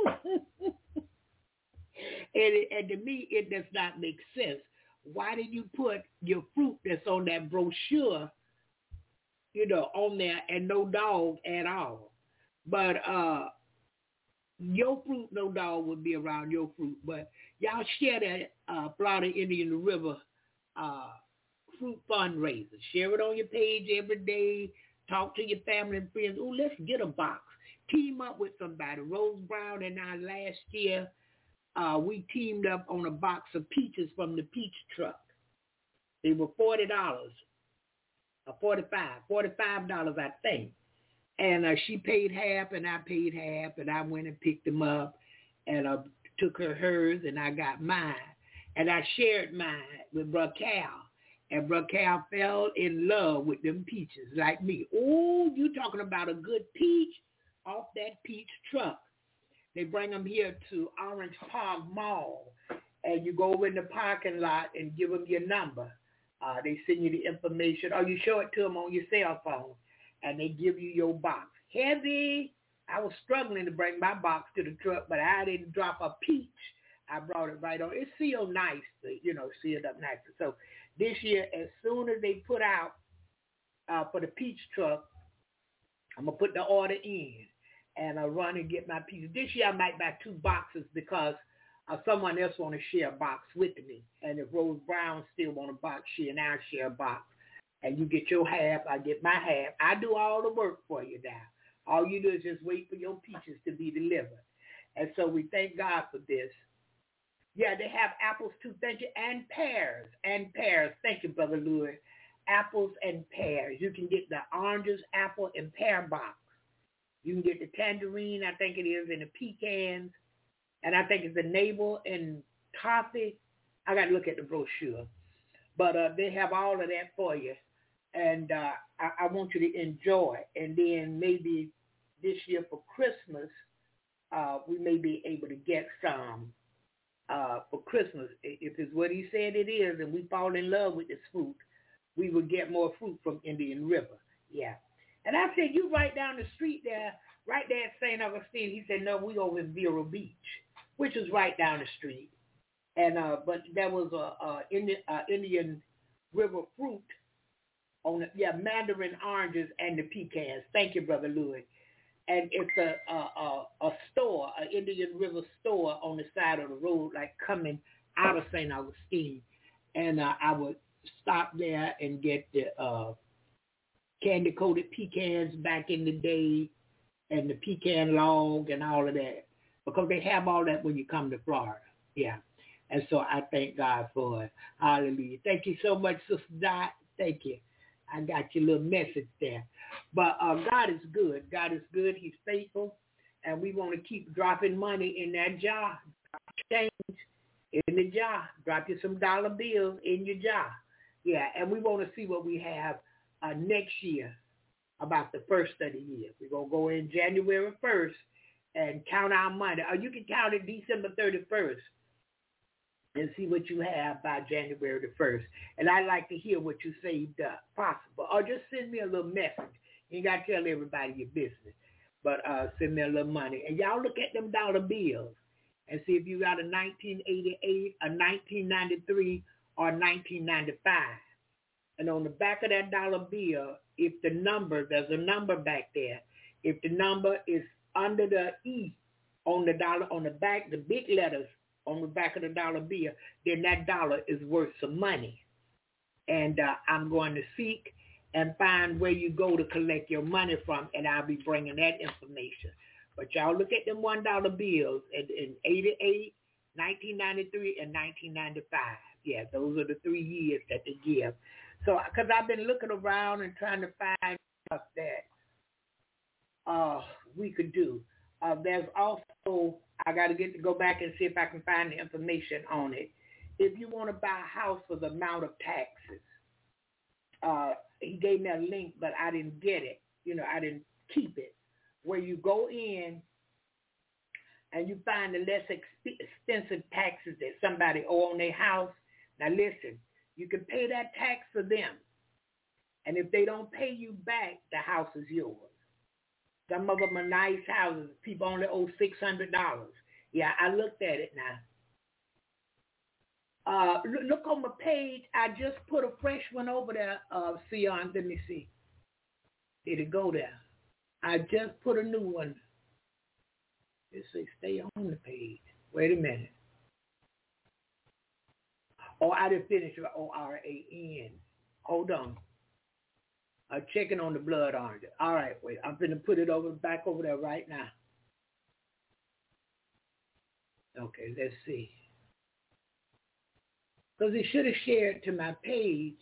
and to me, it does not make sense. Why did you put your fruit that's on that brochure, on there and no dog at all? But your fruit, no dog would be around your fruit. But y'all share that Florida Indian River fruit fundraiser. Share it on your page every day. Talk to your family and friends. Oh, let's get a box. Team up with somebody. Rose Brown and I last year, we teamed up on a box of peaches from the peach truck. They were $40, $45, I think. And she paid half and I paid half, and I went and picked them up and took hers and I got mine. And I shared mine with Brother Cal. And Brother Cal fell in love with them peaches like me. Oh, you talking about a good peach off that peach truck. They bring them here to Orange Park Mall, and you go over in the parking lot and give them your number. They send you the information, or you show it to them on your cell phone, and they give you your box. Heavy. I was struggling to bring my box to the truck, but I didn't drop a peach. I brought it right on. It's sealed nice, sealed up nice. So this year, as soon as they put out for the peach truck, I'm going to put the order in and I'll run and get my peaches. This year, I might buy 2 boxes because someone else want to share a box with me. And if Rose Brown still want a box, she and I share a box. And you get your half, I get my half. I do all the work for you now. All you do is just wait for your peaches to be delivered. And so we thank God for this. Yeah, they have apples too, thank you, and pears. Thank you, Brother Louis. Apples and pears. You can get the oranges, apple, and pear box. You can get the tangerine, I think it is, and the pecans. And I think it's the navel and toffee. I got to look at the brochure. But they have all of that for you. And I want you to enjoy. And then maybe this year for Christmas, we may be able to get some for Christmas. If it's what he said it is, and we fall in love with this fruit, we will get more fruit from Indian River. Yeah. And I said, you right down the street there, right there at St. Augustine. He said, no, we over in Vero Beach, which is right down the street. And but there was a Indian River fruit on it. Yeah, mandarin oranges and the pecans. Thank you, Brother Louis. And it's a store, an Indian River store on the side of the road, like coming out of St. Augustine. And I would stop there and get the candy-coated pecans back in the day and the pecan log and all of that, because they have all that when you come to Florida. Yeah. And so I thank God for it. Hallelujah. Thank you so much, Sister Dot. Thank you. I got your little message there. But God is good. God is good. He's faithful. And we want to keep dropping money in that jar. Change in the jar. Drop you some dollar bills in your jar. Yeah, and we want to see what we have next year, about the first of the year. We're going to go in January 1st and count our money. Or you can count it December 31st. And see what you have by January the 1st. And I'd like to hear what you saved up, possible. Or just send me a little message. You ain't got to tell everybody your business. But send me a little money. And y'all look at them dollar bills and see if you got a 1988, a 1993, or 1995. And on the back of that dollar bill, if the number, there's a number back there. If the number is under the E on the dollar, on the back, the big letters, on the back of the dollar bill, then that dollar is worth some money. And I'm going to seek and find where you go to collect your money from, and I'll be bringing that information. But y'all look at them $1 bills in 88, 1993, and 1995. Yeah, those are the 3 years that they give. So, because I've been looking around and trying to find stuff that we could do. There's also, I got to go back and see if I can find the information on it. If you want to buy a house for the amount of taxes, he gave me a link, but I didn't get it. I didn't keep it. Where you go in and you find the less expensive taxes that somebody owe on their house. Now listen, you can pay that tax for them. And if they don't pay you back, the house is yours. Some of them are nice houses. People only owe $600. Yeah, I looked at it now. Look on my page. I just put a fresh one over there, Sion. Let me see. Did it go there? I just put a new one. It says stay on the page. Wait a minute. Oh, I didn't finish it. ORAN. Hold on. I'm checking on the blood orange. All right, wait. I'm going to put it back over there right now. Okay, let's see. Because it should have shared to my page.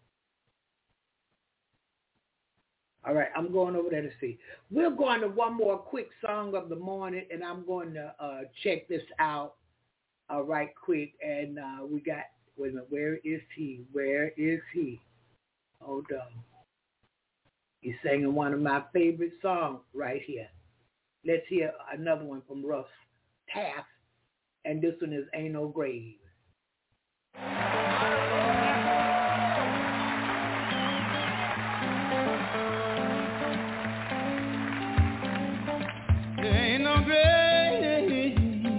All right, I'm going over there to see. We're going to one more quick song of the morning, and I'm going to check this out right quick. And we got, wait a minute, where is he? Where is he? Hold on. He's singing one of my favorite songs right here. Let's hear another one from Russ Taff, and this one is Ain't No Grave. There ain't no grave.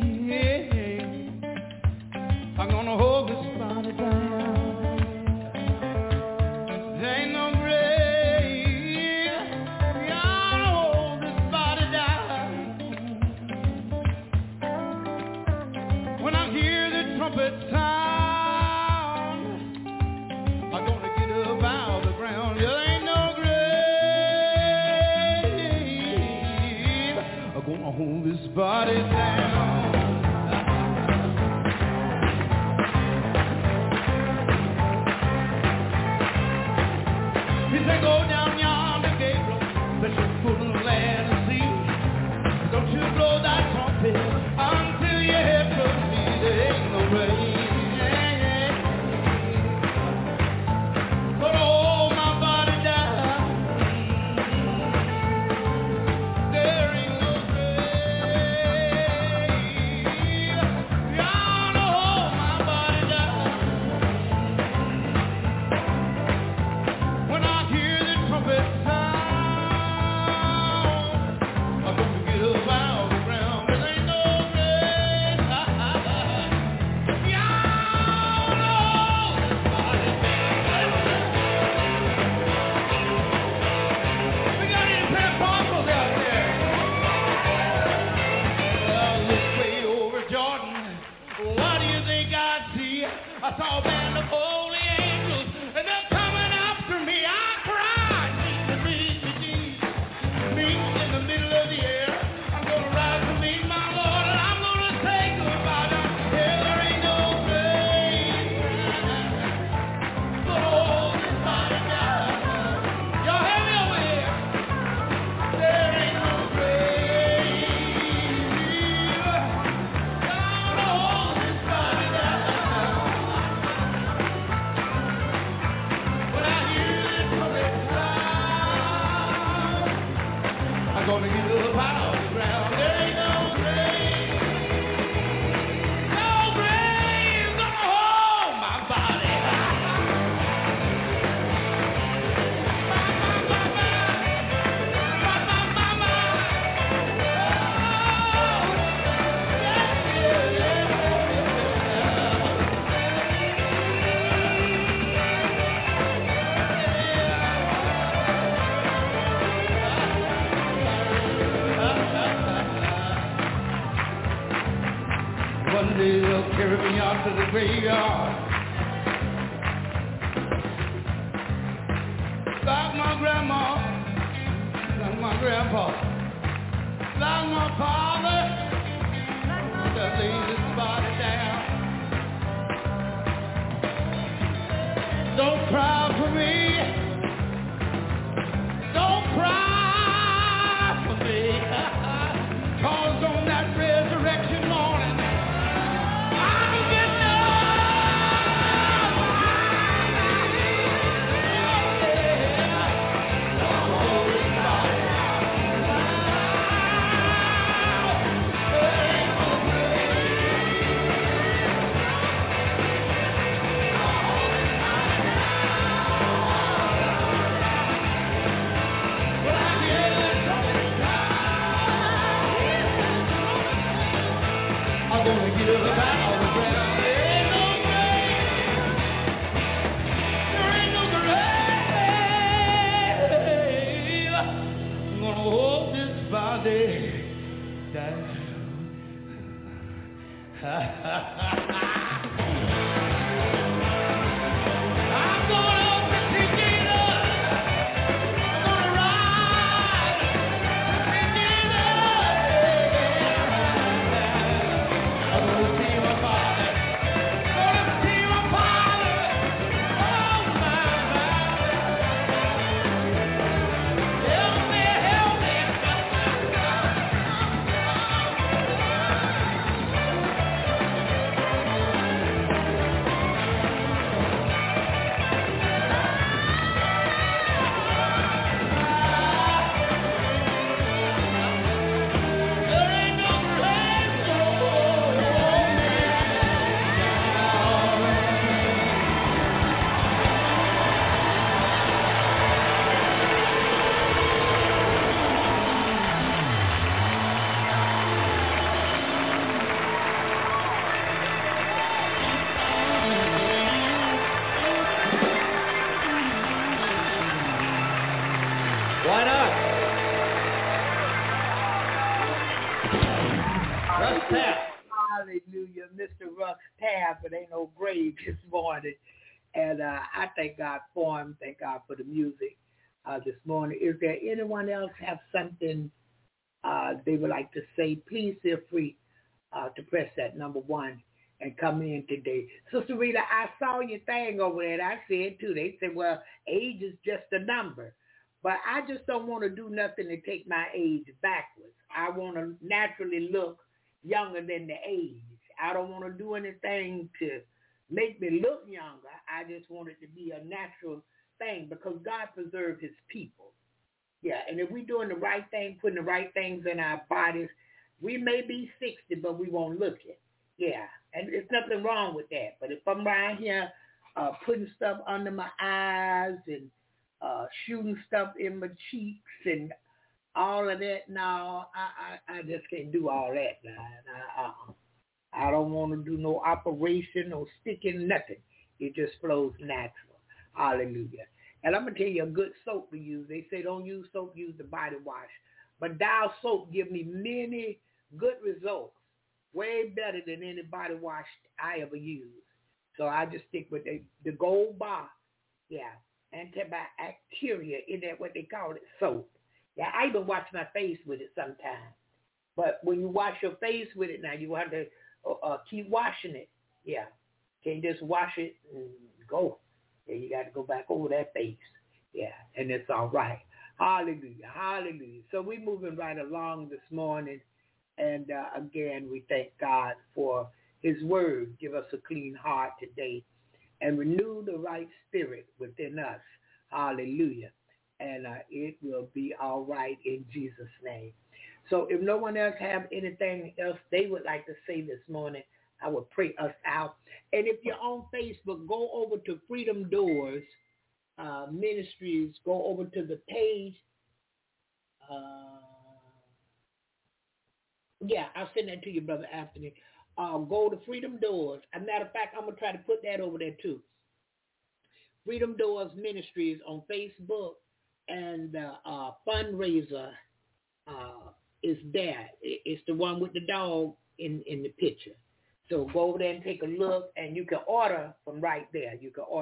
I'm gonna hold this body down. There ain't no grave. I'm gonna hold this body down. When I hear the trumpet sound, I'm gonna get up out of the ground. There ain't no grave. I'm gonna hold this body down. He said, go down yonder, Gabriel, that you're full of land and sea. Don't you blow that trumpet until you hear from me. There ain't no rain. But hold my body down. There ain't no grave. Y'all know hold my body down. When I hear the trumpet sound, I'm gonna get up out of the ground. There ain't no grave. Y'all know this body down. We got any Pentecostals out there? Well, look way over Jordan. What do you think I see? I saw a band of holy angels, and they're coming after me. I cried, meet me, Jesus. Meet in the middle of the air. I'm gonna rise to meet my Lord, and I'm gonna say goodbye down here. There ain't no grave. But hold this body down. Y'all hear me over here? There ain't no grave. Gonna hold this body down. When I hear the trumpet sound, I'm gonna get up out of the ground. There ain't no grave. No grave gonna hold my body. One day they'll carry me out to the graveyard, like my grandma, like my grandpa, like my father. They'll lay this body down. Don't cry for me. Don't cry for me. hold this body down. I'm gonna pick it up. I'm gonna rise, pick it up. I'm gonna see my father. Gonna see my father. Oh my. Help me, help me. There ain't no place to hold me Why not? Russ Taff. Hallelujah. Mr. Russ Taff, it ain't no grave this morning. And I thank God for him. Thank God for the music this morning. Is there anyone else have something they would like to say? Please feel free to press that number 1 and come in today. Sister Rita, I saw your thing over there, and I said too. They said, well, age is just a number. But I just don't want to do nothing to take my age backwards. I want to naturally look younger than the age. I don't want to do anything to make me look younger. I just want it to be a natural thing because God preserved his people. Yeah, and if we're doing the right thing, putting the right things in our bodies, we may be 60, but we won't look it. Yeah, and there's nothing wrong with that. But if I'm right here putting stuff under my eyes and shooting stuff in my cheeks and all of that, no, I just can't do all that now. I don't want to do no operation, no sticking, nothing. It just flows natural. Hallelujah. And I'm going to tell you a good soap to use. They say don't use soap, use the body wash. But Dial soap give me many good results, way better than any body wash I ever used. So I just stick with the Gold Bar. Yeah. Antibacteria, isn't that what they call it? Soap. Yeah, I even wash my face with it sometimes. But when you wash your face with it now, you have to keep washing it. Yeah. Can't just wash it and go. Yeah, you got to go back over that face. Yeah, and it's all right. Hallelujah, hallelujah. So we're moving right along this morning. And again, we thank God for his word. Give us a clean heart today and renew the right spirit within us. Hallelujah. And it will be all right in Jesus' name. So if no one else have anything else they would like to say this morning, I will pray us out. And if you're on Facebook, go over to Freedom Doors Ministries. Go over to the page. I'll send that to you, Brother Anthony. Go to Freedom Doors. As a matter of fact, I'm going to try to put that over there too. Freedom Doors Ministries on Facebook, and the fundraiser is there. It's the one with the dog in the picture. So go over there and take a look, and you can order from right there.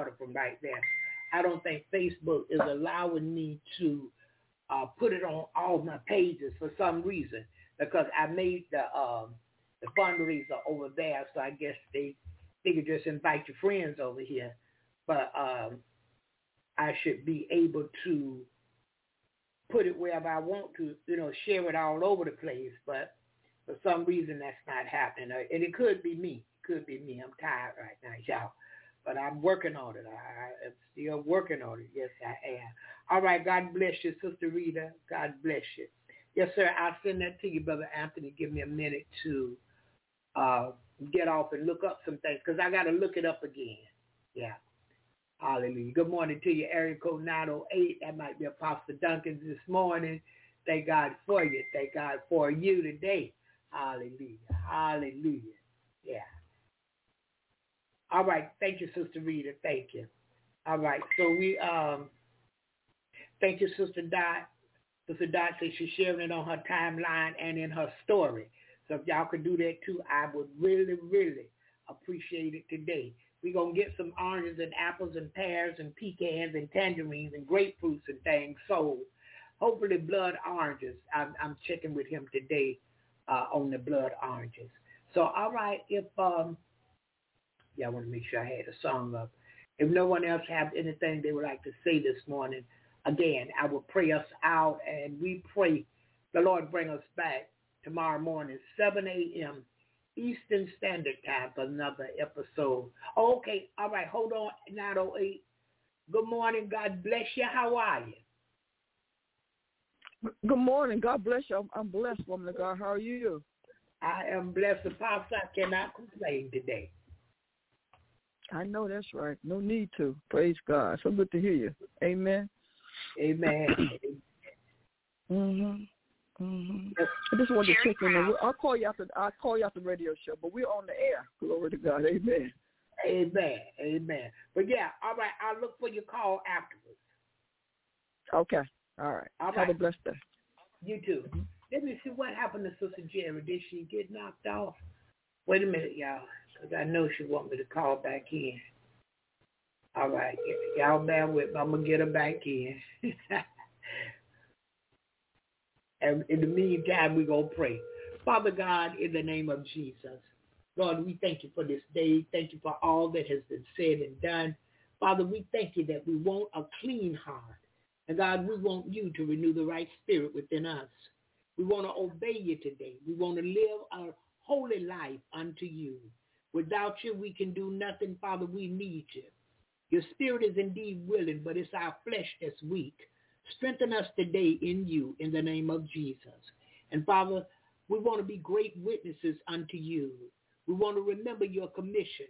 I don't think Facebook is allowing me to put it on all my pages for some reason, because I made the fundraiser over there, so I guess they could just invite your friends over here. But I should be able to put it wherever I want to, share it all over the place. But for some reason, that's not happening. And it could be me. I'm tired right now, y'all. But I'm working on it. I'm still working on it. Yes, I am. All right, God bless you, Sister Rita. God bless you. Yes, sir, I'll send that to you, Brother Anthony. Give me a minute to get off and look up some things, because I got to look it up again. Yeah. Hallelujah. Good morning to you, area code 908. That might be Apostle Duncan this morning. Thank God for you. Thank God for you today. Hallelujah. Hallelujah. Yeah. All right. Thank you, Sister Rita. Thank you. All right. So we thank you, Sister Dot. Sister Dot says she's sharing it on her timeline and in her story. So if y'all could do that too, I would really, really appreciate it today. We're going to get some oranges and apples and pears and pecans and tangerines and grapefruits and things sold. Hopefully blood oranges. I'm checking with him today on the blood oranges. So, all right, if, I want to make sure I had a song up. If no one else have anything they would like to say this morning, again, I will pray us out, and we pray the Lord bring us back tomorrow morning, 7 a.m. Eastern Standard Time for another episode. Okay, all right, hold on, 908. Good morning, God bless you. How are you? Good morning. God bless you. I'm blessed, woman of God. How are you? I am blessed. Apostle, I cannot complain today. I know that's right. No need to. Praise God. So good to hear you. Amen. Amen. I just wanted to check in. I'll call you after the radio show, but we're on the air. Glory to God. Amen. Amen. Amen. But yeah, all right. I'll look for your call afterwards. Okay. All right. Have a blessed day. You too. Let me see what happened to Sister Jerry. Did she get knocked off? Wait a minute, y'all, because I know she want me to call back in. All right. Y'all bear with me. I'm going to get her back in. And in the meantime, we're going to pray. Father God, in the name of Jesus, Lord, we thank you for this day. Thank you for all that has been said and done. Father, we thank you that we want a clean heart. And God, we want you to renew the right spirit within us. We want to obey you today. We want to live a holy life unto you. Without you, we can do nothing, Father. We need you. Your spirit is indeed willing, but it's our flesh that's weak. Strengthen us today in you, in the name of Jesus. And Father, we want to be great witnesses unto you. We want to remember your commission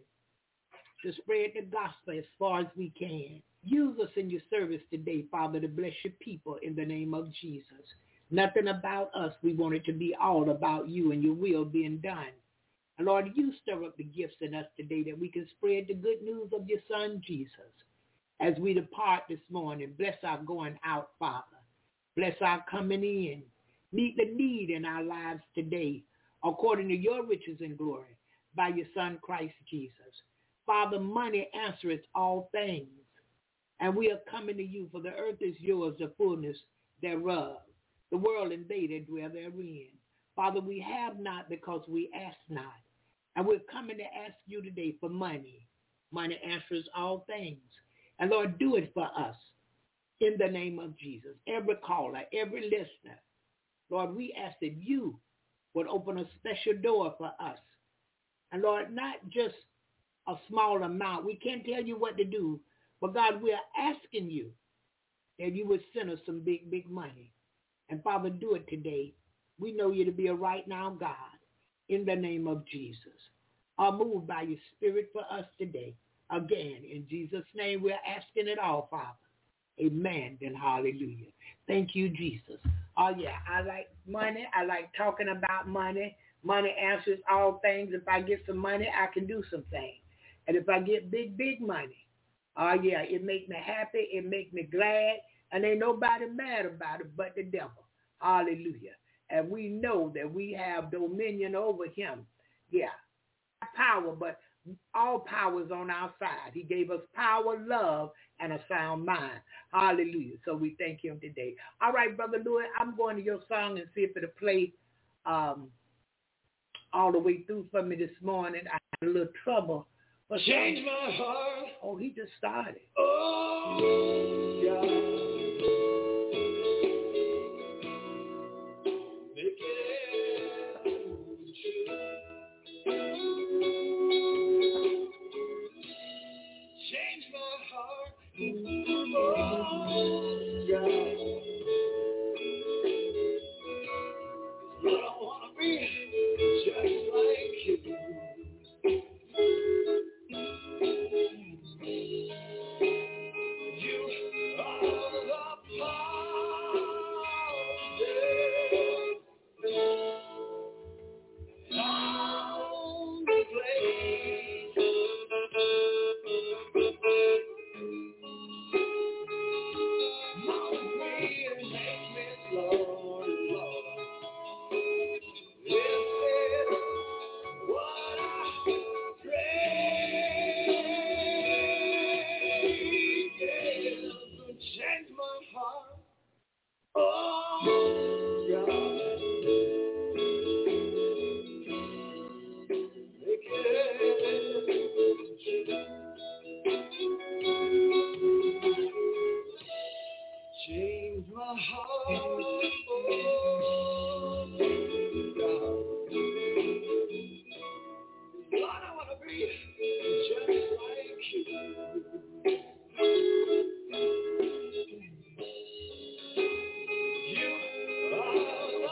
to spread the gospel as far as we can. Use us in your service today, Father, to bless your people in the name of Jesus. Nothing about us. We want it to be all about you and your will being done. And Lord, you stir up the gifts in us today that we can spread the good news of your Son, Jesus. As we depart this morning, bless our going out, Father. Bless our coming in. Meet the need in our lives today, according to your riches and glory, by your Son, Christ Jesus. Father, money answereth all things. And we are coming to you, for the earth is yours, the fullness thereof, the world and they that dwell therein. Father, we have not because we ask not. And we're coming to ask you today for money. Money answers all things. And Lord, do it for us in the name of Jesus. Every caller, every listener, Lord, we ask that you would open a special door for us. And Lord, not just a small amount. We can't tell you what to do. But God, we are asking you that you would send us some big, big money. And Father, do it today. We know you to be a right now God in the name of Jesus. I'll move by your spirit for us today. Again, in Jesus' name, we're asking it all, Father. Amen and hallelujah. Thank you, Jesus. Oh, yeah, I like money. I like talking about money. Money answers all things. If I get some money, I can do some things. And if I get big, big money, oh, yeah, it make me happy. It make me glad. And ain't nobody mad about it but the devil. Hallelujah. And we know that we have dominion over him. Yeah, power, but all power is on our side. He gave us power, love, and a sound mind. Hallelujah. So we thank him today. All right, Brother Louis, I'm going to your song and see if it'll play all the way through for me this morning. I had a little trouble. Change my heart. Oh, he just started. Oh, God. Change my heart. Oh, God. But I want to be just like you. You are the Change my heart, Lord, I want to be just like you. You are the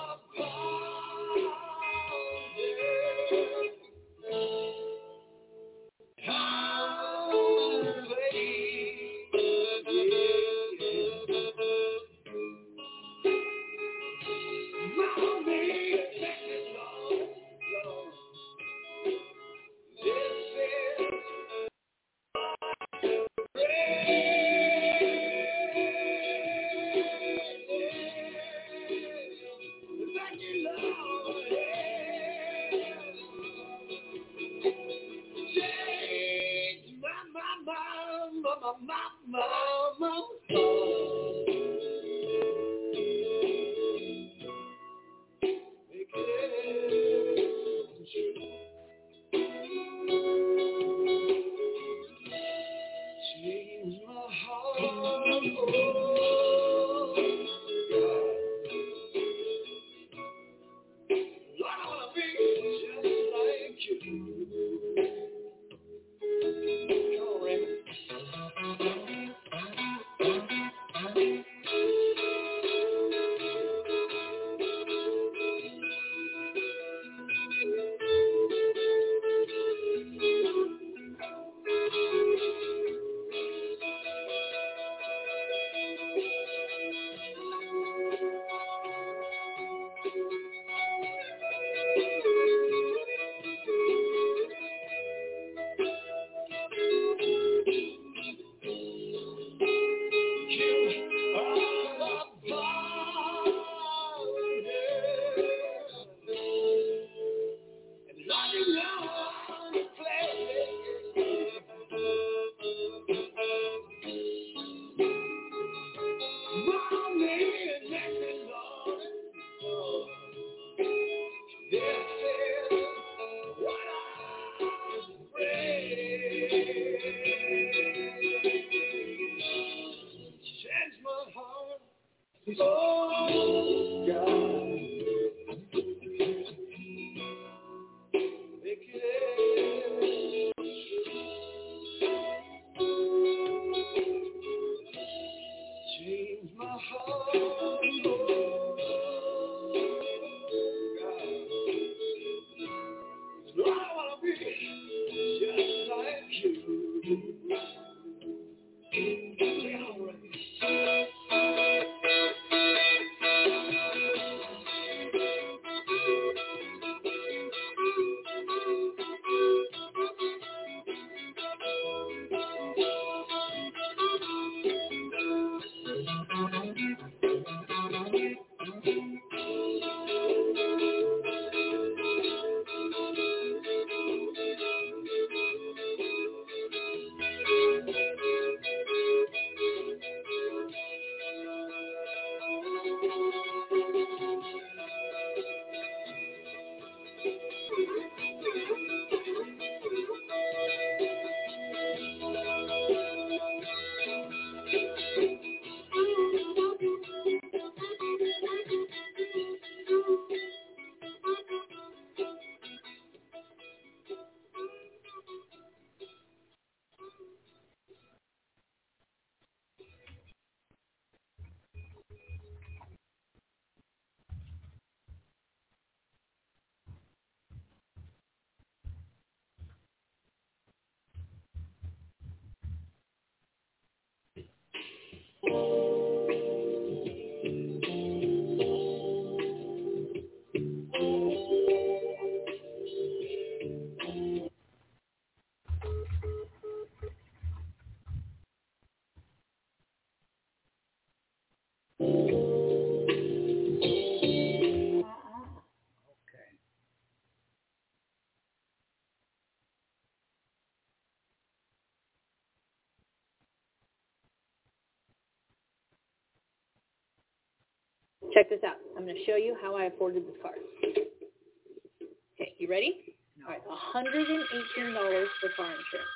Check this out. I'm going to show you how I afforded this car. Okay, you ready? All right, $118 for car insurance.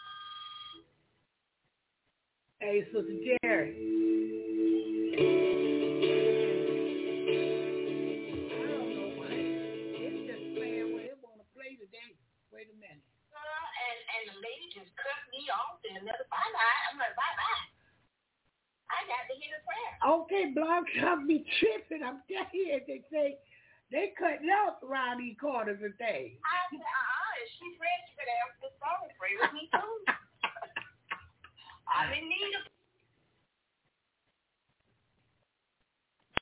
Hey, Sister Jerry. I don't know why. It's just playing what it want to play today. Wait a minute. And the lady just cut me off and another bye-bye. I'm like, bye-bye. I got to hear the prayer. Okay, Blog Talk be tripping. I'm telling you, they say they cutting up around these corners and things. I said, she's ready for that. The phone